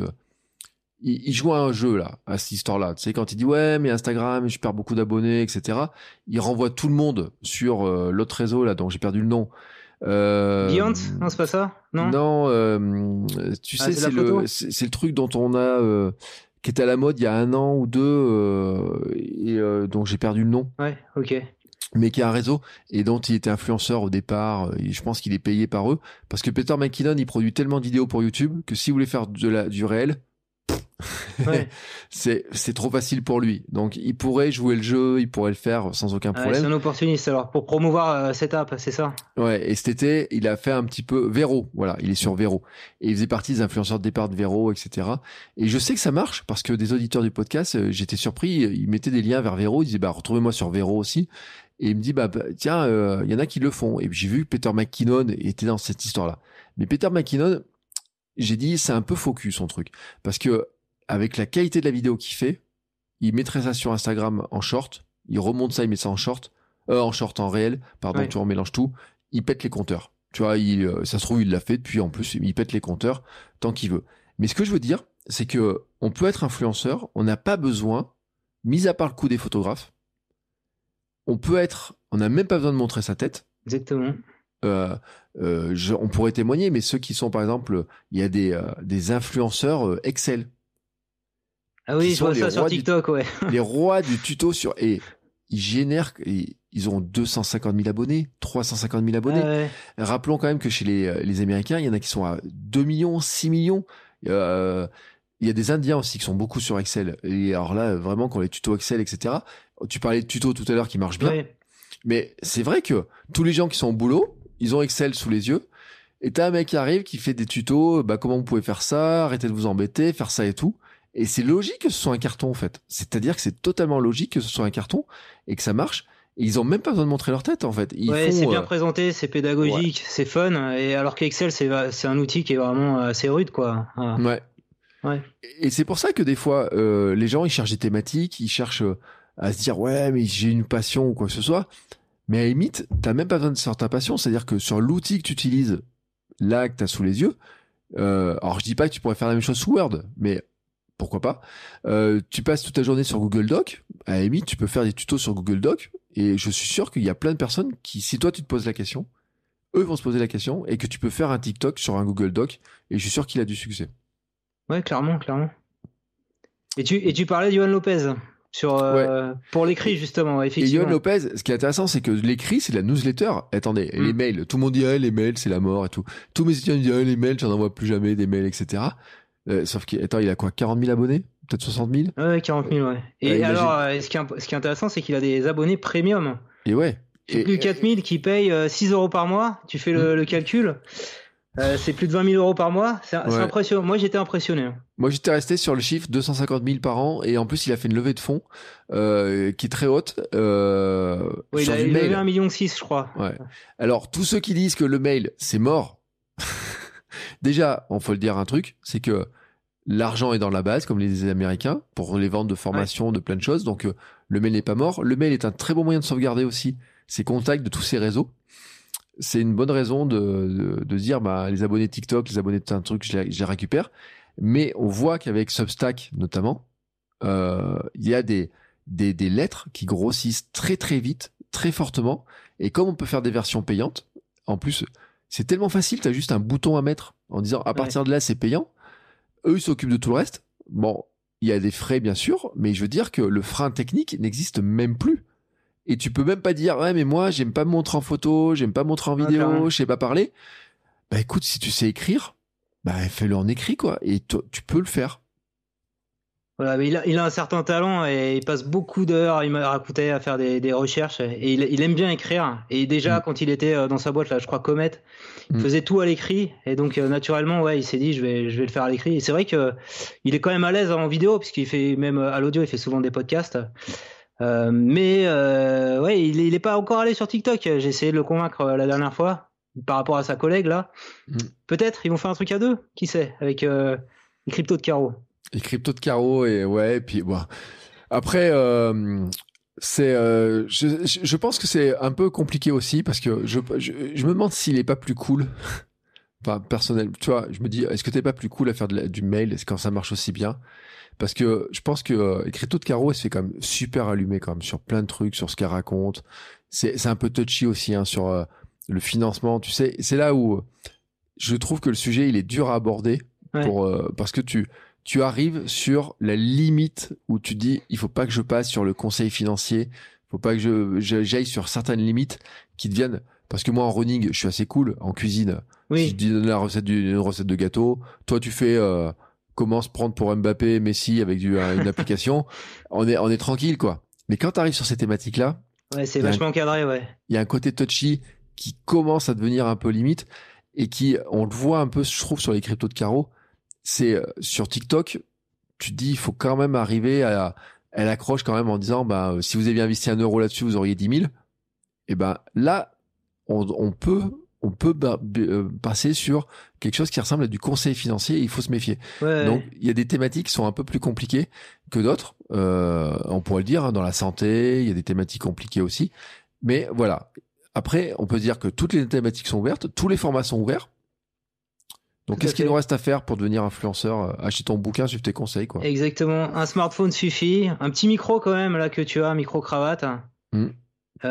il joue à un jeu là, à cette histoire-là. Tu sais, quand il dit ouais mais Instagram, je perds beaucoup d'abonnés, etc. Il renvoie tout le monde sur l'autre réseau là dont j'ai perdu le nom. Beyond, non c'est pas ça, non. Non, tu sais c'est le truc dont on a qui était à la mode il y a 1 an ou 2 et dont j'ai perdu le nom. Ouais, ok. Mais qui a un réseau et dont il était influenceur au départ. Et je pense qu'il est payé par eux parce que Peter McKinnon il produit tellement de vidéos pour YouTube que si vous voulez faire du réel, ouais. c'est trop facile pour lui. Donc il pourrait jouer le jeu, il pourrait le faire sans aucun problème. C'est un opportuniste alors pour promouvoir cette app, c'est ça. Ouais. Et cet été il a fait un petit peu Vero. Voilà, il est sur Vero et il faisait partie des influenceurs de départ de Vero, etc. Et je sais que ça marche parce que des auditeurs du podcast, j'étais surpris, ils mettaient des liens vers Vero, ils disaient retrouvez-moi sur Vero aussi. Et il me dit, tiens, y en a qui le font. Et puis j'ai vu que Peter McKinnon était dans cette histoire-là. Mais Peter McKinnon, j'ai dit, c'est un peu focus son truc. Parce que, avec la qualité de la vidéo qu'il fait, il mettrait ça sur Instagram en short, il remonte ça, il met ça en short, en réel, pardon, ouais. Tu en mélanges tout, il pète les compteurs. Tu vois, ça se trouve, il l'a fait, puis en plus, il pète les compteurs tant qu'il veut. Mais ce que je veux dire, c'est que on peut être influenceur, on n'a pas besoin, mis à part le coût des photographes, on n'a même pas besoin de montrer sa tête. Exactement. On pourrait témoigner, mais ceux qui sont, par exemple, il y a des influenceurs Excel. Ah oui, je vois ça sur TikTok, ouais. Les rois du tuto et ils génèrent, ils ont 250 000 abonnés, 350 000 abonnés. Ah ouais. Rappelons quand même que chez les Américains, il y en a qui sont à 2 millions, 6 millions. Il y a des Indiens aussi qui sont beaucoup sur Excel. Et alors là, vraiment, quand les tutos Excel, etc. Tu parlais de tutos tout à l'heure qui marchent bien. Oui. Mais c'est vrai que tous les gens qui sont au boulot, ils ont Excel sous les yeux. Et t'as un mec qui arrive, qui fait des tutos, comment vous pouvez faire ça, arrêtez de vous embêter, faire ça et tout. Et c'est logique que ce soit un carton, en fait. C'est-à-dire que c'est totalement logique que ce soit un carton et que ça marche. Et ils ont même pas besoin de montrer leur tête, en fait. C'est bien présenté, c'est pédagogique, c'est fun. Et alors qu'Excel, c'est un outil qui est vraiment assez rude, quoi. Ouais. Ouais. Et c'est pour ça que des fois, les gens, ils cherchent des thématiques, ils cherchent à se dire, ouais, mais j'ai une passion ou quoi que ce soit. Mais à la limite, t'as même pas besoin de sortir ta passion. C'est-à-dire que sur l'outil que tu utilises, là, que t'as sous les yeux, alors je dis pas que tu pourrais faire la même chose sous Word, mais pourquoi pas. Tu passes toute ta journée sur Google Doc. À la limite, tu peux faire des tutos sur Google Doc. Et je suis sûr qu'il y a plein de personnes qui, si toi tu te poses la question, eux vont se poser la question et que tu peux faire un TikTok sur un Google Doc. Et je suis sûr qu'il a du succès. Ouais, clairement. Et tu parlais d'Yohan Lopez pour l'écrit, justement, effectivement. Et Yohan Lopez, ce qui est intéressant, c'est que l'écrit, c'est de la newsletter. Attendez, les mails, tout le monde dit, les mails, c'est la mort et tout. Tous mes étudiants disent, les mails, j'en envoie plus jamais des mails, etc. Sauf qu'il a quoi, 40 000 abonnés? Peut-être 60 000? Ouais, 40 000, ouais. Et alors, ce qui est intéressant, c'est qu'il a des abonnés premium. Et ouais. C'est plus de 4 000 qui payent 6 € par mois. Tu fais le calcul. C'est plus de 20 000 € par mois. C'est impressionnant. Moi, j'étais impressionné. Moi, j'étais resté sur le chiffre 250 000 par an. Et en plus, il a fait une levée de fonds qui est très haute. Il a levé 1,6 million, je crois. Ouais. Alors, tous ceux qui disent que le mail, c'est mort. Déjà, on faut le dire un truc, c'est que l'argent est dans la base, comme les disent les Américains, pour les ventes de formation, de plein de choses. Donc, le mail n'est pas mort. Le mail est un très bon moyen de sauvegarder aussi ses contacts de tous ces réseaux. C'est une bonne raison de dire, les abonnés TikTok, les abonnés de plein de trucs, je les récupère. Mais on voit qu'avec Substack, notamment, il y a des des lettres qui grossissent très très vite, très fortement. Et comme on peut faire des versions payantes, en plus, c'est tellement facile, t'as juste un bouton à mettre en disant à partir de là, c'est payant. Eux, ils s'occupent de tout le reste. Bon, il y a des frais, bien sûr, mais je veux dire que le frein technique n'existe même plus. Et tu peux même pas dire, ouais, mais moi, j'aime pas me montrer en photo, j'aime pas me montrer en vidéo, je sais pas parler. Bah, écoute, si tu sais écrire, bah, fais-le en écrit, quoi. Et tu peux le faire. Voilà, mais il a un certain talent et il passe beaucoup d'heures, il m'a raconté, à faire des recherches et il aime bien écrire. Et déjà, quand il était dans sa boîte, là, je crois Comet, il faisait tout à l'écrit. Et donc, naturellement, il s'est dit, je vais le faire à l'écrit. Et c'est vrai que il est quand même à l'aise en vidéo, puisqu'il fait même à l'audio, il fait souvent des podcasts. Mais il est pas encore allé sur TikTok. J'ai essayé de le convaincre la dernière fois par rapport à sa collègue là. Peut-être ils vont faire un truc à deux, qui sait, avec les cryptos de Caro. Les cryptos de Caro et puis bon. Après c'est je pense que c'est un peu compliqué aussi parce que je me demande s'il est pas plus cool. Enfin, personnel, tu vois, je me dis, est-ce que t'es pas plus cool à faire du mail quand ça marche aussi bien? Parce que je pense que Crypto de Caro, elle se fait quand même super allumée quand même sur plein de trucs, sur ce qu'elle raconte. C'est un peu touchy aussi hein, sur le financement. Tu sais, c'est là où je trouve que le sujet il est dur à aborder parce que tu arrives sur la limite où tu dis il faut pas que je passe sur le conseil financier, faut pas que j'aille sur certaines limites qui deviennent parce que moi en running je suis assez cool en cuisine. Si je te donne une recette de gâteau, toi tu fais comment se prendre pour Mbappé, Messi avec une application, on est tranquille quoi. Mais quand tu arrives sur ces thématiques là, c'est vachement cadré Il y a un côté touchy qui commence à devenir un peu limite et qui on le voit un peu je trouve sur les cryptos de Caro. C'est sur TikTok, tu te dis il faut quand même arriver à elle accroche quand même en disant si vous aviez investi 1 euro là-dessus vous auriez 10 000. Et là on peut passer sur quelque chose qui ressemble à du conseil financier et il faut se méfier. Donc il y a des thématiques qui sont un peu plus compliquées que d'autres. On pourrait le dire hein, dans la santé, il y a des thématiques compliquées aussi. Mais voilà. Après, on peut dire que toutes les thématiques sont ouvertes, tous les formats sont ouverts. Donc, qu'est-ce qu'il nous reste à faire pour devenir influenceur? Acheter ton bouquin, suivre tes conseils, quoi. Exactement. Un smartphone suffit. Un petit micro, quand même, là, que tu as, micro-cravate. Quand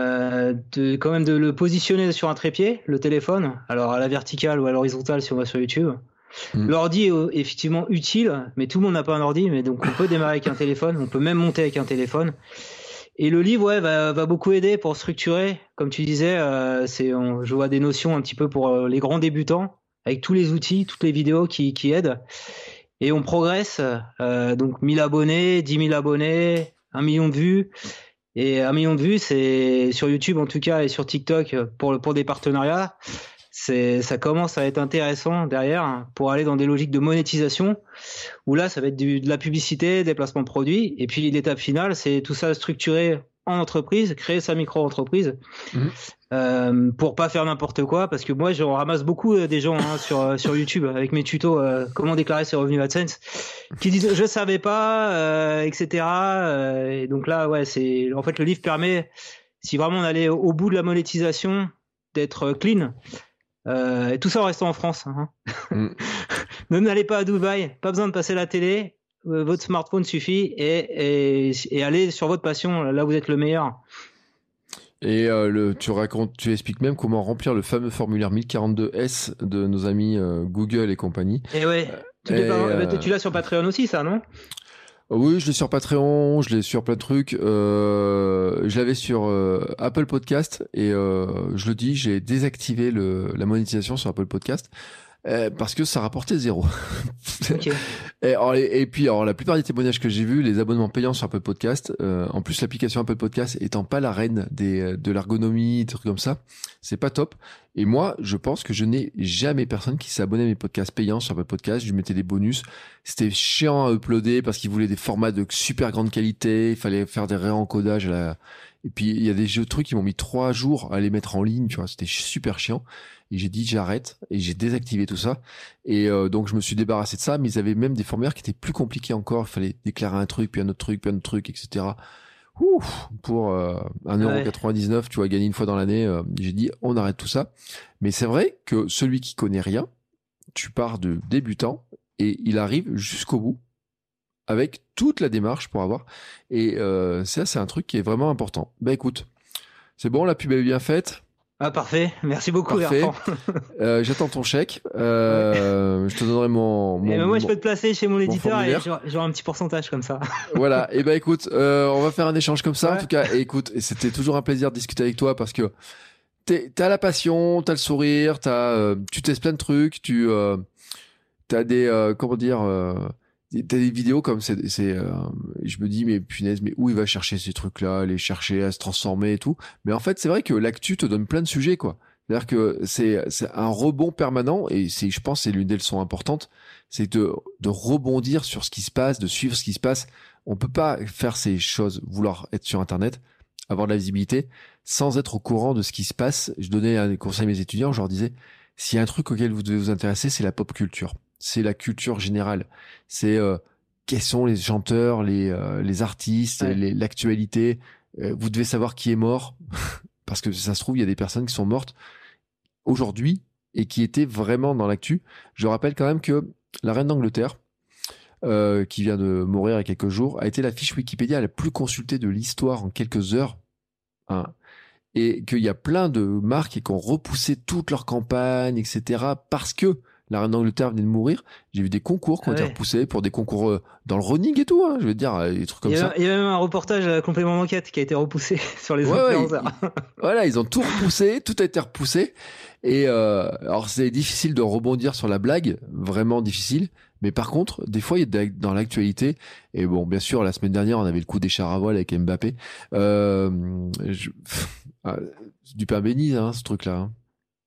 même de le positionner sur un trépied, le téléphone. Alors, à la verticale ou à l'horizontale, si on va sur YouTube. L'ordi est effectivement utile, mais tout le monde n'a pas un ordi. Mais donc, on peut démarrer avec un téléphone. On peut même monter avec un téléphone. Et le livre, va beaucoup aider pour structurer. Comme tu disais, je vois des notions un petit peu pour les grands débutants, avec tous les outils, toutes les vidéos qui aident. Et on progresse. Donc 1000 abonnés, 10 000 abonnés, 1 million de vues. Et 1 million de vues, c'est sur YouTube en tout cas et sur TikTok pour des partenariats. Ça commence à être intéressant derrière pour aller dans des logiques de monétisation où là, ça va être de la publicité, des placements de produits. Et puis l'étape finale, c'est tout ça structuré en entreprise, créer sa micro-entreprise pour pas faire n'importe quoi. Parce que moi, je ramasse beaucoup des gens sur YouTube avec mes tutos comment déclarer ses revenus AdSense qui disent je savais pas, etc. Et donc là, en fait le livre permet, si vraiment on allait au bout de la monétisation, d'être clean. Et tout ça en restant en France. Ne n'allez pas à Dubaï, pas besoin de passer la télé. Votre smartphone suffit et allez sur votre passion, là où vous êtes le meilleur. Et tu expliques même comment remplir le fameux formulaire 1042S de nos amis Google et compagnie. Et tu l'as sur Patreon aussi, ça, non? Oui, je l'ai sur Patreon, je l'ai sur plein de trucs. Je l'avais sur Apple Podcast et je le dis, j'ai désactivé la monétisation sur Apple Podcast. Parce que ça rapportait 0. Okay. Et puis la plupart des témoignages que j'ai vus, les abonnements payants sur Apple Podcast, en plus l'application Apple Podcast étant pas la reine de l'ergonomie, des trucs comme ça, c'est pas top. Et moi, je pense que je n'ai jamais personne qui s'est abonné à mes podcasts payants sur Apple Podcast. Je lui mettais des bonus. C'était chiant à uploader parce qu'ils voulaient des formats de super grande qualité. Il fallait faire des réencodages et puis il y a des trucs qui m'ont mis 3 jours à les mettre en ligne, tu vois, c'était super chiant. Et j'ai dit j'arrête et j'ai désactivé tout ça. Et donc je me suis débarrassé de ça, mais ils avaient même des formulaires qui étaient plus compliqués encore. Il fallait déclarer un truc, puis un autre truc, puis un autre truc, etc. Pour 1,99€, tu vois, gagner une fois dans l'année. J'ai dit on arrête tout ça. Mais c'est vrai que celui qui connaît rien, tu pars de débutant et il arrive jusqu'au bout. avec toute la démarche pour avoir. Et ça, c'est un truc qui est vraiment important. Bah écoute, c'est bon, la pub est bien faite. Ah, parfait. Merci beaucoup, Parfait. Bertrand. J'attends ton chèque. Je te donnerai mon moi, je peux te placer chez mon éditeur et formulaire. j'aurai un petit pourcentage comme ça. Voilà. Et ben écoute, on va faire un échange comme ça. Ouais. En tout cas, et écoute, et c'était toujours un plaisir de discuter avec toi parce que t'as la passion, t'as le sourire, tu testes plein de trucs, t'as des comment dire, t'as des vidéos comme je me dis mais punaise, mais où il va chercher ces trucs-là, les chercher à se transformer et tout. Mais en fait, c'est vrai que l'actu te donne plein de sujets, quoi. C'est-à-dire que c'est un rebond permanent et je pense, c'est l'une des leçons importantes, c'est de rebondir sur ce qui se passe, de suivre ce qui se passe. On peut pas faire ces choses, vouloir être sur Internet, avoir de la visibilité, sans être au courant de ce qui se passe. Je donnais un conseil à mes étudiants, je leur disais, s'il y a un truc auquel vous devez vous intéresser, c'est la pop culture. C'est la culture générale. C'est quels sont les chanteurs, les artistes, Ouais. l'actualité. Vous devez savoir qui est mort. Parce que ça se trouve, il y a des personnes qui sont mortes aujourd'hui et qui étaient vraiment dans l'actu. Je rappelle quand même que la reine d'Angleterre, qui vient de mourir il y a quelques jours, a été la fiche Wikipédia la plus consultée de l'histoire en quelques heures. Hein. Et qu'il y a plein de marques qui ont repoussé toute leur campagne, etc. parce que la reine d'Angleterre venait de mourir. J'ai vu des concours qui ont été repoussés pour des concours dans le running et tout, hein, je veux dire, des trucs comme ça. Il y a même un reportage complément d'enquête qui a été repoussé sur les influenceurs. Voilà, ils ont tout repoussé, tout a été repoussé. Et alors c'est difficile de rebondir sur la blague, vraiment difficile. Mais par contre, des fois, il y a dans l'actualité, et bon, bien sûr, la semaine dernière, on avait le coup des chars à voile avec Mbappé. Du pain béni, hein, ce truc-là. Hein.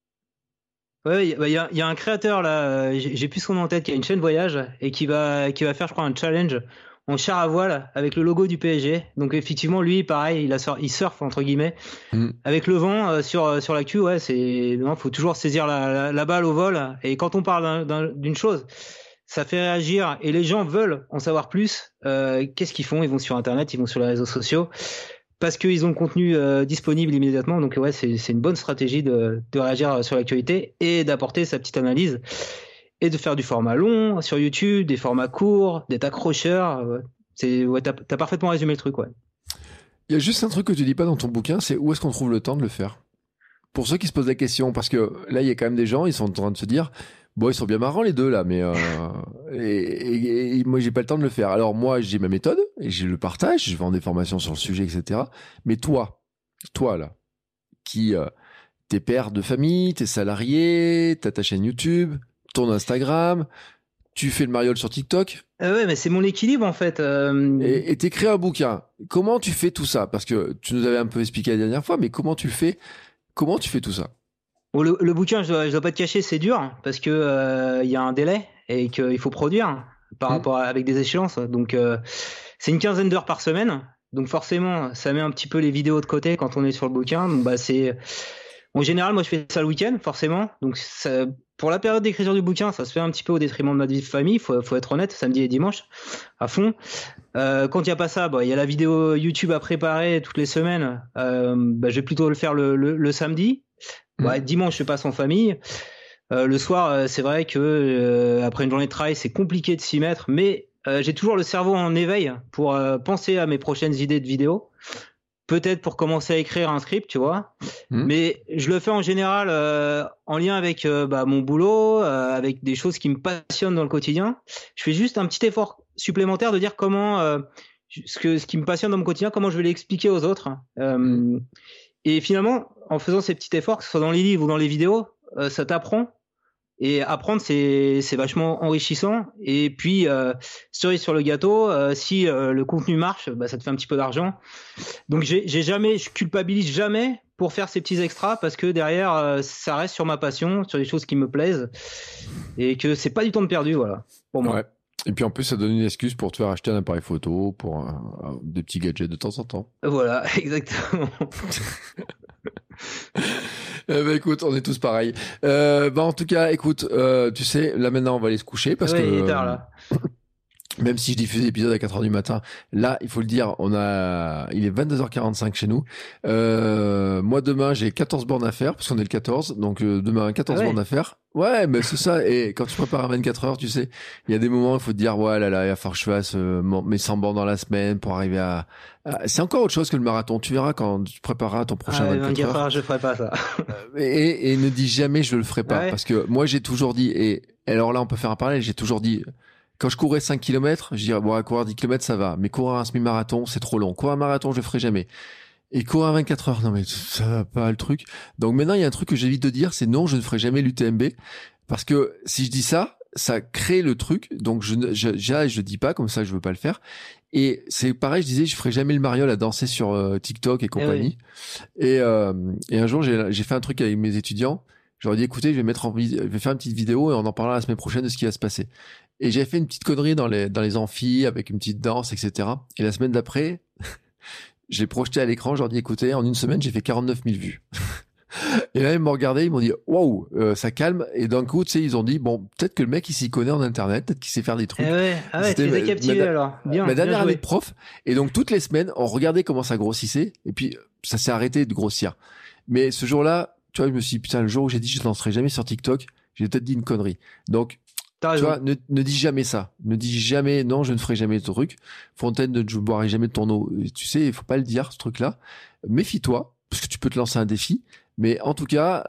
Ouais, il y a un créateur là, j'ai plus son nom en tête, qui a une chaîne voyage et qui va faire, je crois, un challenge en char à voile avec le logo du PSG. Donc effectivement, lui, pareil, il surfe entre guillemets avec le vent sur l'actu. Ouais, faut toujours saisir la balle au vol. Et quand on parle d'une chose, ça fait réagir et les gens veulent en savoir plus. Qu'est-ce qu'ils font? Ils vont sur Internet, ils vont sur les réseaux sociaux. Parce qu'ils ont le contenu disponible immédiatement. Donc ouais, c'est une bonne stratégie de réagir sur l'actualité et d'apporter sa petite analyse et de faire du format long sur YouTube, des formats courts, d'être accrocheur. T'as parfaitement résumé le truc, ouais. Il y a juste un truc que tu dis pas dans ton bouquin, c'est où est-ce qu'on trouve le temps de le faire? Pour ceux qui se posent la question, parce que là, il y a quand même des gens, ils sont en train de se dire, bon, ils sont bien marrants les deux là, mais et moi j'ai pas le temps de le faire. Alors moi j'ai ma méthode et je le partage, je vends des formations sur le sujet, etc. Mais toi là, qui t'es père de famille, t'es salarié, t'as ta chaîne YouTube, ton Instagram, tu fais le mariole sur TikTok. Ouais, mais c'est mon équilibre en fait. Et t'écris un bouquin. Comment tu fais tout ça? Parce que tu nous avais un peu expliqué la dernière fois, mais comment tu fais? Comment tu fais tout ça? Bon, le bouquin, je dois pas te cacher, c'est dur parce que y a un délai et qu'il faut produire par rapport avec des échéances. Donc c'est une quinzaine d'heures par semaine. Donc forcément, ça met un petit peu les vidéos de côté quand on est sur le bouquin. Donc en général, moi je fais ça le week-end, forcément. Donc pour la période d'écriture du bouquin, ça se fait un petit peu au détriment de ma vie de famille. Faut être honnête, samedi et dimanche à fond. Quand il n'y a pas ça, il y a la vidéo YouTube à préparer toutes les semaines. Je vais plutôt le faire le samedi. Dimanche, je passe en famille. Le soir, c'est vrai que après une journée de travail, c'est compliqué de s'y mettre, mais j'ai toujours le cerveau en éveil pour penser à mes prochaines idées de vidéos. Peut-être pour commencer à écrire un script, tu vois. Mais je le fais en général en lien avec mon boulot, avec des choses qui me passionnent dans le quotidien. Je fais juste un petit effort supplémentaire de dire comment ce qui me passionne dans mon quotidien, comment je vais l'expliquer aux autres. Et finalement, en faisant ces petits efforts, que ce soit dans les livres ou dans les vidéos, ça t'apprend. Et apprendre, c'est vachement enrichissant. Et puis, cerise sur le gâteau, si le contenu marche, ça te fait un petit peu d'argent. Donc, je culpabilise jamais pour faire ces petits extras parce que derrière, ça reste sur ma passion, sur des choses qui me plaisent et que c'est pas du temps de perdu, voilà, pour moi. Ouais. Et puis en plus, ça donne une excuse pour te faire acheter un appareil photo, pour des petits gadgets de temps en temps. Voilà, exactement. Écoute, on est tous pareils. En tout cas, écoute, tu sais, là maintenant, on va aller se coucher parce que. Il est tard là. Même si je diffuse l'épisode à 4h du matin, là, il faut le dire, il est 22h45 chez nous. Moi, demain, j'ai 14 bornes à faire, parce qu'on est le 14, donc demain, 14 bornes à faire. Ouais, mais c'est ça, et quand tu prépares à 24 heures, tu sais, il y a des moments où il faut te dire, ouais, là, il va falloir que je fasse mes 100 bornes dans la semaine pour arriver à... C'est encore autre chose que le marathon, tu verras quand tu prépareras ton prochain 24 heures. Je ferai pas ça. Et ne dis jamais, je le ferai pas, Ouais. parce que moi, j'ai toujours dit, et alors là, on peut faire un parallèle, j'ai toujours dit... Quand je courais 5 km, je dirais, bon, courir 10 km, ça va. Mais courir un semi-marathon, c'est trop long. Courir un marathon, je le ferai jamais. Et courir à 24 heures, non, mais ça va pas, le truc. Donc maintenant, il y a un truc que j'évite de dire, c'est non, je ne ferai jamais l'UTMB. Parce que si je dis ça, ça crée le truc. Donc je dis pas, comme ça, je veux pas le faire. Et c'est pareil, je disais, je ferai jamais le mariole à danser sur TikTok et compagnie. Et un jour, j'ai fait un truc avec mes étudiants. J'aurais dit, écoutez, je vais faire une petite vidéo et on en parlera la semaine prochaine de ce qui va se passer. Et j'avais fait une petite connerie dans les amphis avec une petite danse, etc. Et la semaine d'après, j'ai projeté à l'écran, je leur dis, écoutez, en une semaine, j'ai fait 49 000 vues. Et là, ils m'ont regardé, ils m'ont dit, waouh, ça calme. Et d'un coup, tu sais, ils ont dit, bon, peut-être que le mec, il s'y connaît en Internet, peut-être qu'il sait faire des trucs. Tu les as captivés alors. Bien. Ma dernière bien année joué. de prof. Et donc, toutes les semaines, on regardait comment ça grossissait. Et puis, ça s'est arrêté de grossir. Mais ce jour-là, tu vois, je me suis dit, putain, le jour où j'ai dit, je ne lancerai jamais sur TikTok, j'ai peut-être dit une connerie. Donc, T'as tu raison. vois, ne dis jamais ça. Ne dis jamais, non, je ne ferai jamais ce truc. Fontaine, je ne boirai jamais de ton eau. Tu sais, il faut pas le dire, ce truc-là. Méfie-toi, parce que tu peux te lancer un défi. Mais en tout cas,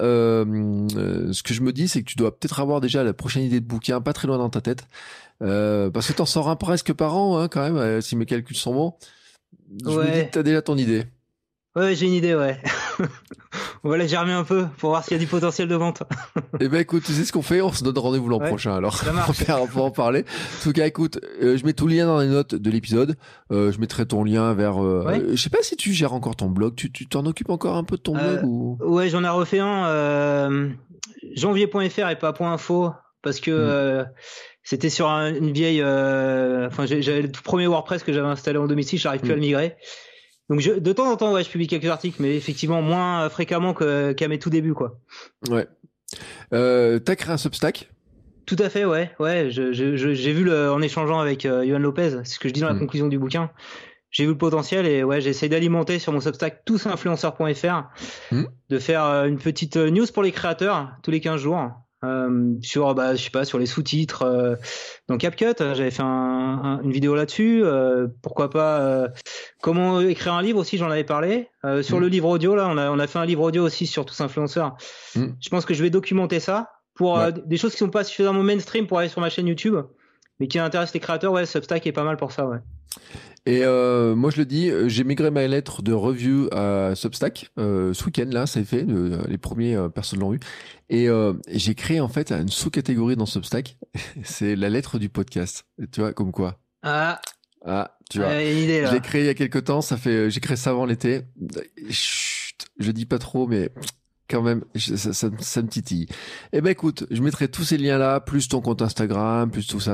ce que je me dis, c'est que tu dois peut-être avoir déjà la prochaine idée de bouquin pas très loin dans ta tête. Parce que t'en sors un presque par an, hein, quand même, si mes calculs sont bons. Je me dis que t'as déjà ton idée. Ouais, j'ai une idée, ouais. On va la germer un peu pour voir s'il y a du potentiel de vente. Eh ben écoute, tu sais ce qu'on fait, on se donne rendez-vous l'an prochain alors. Ça marche. Pour en parler. En tout cas, écoute, je mets tout le lien dans les notes de l'épisode. Je mettrai ton lien vers. Je sais pas si tu gères encore ton blog. Tu t'en occupes encore un peu de ton blog ou. Ouais, j'en ai refait un. Janvier.fr et pas .info parce que c'était sur une vieille. Enfin, j'avais le tout premier WordPress que j'avais installé en domicile. J'arrive plus à le migrer. Donc de temps en temps, ouais, je publie quelques articles, mais effectivement moins fréquemment qu'à mes tout débuts, quoi. Ouais. T'as créé un Substack? Tout à fait, ouais. J'ai vu en échangeant avec Yohan Lopez, c'est ce que je dis dans la conclusion du bouquin. J'ai vu le potentiel et ouais, j'essaie d'alimenter sur mon Substack tousinfluenceurs.fr, de faire une petite news pour les créateurs tous les 15 jours. Sur je sais pas, sur les sous-titres dans CapCut, j'avais fait une vidéo là-dessus, pourquoi pas comment écrire un livre aussi, j'en avais parlé sur le livre audio là, on a fait un livre audio aussi sur Tous Influenceurs. Je pense que je vais documenter ça pour des choses qui sont pas suffisamment mainstream pour aller sur ma chaîne YouTube mais qui intéressent les créateurs. Ouais, Substack est pas mal pour ça, ouais. Et moi je le dis, j'ai migré ma lettre de review à Substack ce week-end là, ça a fait, les premières personnes l'ont eu. Et j'ai créé en fait une sous-catégorie dans Substack, c'est la lettre du podcast. Tu vois, comme quoi. Ah, tu vois. une idée là. J'ai créé il y a quelques temps, j'ai créé ça avant l'été. Chut, je dis pas trop, mais quand même, ça me titille. Eh ben écoute, je mettrai tous ces liens-là, plus ton compte Instagram, plus tout ça.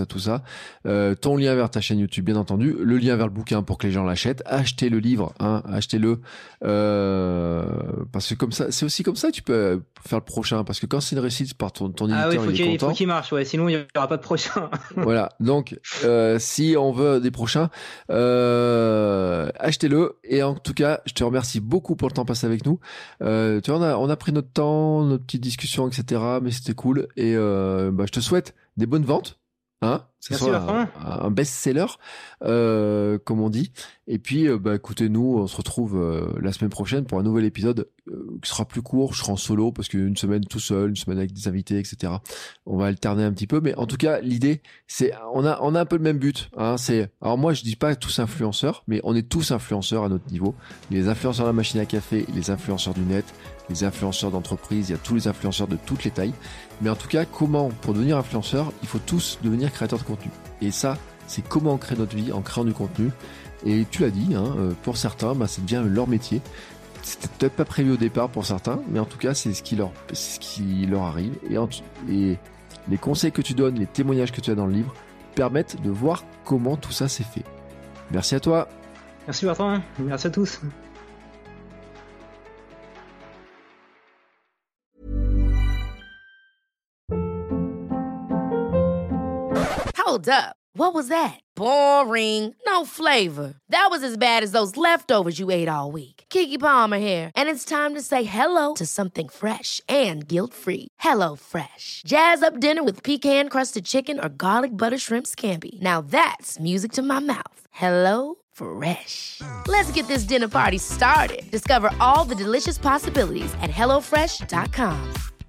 Ton lien vers ta chaîne YouTube, bien entendu. Le lien vers le bouquin pour que les gens l'achètent. Achetez le livre, hein, achetez-le. Parce que comme ça, c'est aussi comme ça que tu peux faire le prochain. Parce que quand c'est une réussite par ton éditeur, il faut qu'il marche, ouais. Sinon, il n'y aura pas de prochain. Voilà. Donc, si on veut des prochains, achetez-le. Et en tout cas, je te remercie beaucoup pour le temps passé avec nous. Tu vois, on a pris notre temps, notre petite discussion, etc. Mais c'était cool. Et je te souhaite des bonnes ventes. Hein, c'est un best-seller, comme on dit. Et puis, écoutez, nous, on se retrouve la semaine prochaine pour un nouvel épisode qui sera plus court. Je serai en solo parce qu'une semaine tout seul, une semaine avec des invités, etc. On va alterner un petit peu, mais en tout cas, l'idée, c'est, on a un peu le même but. Hein, alors moi, je dis pas tous influenceurs, mais on est tous influenceurs à notre niveau. Les influenceurs de la machine à café, les influenceurs du net, les influenceurs d'entreprise, il y a tous les influenceurs de toutes les tailles. Mais en tout cas, pour devenir influenceur, il faut tous devenir créateurs de contenu. Et ça, c'est comment on crée notre vie en créant du contenu. Et tu l'as dit, hein, pour certains, ça devient leur métier. C'était peut-être pas prévu au départ pour certains, mais en tout cas, c'est ce qui leur arrive. Et les conseils que tu donnes, les témoignages que tu as dans le livre, permettent de voir comment tout ça s'est fait. Merci à toi. Merci Bertrand, merci à tous. Hold up. What was that? Boring. No flavor. That was as bad as those leftovers you ate all week. Keke Palmer here, and it's time to say hello to something fresh and guilt-free. Hello Fresh. Jazz up dinner with pecan-crusted chicken or garlic butter shrimp scampi. Now that's music to my mouth. Hello Fresh. Let's get this dinner party started. Discover all the delicious possibilities at hellofresh.com.